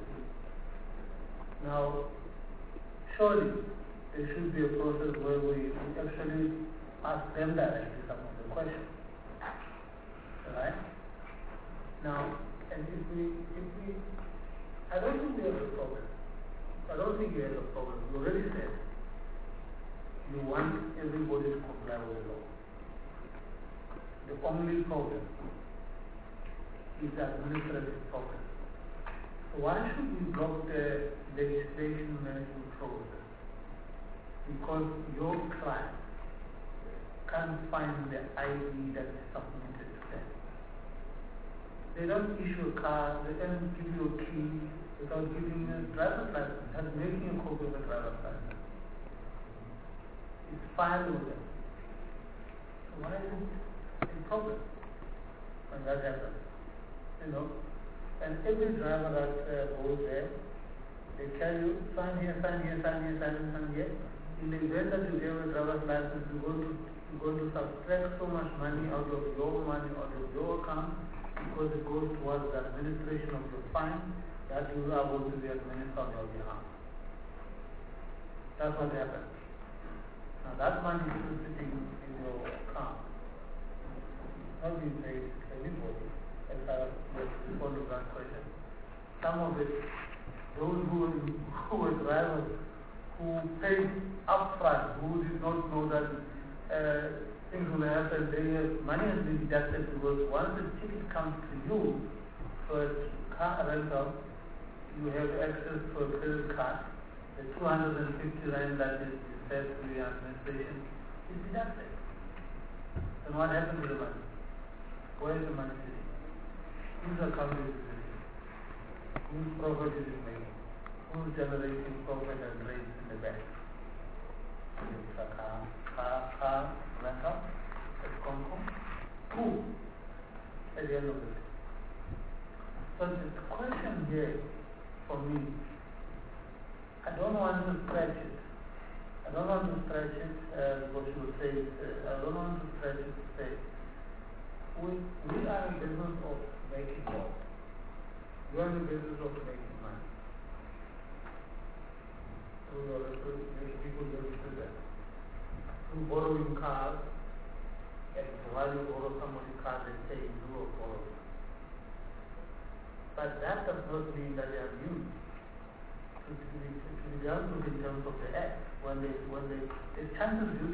Now, surely there should be a process where we actually ask them directly some of the questions. Right? Now, and if we, I don't think we have a problem. I don't think we have a problem. You already said you want everybody to comply with the law. The only problem is the administrative problem. So why should we block the legislation management process? Because your client can't find the ID that is submitted to them. They don't issue a card, they don't give you a key without giving you a driver's license and making a copy of a driver's license. It's filed with them. So why is it a problem when that happens? you know, and every driver that goes there, they tell you, sign here, sign here, sign here, sign here, sign here. In the event that you get a driver's license, you're going to subtract so much money out of your money, out of your account, because it goes towards the administration of your fine that you are going to be administered on your behalf. That's what happens. Now that money is still sitting in your account. It's not being paid to anybody. As I respond to that question. Some of it, those who were drivers who paid upfront, who did not know that things will happen, their money has been deducted because once the ticket comes to you for a car rental, you have access to a credit card. The 250 rand that is said to the administration is deducted. And what happened to the money? Where is the money sitting? Whose account is it sitting? Whose profit is it making? Who's generating profit and rates in the bank? It's a car rental, it's Concom. Who? At the end of the day. So the question here for me, I don't want to stretch it. I don't want to stretch it, what you would say, I don't want to stretch it to say, we are in business of making money. We are in the business of making money. People understand that. Through borrowing cars, and while you borrow somebody's car, they say you are borrowing. But that does not mean that they are used to be understood in terms of the act. When they, the chances you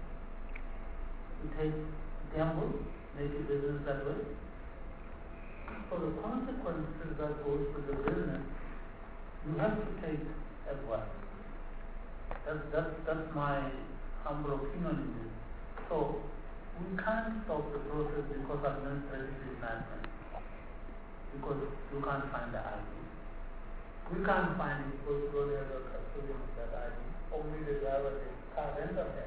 take gamble, make a business that way. So the consequences that goes to the business, you have to take as well. That's my humble opinion in this. So we can't stop the process because administrative is nonsense. Because you can't find the ID. We can't find it because you don't have a custodian of that ID. Only the driver, the car rental has.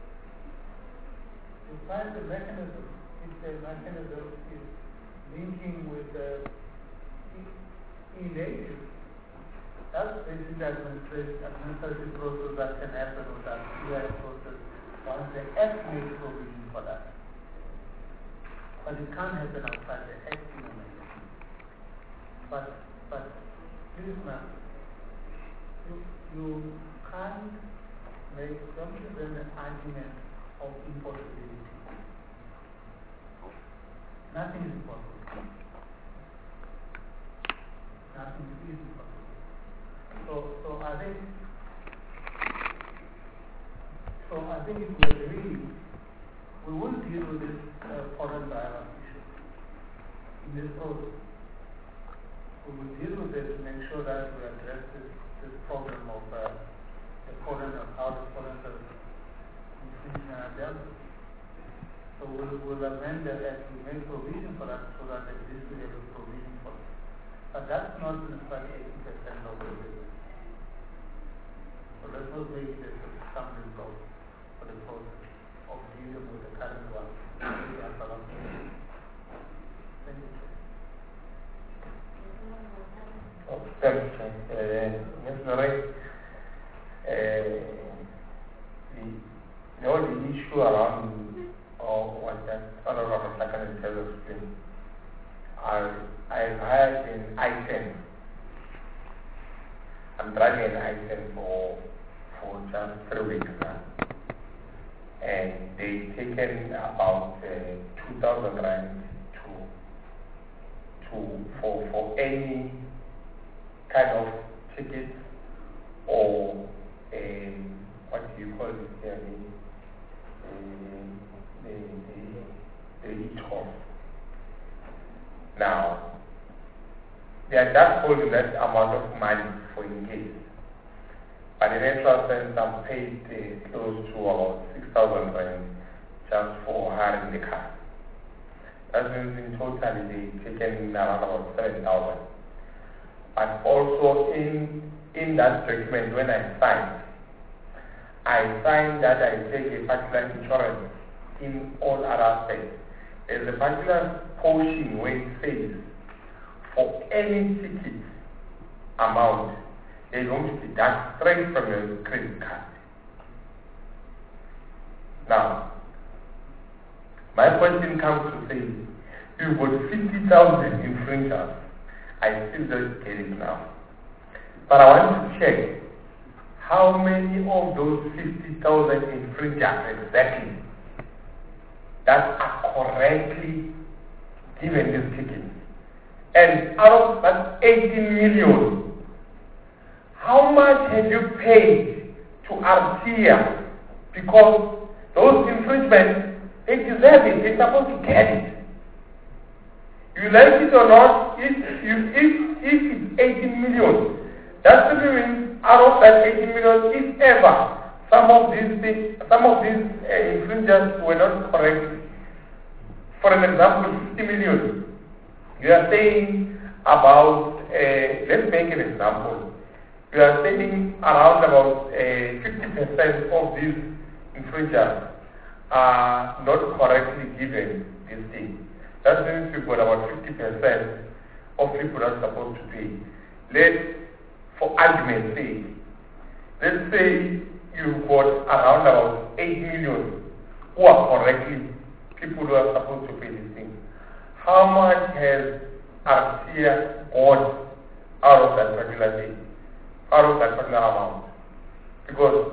You find the mechanism. If the mechanism is linking with the e-native, that's basically the administrative process that can happen with that CI process once the Act makes provision for that. But it can't happen outside the Act moment. But please ma'am, you can't make an argument of impossibility. Nothing is impossible. Nothing is impossible. So I think if we agree, we will deal with this foreign driver issue in this process. We will deal with it to make sure that we address this problem of the foreigner, how the foreigners infringing our dealt. So we'll amend that and we make provision for that so that there is a provision for it. But that's not necessarily 80% of the business. So let's not make it a stumbling block for the process of dealing with the current one. Thank you. The only issue around what that other of a second intelligence explained, I've had an I-10. I'm driving an I-10 for just 3 weeks now. And they've taken about 2,000 rand for any kind of ticket or what do you call it here? The e-toll. Now, they are just holding that amount of money for engage. But in actual sense, I'm paid close to about 6,000 rand just for hiring the car. That means in total they've taken around about 7,000. But also in that document when I signed that I take a particular insurance in all other aspects. There's a particular portion where it says for any ticket amount, they're going to deduct straight from your credit card. Now, my question comes to say, you've got 50,000 infringers. I still don't get it now. But I want to check how many of those 50,000 infringers exactly that are correctly given this ticket. And out of that 18 million, how much have you paid to RTIA? Because those infringements, they deserve it. They're supposed to get it. You like it or not, if it's 18 million, that simply means out of that 18 million, if ever some of these infringers were not correct. For an example, 50 million. You are saying about, let's make an example. You are saying around about 50% of these infringers are not correctly given this thing. That means you've got about 50% of people that are supposed to pay. For argument's sake, let's say you've got around about 8 million who are correctly people who are supposed to pay this thing. How much has RTIA got out of that particular thing, out of that particular amount? Because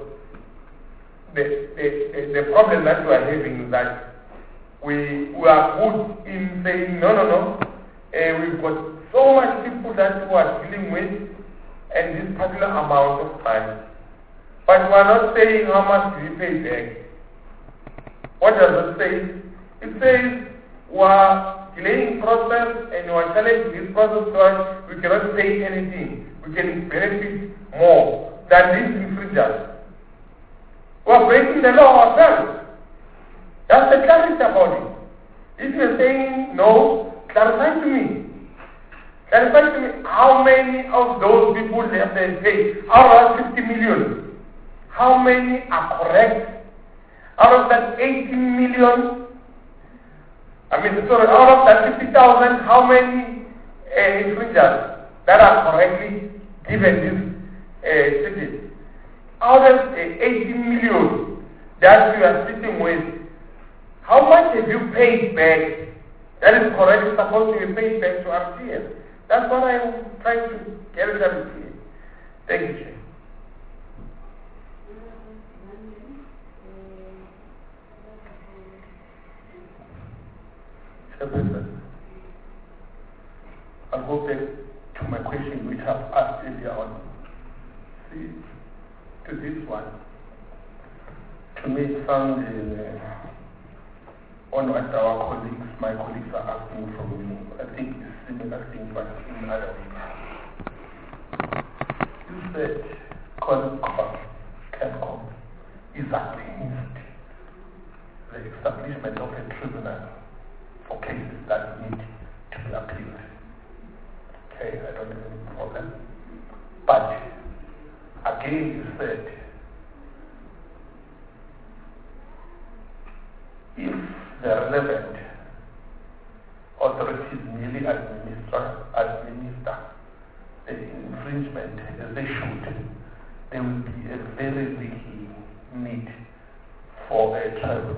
the problem that we are having is that we are good in saying, no, we've got so much people that we are dealing with and this particular amount of time. But we are not saying how much we pay back. What does it say? It says we are delaying process and we are challenging this process because we cannot pay anything. We can benefit more than these infringers. We are breaking the law ourselves. That's the clarity about it. If you're saying no, clarify to me. Clarify to me how many of those people left and pay out of 50 million. How many are correct? Out of that 18 million, out of that 50,000, how many infringers that are correctly given this ticket? Out of the 18 million that you are sitting with, how much have you paid back that is correctly supposed to be paid back to RTIA? That's what I'm trying to get it done here. Thank you, Chair. Chairperson, I'll go back to my question which I've asked earlier on. See, to this one, to me it sounds on what my colleagues are asking from me. I think it's similar thing but in other ways. You said CANCOM is against the establishment of a tribunal for cases that need to be appealed. Okay, I don't have any problem. But again you said if the relevant authorities merely administer the infringement as they should, there will be a very little need for a tribunal.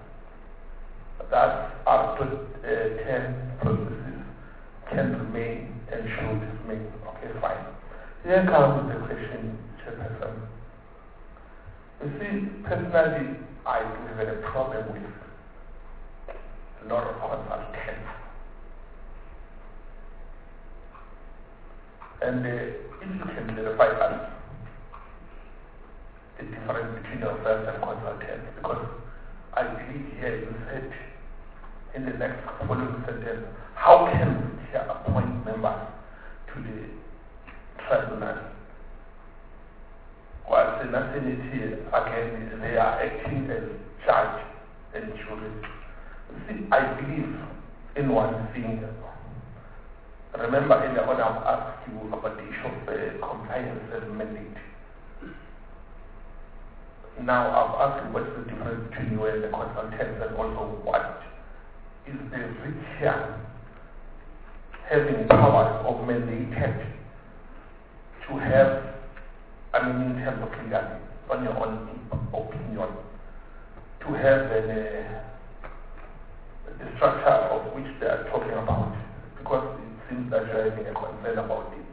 That Article 10 processes can remain and should remain. Okay, fine. Here comes the question, Chairperson. You see, personally, I do have a problem with a lot of consultants. And if you can verify us, the difference between yourself and consultants, because I believe here you said in the next following sentence, how can we here appoint members to the tribunal? While the nationality, again, they are acting as judge and jury. See, I believe in one thing. Remember earlier on I've asked you about the issue of compliance and mandate. Now I've asked you what's the difference between you and the consultants and also what is the reach here having powers or mandated to have, in terms of legality, on your own opinion, to have the structure of which they are talking about, because it seems that you are having a concern about it.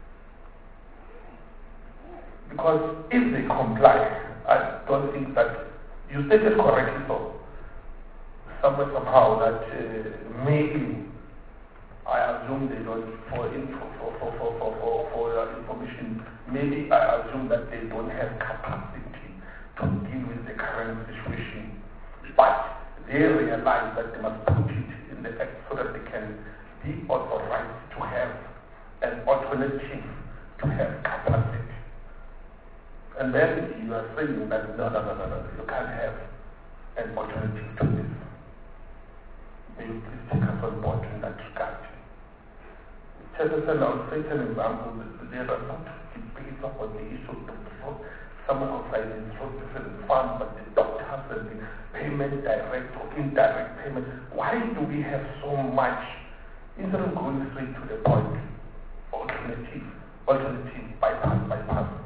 Because if they comply, I don't think that you stated correctly so. Somehow that maybe I assume they don't for your information. Maybe I assume that they don't have capacity to deal with the current situation, but they realize that they must put it in the act so that they can be authorized to have an alternative to have capacity. And then you are saying that no, you can't have an alternative to this. May you please take us on board in that regard. Chairperson, I would cite an example. There are some debates about the issue of the fraud. Someone outside is fraud different funds, but the doctors and the payment, direct or indirect payment. Why do we have so much, instead of going straight to the point, alternative, bypass?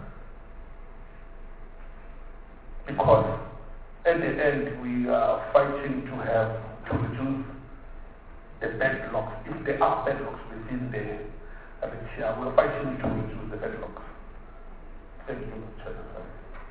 Because at the end we are fighting to reduce the backlogs. If there are backlogs within the chair, we're fighting to reduce the backlogs. Thank you, Chairman.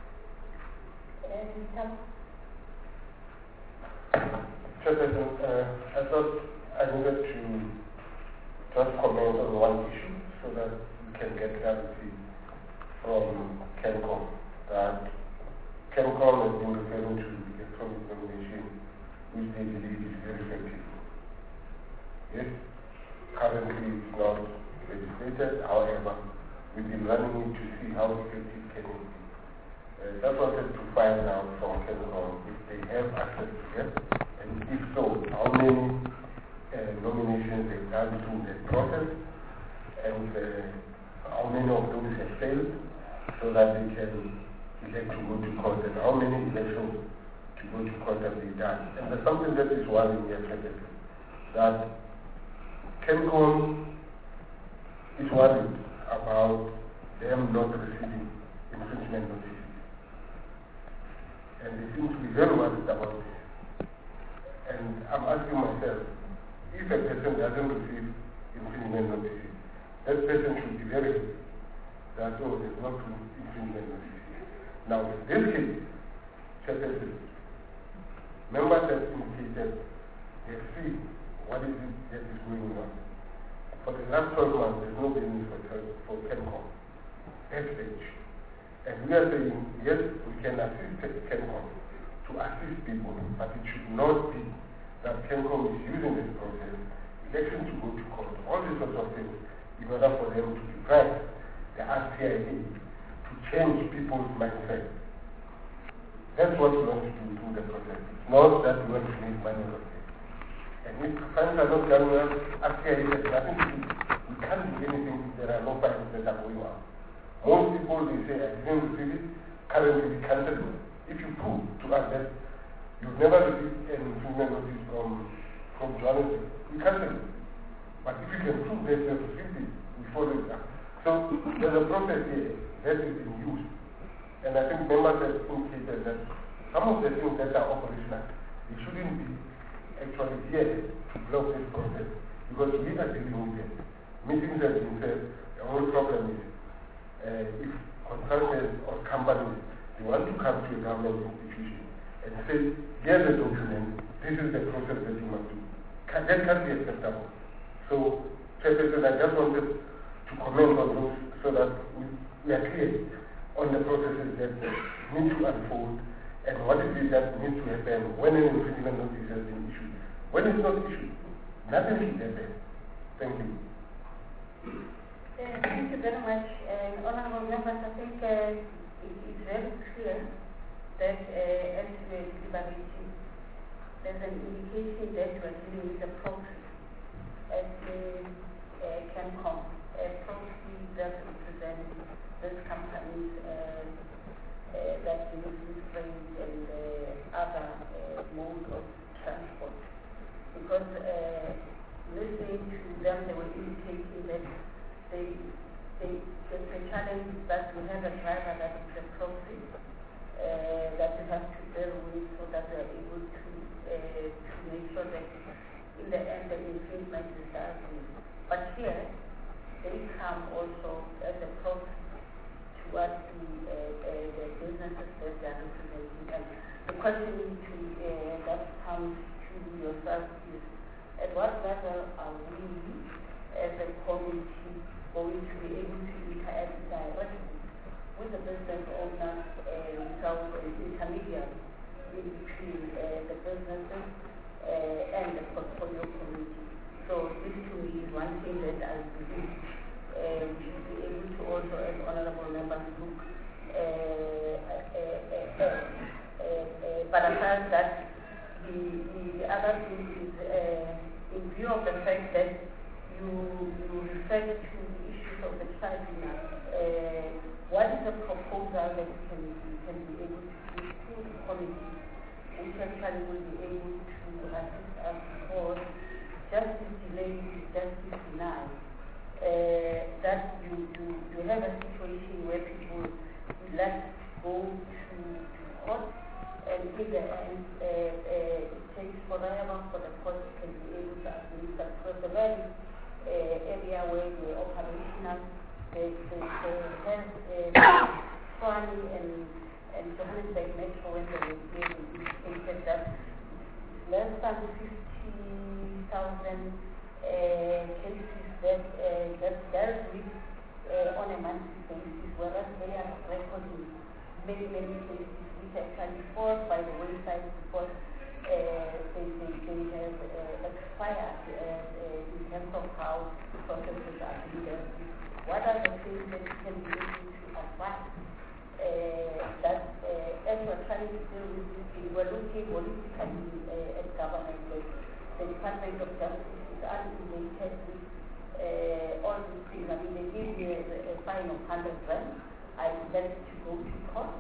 Chairperson, I thought I needed to just comment on one issue so that we can get clarity from CANCOM that CANCOM has been referring to the electronic nomination, which they believe is very effective. Yes, currently it's not legislated, however, we've been running it to see how effective can it be. Just wanted to find out from CANCOM if they have access to it, and if so, how many nominations they've done through the process, and how many of those have failed, so that they can elect to go to court, and how many elections to go to court have they done. And there's something that is worrying me, that CANCOM is worried about them not receiving infringement notices. And they seem to be very worried about this. And I'm asking myself, if a person doesn't receive infringement notices, that person should be very happy that, oh, there's no infringement notices. Now, in this case, Chairperson, members have indicated they see what is it that is going on. For the last 12 months, there's no business for CANCOM at stage. And we are saying, yes, we can assist CANCOM to assist people, but it should not be that CANCOM is using this process, election to go to court, all these sorts of things, in order for them to deprive the RCIA to change people's mindset. That's what we want to do through the process. It's not that we want to make money out of it. And if fines are not done well, RCIA has nothing to do. We can't do anything if there are no fines that are going on. Most people, they say, I didn't receive it, currently we cancel it. If you prove to us that you've never received an infringement notice from Johannesburg, we cancel it. But if you can prove that you have received it, we follow it up. So there's a process here that is in use. And I think members have indicated that some of the things that are operational, it shouldn't be actually here to block this process, because we are dealing with it. Meetings have been said, the whole problem is if consultants or companies, they want to come to a government institution and say, here's a document, this is the process that you must do. That can't be acceptable. So, Chairperson, I just wanted to comment on those so that we are clear on the processes that need to unfold and what is it that needs to happen when an infringement notice has been issued. When it's not issued, nothing should happen. Thank you. Thank you very much. Honorable members, I think it's very clear that as we are deliberating, there's an indication that we are dealing with a proxy at CANCOM. A proxy that represents these companies that use this freight and other modes of transport. Because listening to them, they were indicating that the challenge is that we have a driver that is a proxy that we have to deal with so that we are able to make sure that in the end the infringement is dealt with. But here, they come also as a proxy towards the businesses that they are representing. And the question that comes to yourself is, at what level are we, as a community, going to be able to interact directly with the business owners without an intermediary in between the businesses and the portfolio community? So this to me is one thing that I believe we should be able to also, as honorable members, look. But aside that, the other thing is, in view of the fact that you refer to the issues of the tribunal, what is the proposal that we can be able to give to the committee, which actually will be able to assist us, because justice delayed is justice denied. That you have a situation where people would like to go to court, and in the end, it takes forever for the court to be able to administer. Because the very area where we're operational, the health, Swami and Johannesburg Metro, when they were here, indicated that less than 50,000 cases that dealt with on a monthly basis, whereas they are recording many cases which actually fall by the wayside because they have expired in terms of how processes are being dealt with. What are the things that we can be able to advance that as we're trying to deal with this thing, we're looking holistically at government. The Department of Justice is uninvested with all these things. I mean, they give me a fine of 100 rand. I let to go to court.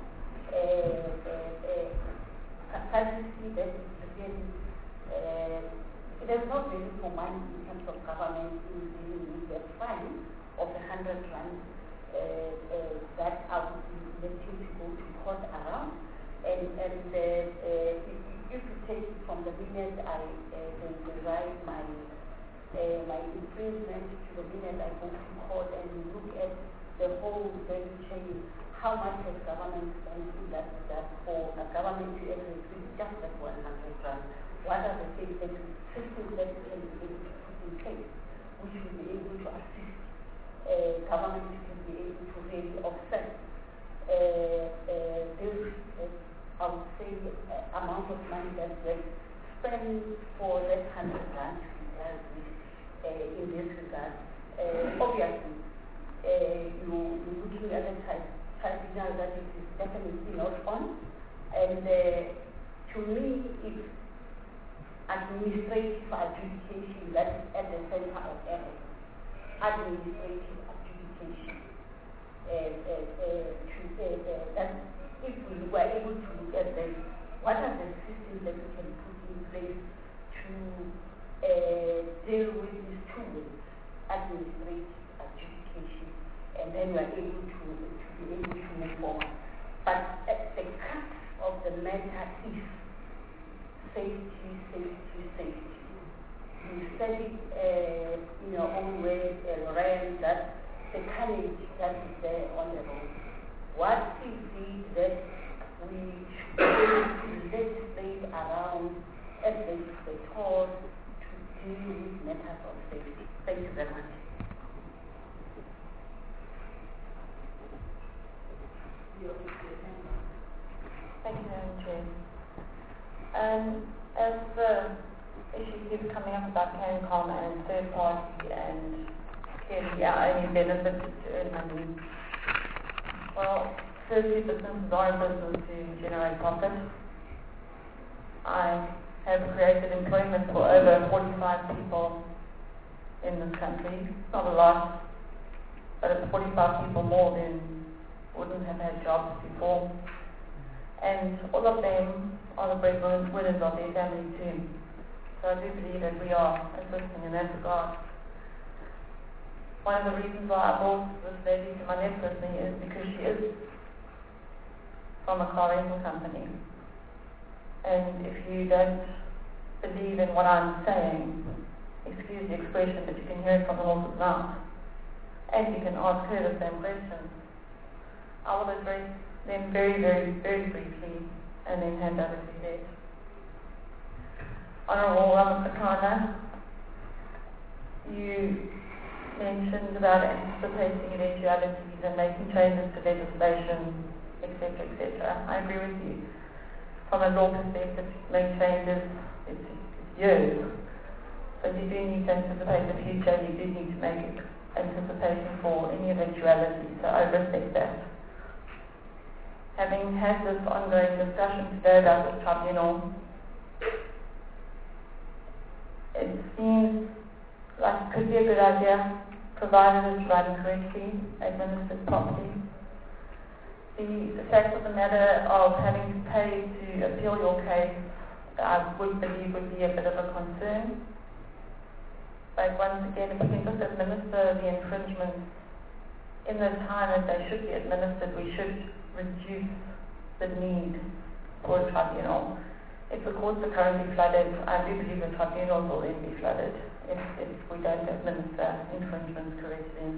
Can't you see that it's really, there's no value for money in terms of government in dealing with that fine of 100 rand that I would be letting to go to court around. And if you take it from the minute I derive my infringement to the minute I go to court and look at the whole value chain, how much has government spent in that for a government to execute just that 100 rand? What are the things that systems that we can be able to put in place which will be able to assist government to be able to really offset this, I would say, amount of money that they spend for that 100 rand to be dealt with in this regard? Obviously, you're looking at a tribunal that it is definitely not on, and to me, it's administrative adjudication that is at the center of error. Administrative adjudication. That if we were able to look at them, what are the systems that we can put in place to deal with these two ways, administrative adjudication, and then we are able to be able to move forward. But the crux of the matter is safety. You said it in your own way, Ryan, that the carnage that is there on the road. What is it that we should legislate around as the toll to deal with matters of safety? Thank you very much. Thank you, Madam Chair. As the issue keeps coming up about CANCOM and third party and clearly our only benefit is to earn money. Well, firstly, businesses are a business to generate profit. I have created employment for over 45 people in this country. It's not a lot, but it's 45 people more than wouldn't have had jobs before. And all of them are the breadwinners of their family too. So I do believe that we are assisting in that regard. One of the reasons why I brought this lady to my left with me is because she is from a car rental company. And if you don't believe in what I'm saying, excuse the expression, but you can hear it from the horse's mouth. And you can ask her the same questions. I will address them very, very, very briefly and then hand over to you. Honourable Ramasakana, you mentioned about anticipating eventualities and making changes to legislation, etc., etc. I agree with you. From a law perspective, to make changes, it's years. So you do need to anticipate the future, you do need to make anticipation for any eventuality. So I respect that. Having had this ongoing discussion today about the tribunal, it seems like it could be a good idea, provided it's run correctly, administered properly. The fact of the matter of having to pay to appeal your case, I would believe would be a bit of a concern. But once again, if we can just administer the infringements in the time that they should be administered, we should reduce the need for a tribunal. If the courts are currently flooded, I do believe the tribunals will then be flooded if we don't administer infringements correctly.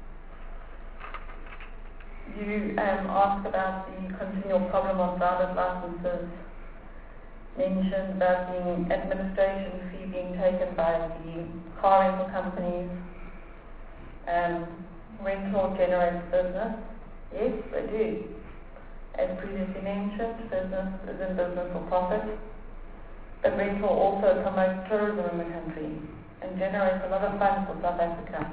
You asked about the continual problem of driver's licenses, mentioned about the administration fee being taken by the car rental companies. Rental generates business. Yes, they do. As previously mentioned, business is in business for profit. But rental also promotes tourism in the country and generates a lot of funds for South Africa.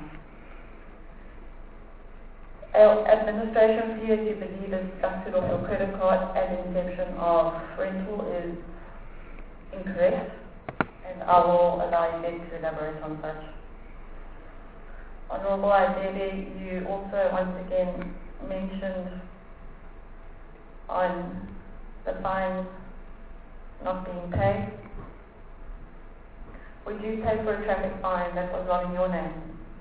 Administration fee, as you believe, is deducted off your credit card at inception of rental is incorrect, and I will allow you to elaborate on such. Honourable Adebe, you also once again mentioned on the fines not being paid. We do pay for a traffic fine that was not in your name.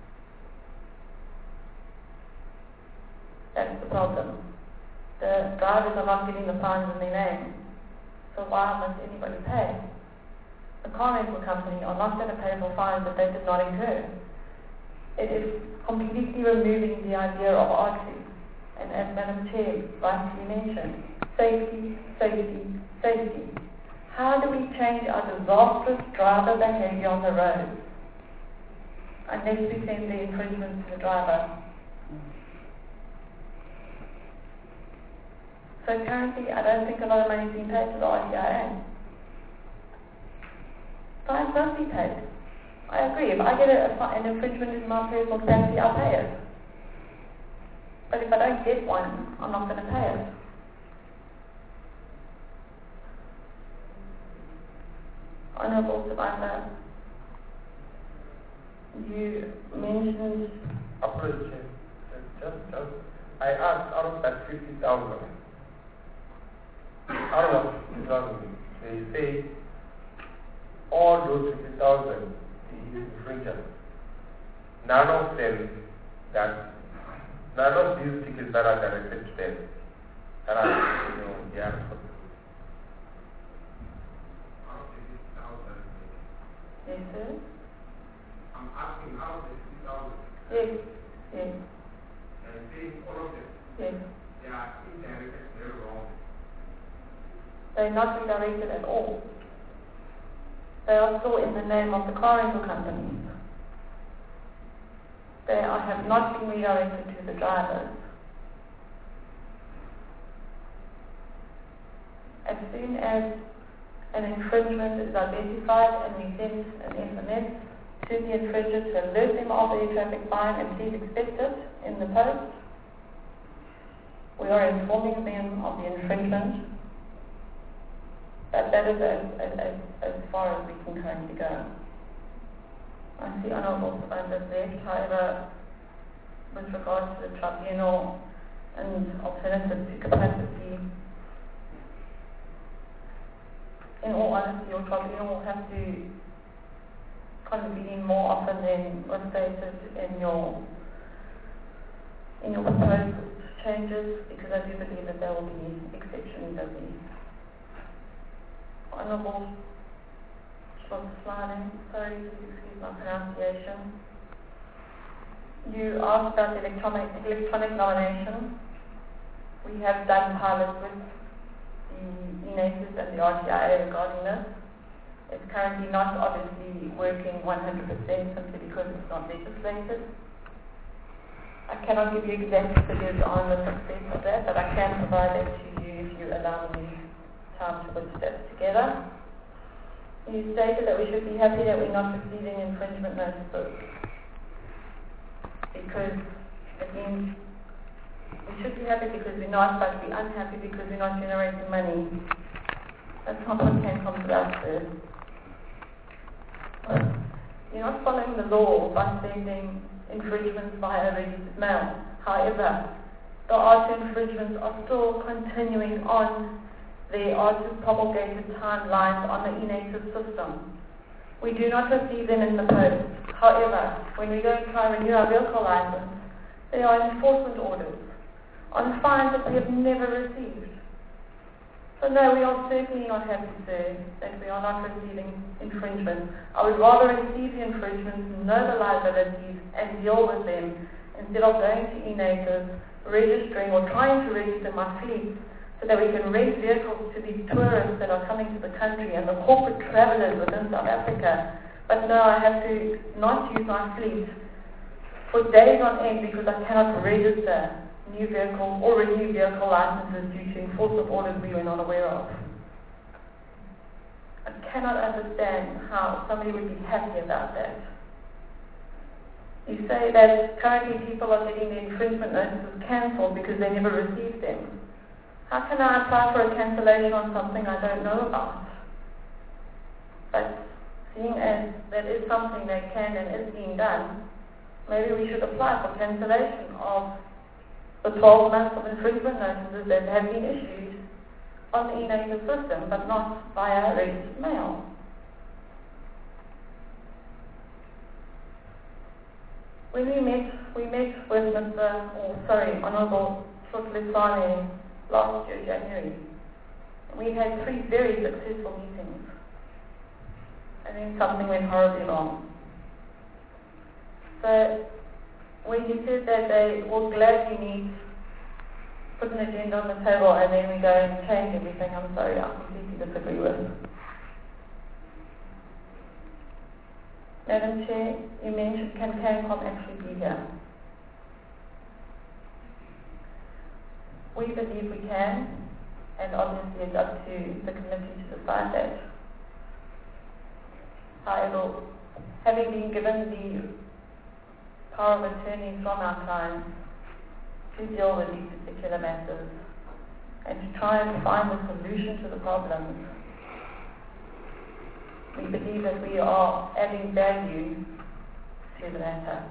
That's the problem. The drivers are not getting the fines in their name. So why must anybody pay? The car rental company are not going to pay for fines that they did not incur. It is completely removing the idea of RC. And as Madam Chair rightly mentioned, safety, safety, safety. How do we change our disastrous driver behavior on the road unless we send the infringements to the driver? So currently, I don't think a lot of money is being paid to the RTIA. Fines must be paid. I agree. If I get an infringement in my personal capacity, I'll pay it. But if I don't get one, I'm not going to pay it. Honourable Savannah, you mentioned... I asked out of that 50,000. Out of 50,000, they say all those 50,000 is infringement. None of these tickets that are directed to them that are, they are Yes, sir? I'm asking out of the 50,000. Yes, yes. And saying all of them. Yes. They are indirected, they're wrong. They're not redirected at all. They are still in the name of the car rental companies. They have not been redirected to the drivers. As soon as an infringement is identified and we send an SMS to the infringer to alert them of the traffic fine and please accept it in the post, we are informing them of the infringement. That is as far as we can currently go. I see Honourable Savannah's left. However, with regards to the tribunal and alternatives to capacity, in all honesty, your tribunal will have to convene more often than was stated in your proposed changes, because I do believe that they will be exceptionally busy. Honourable Schwarz-Flaning, sorry, please excuse my pronunciation. You asked about electronic nomination. We have done pilots with the ENACIS and the RTIA regarding this. It's currently not obviously working 100% simply because it's not legislated. I cannot give you exact figures on the success of that, but I can provide that to you if you allow me time to put steps together. You stated that we should be happy that we're not receiving infringement notices, because it means we should be happy because we're not, but we're unhappy because we're not generating money. That's not what CANCOM's about to. You're not following the law by sending infringements via registered mail. However, the R2 infringements are still continuing on the R2 promulgated timelines on the ENACIS system. We do not receive them in the post. However, when we go and try and renew our vehicle license, there are enforcement orders on fines that we have never received. So no, we are certainly not happy, sir, that we are not receiving infringements. I would rather receive the infringements, know the liabilities, and deal with them, instead of going to ENACIS, registering or trying to register my fleet so that we can rent vehicles to these tourists that are coming to the country and the corporate travelers within South Africa. But no, I have to not use my fleet for days on end because I cannot register new vehicle or renew vehicle licenses due to enforcement orders we were not aware of. I cannot understand how somebody would be happy about that. You say that currently people are getting the infringement notices cancelled because they never received them. How can I apply for a cancellation on something I don't know about? But seeing as that is something that can and is being done, maybe we should apply for cancellation of the 12 months of infringement notices that have been issued on the ENACIS system, but not via registered mail. When we met with Honourable Schwarz-Flaning last year, January. We had 3 very successful meetings. And then something went horribly wrong. So when he said that they will gladly meet, put an agenda on the table, and then we go and change everything, I'm sorry, I completely disagree with. Madam Chair, you mentioned can CANCOM actually be here? We believe we can, and obviously it's up to the committee to decide that. However, having been given the power of attorney from our clients to deal with these particular matters and to try and find a solution to the problems, we believe that we are adding value to the matter.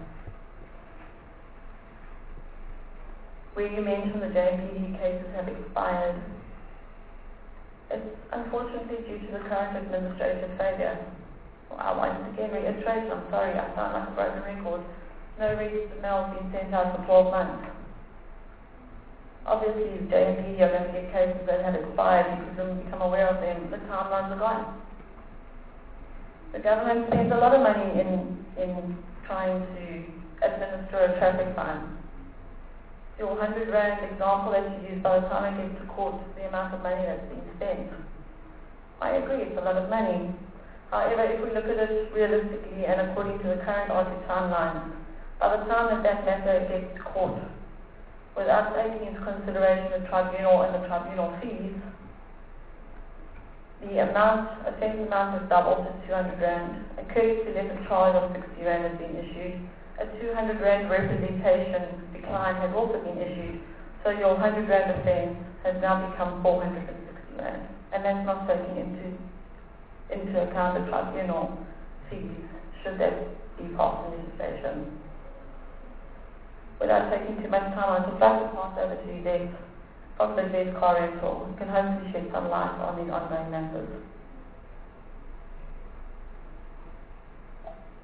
Where you mentioned the JMPD cases have expired, it's unfortunately due to the current administrative failure. Well, I want to again reiterate, I'm sorry, I sound like a broken record. No registered mail has been sent out for 12 months. Obviously, the JMPD are going to get cases that have expired because when we become aware of them, the timelines are gone. The government spends a lot of money in trying to administer a traffic fine. Your 100 Rand example that you use, by the time it gets to court, the amount of money that's being spent. I agree, it's a lot of money. However, if we look at it realistically and according to the current R2 timelines, by the time that matter gets to court, without taking into consideration the tribunal and the tribunal fees, the offence amount has doubled to 200 Rand. A courtesy letter charge of 60 Rand has been issued. A 200 Rand representation decline has also been issued. So your 100 Rand offence has now become 460 Rand. And that's not taking into account the tribunal fees, should that be passed in legislation. Without taking too much time, I'd just like to pass over to Des from the Des Car Rental, who can hopefully shed some light on these ongoing matters.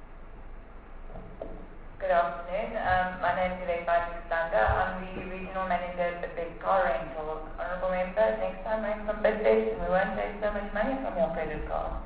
Good afternoon. My name is Elaine Alexander. I'm the Regional Manager at the Big Car Rental. Honourable Member, next time I'm from Bidvest and we won't take so much money from your credit card.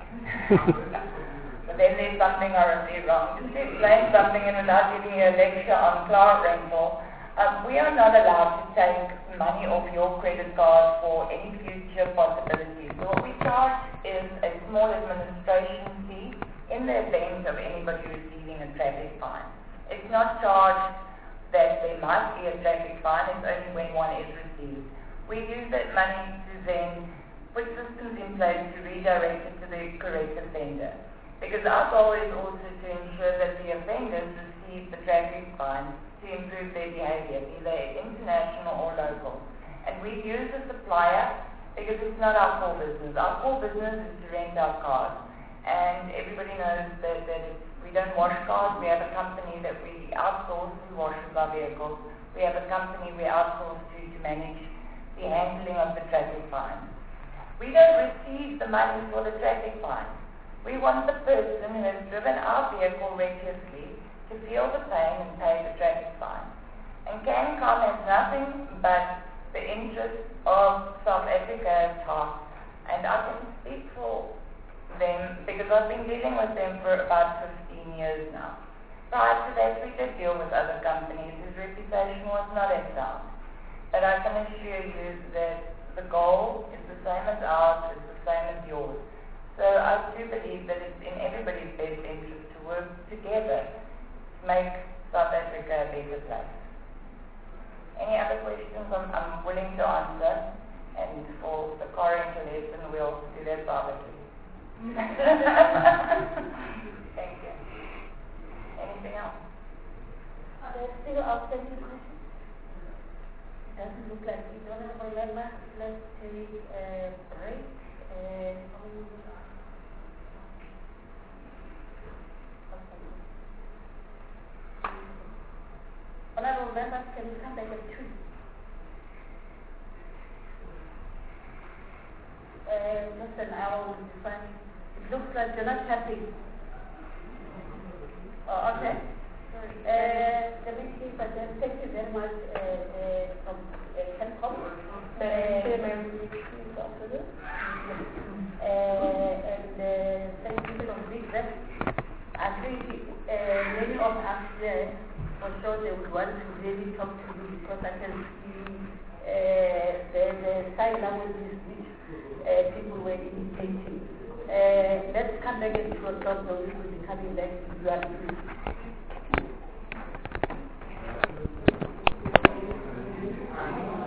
But then there's something horribly wrong. Just to explain something and without giving you a lecture on car rental, we are not allowed to take money off your credit card for any future possibilities. So what we charge is a small administration fee in the event of anybody receiving a traffic fine. It's not charged that there might be a traffic fine, it's only when one is received. We use that money to then put systems in place to redirect it to the correct offender. Because our goal is also to ensure that the offenders receive the traffic fine to improve their behavior, be they international or local. And we use a supplier because it's not our core business. Our core business is to rent our cars. And everybody knows that we don't wash cars. We have a company that we outsource who washes our vehicles. We have a company we outsource to manage the handling of the traffic fines. We don't receive the money for the traffic fine. We want the person who has driven our vehicle recklessly to feel the pain and pay the traffic fine. And CANCOM has nothing but the interest of South Africa at heart. And I can speak for them because I've been dealing with them for about 15 years now. Prior to that, we did deal with other companies whose reputation was not as sound. But I can assure you that the goal is the same as ours, it's the same as yours. So I do believe that it's in everybody's best interest to work together to make South Africa a better place. Any other questions I'm willing to answer, and for the car rental lesson we'll do that privately. Thank you. Anything else? Are there still outstanding questions? It doesn't look like it. Honourable Member, let's take a break. Honourable Members, can you come back at 2? Just an hour will be fine. It looks like you're not happy. Oh, okay. Let me see if I can. Thank you very much from CANCOM. And thank you from Bidvest. I think many of us there, for sure they would want to really talk to you because I can see the sign languages which people were indicating. Let's come back and do a talk. We will be coming back to you.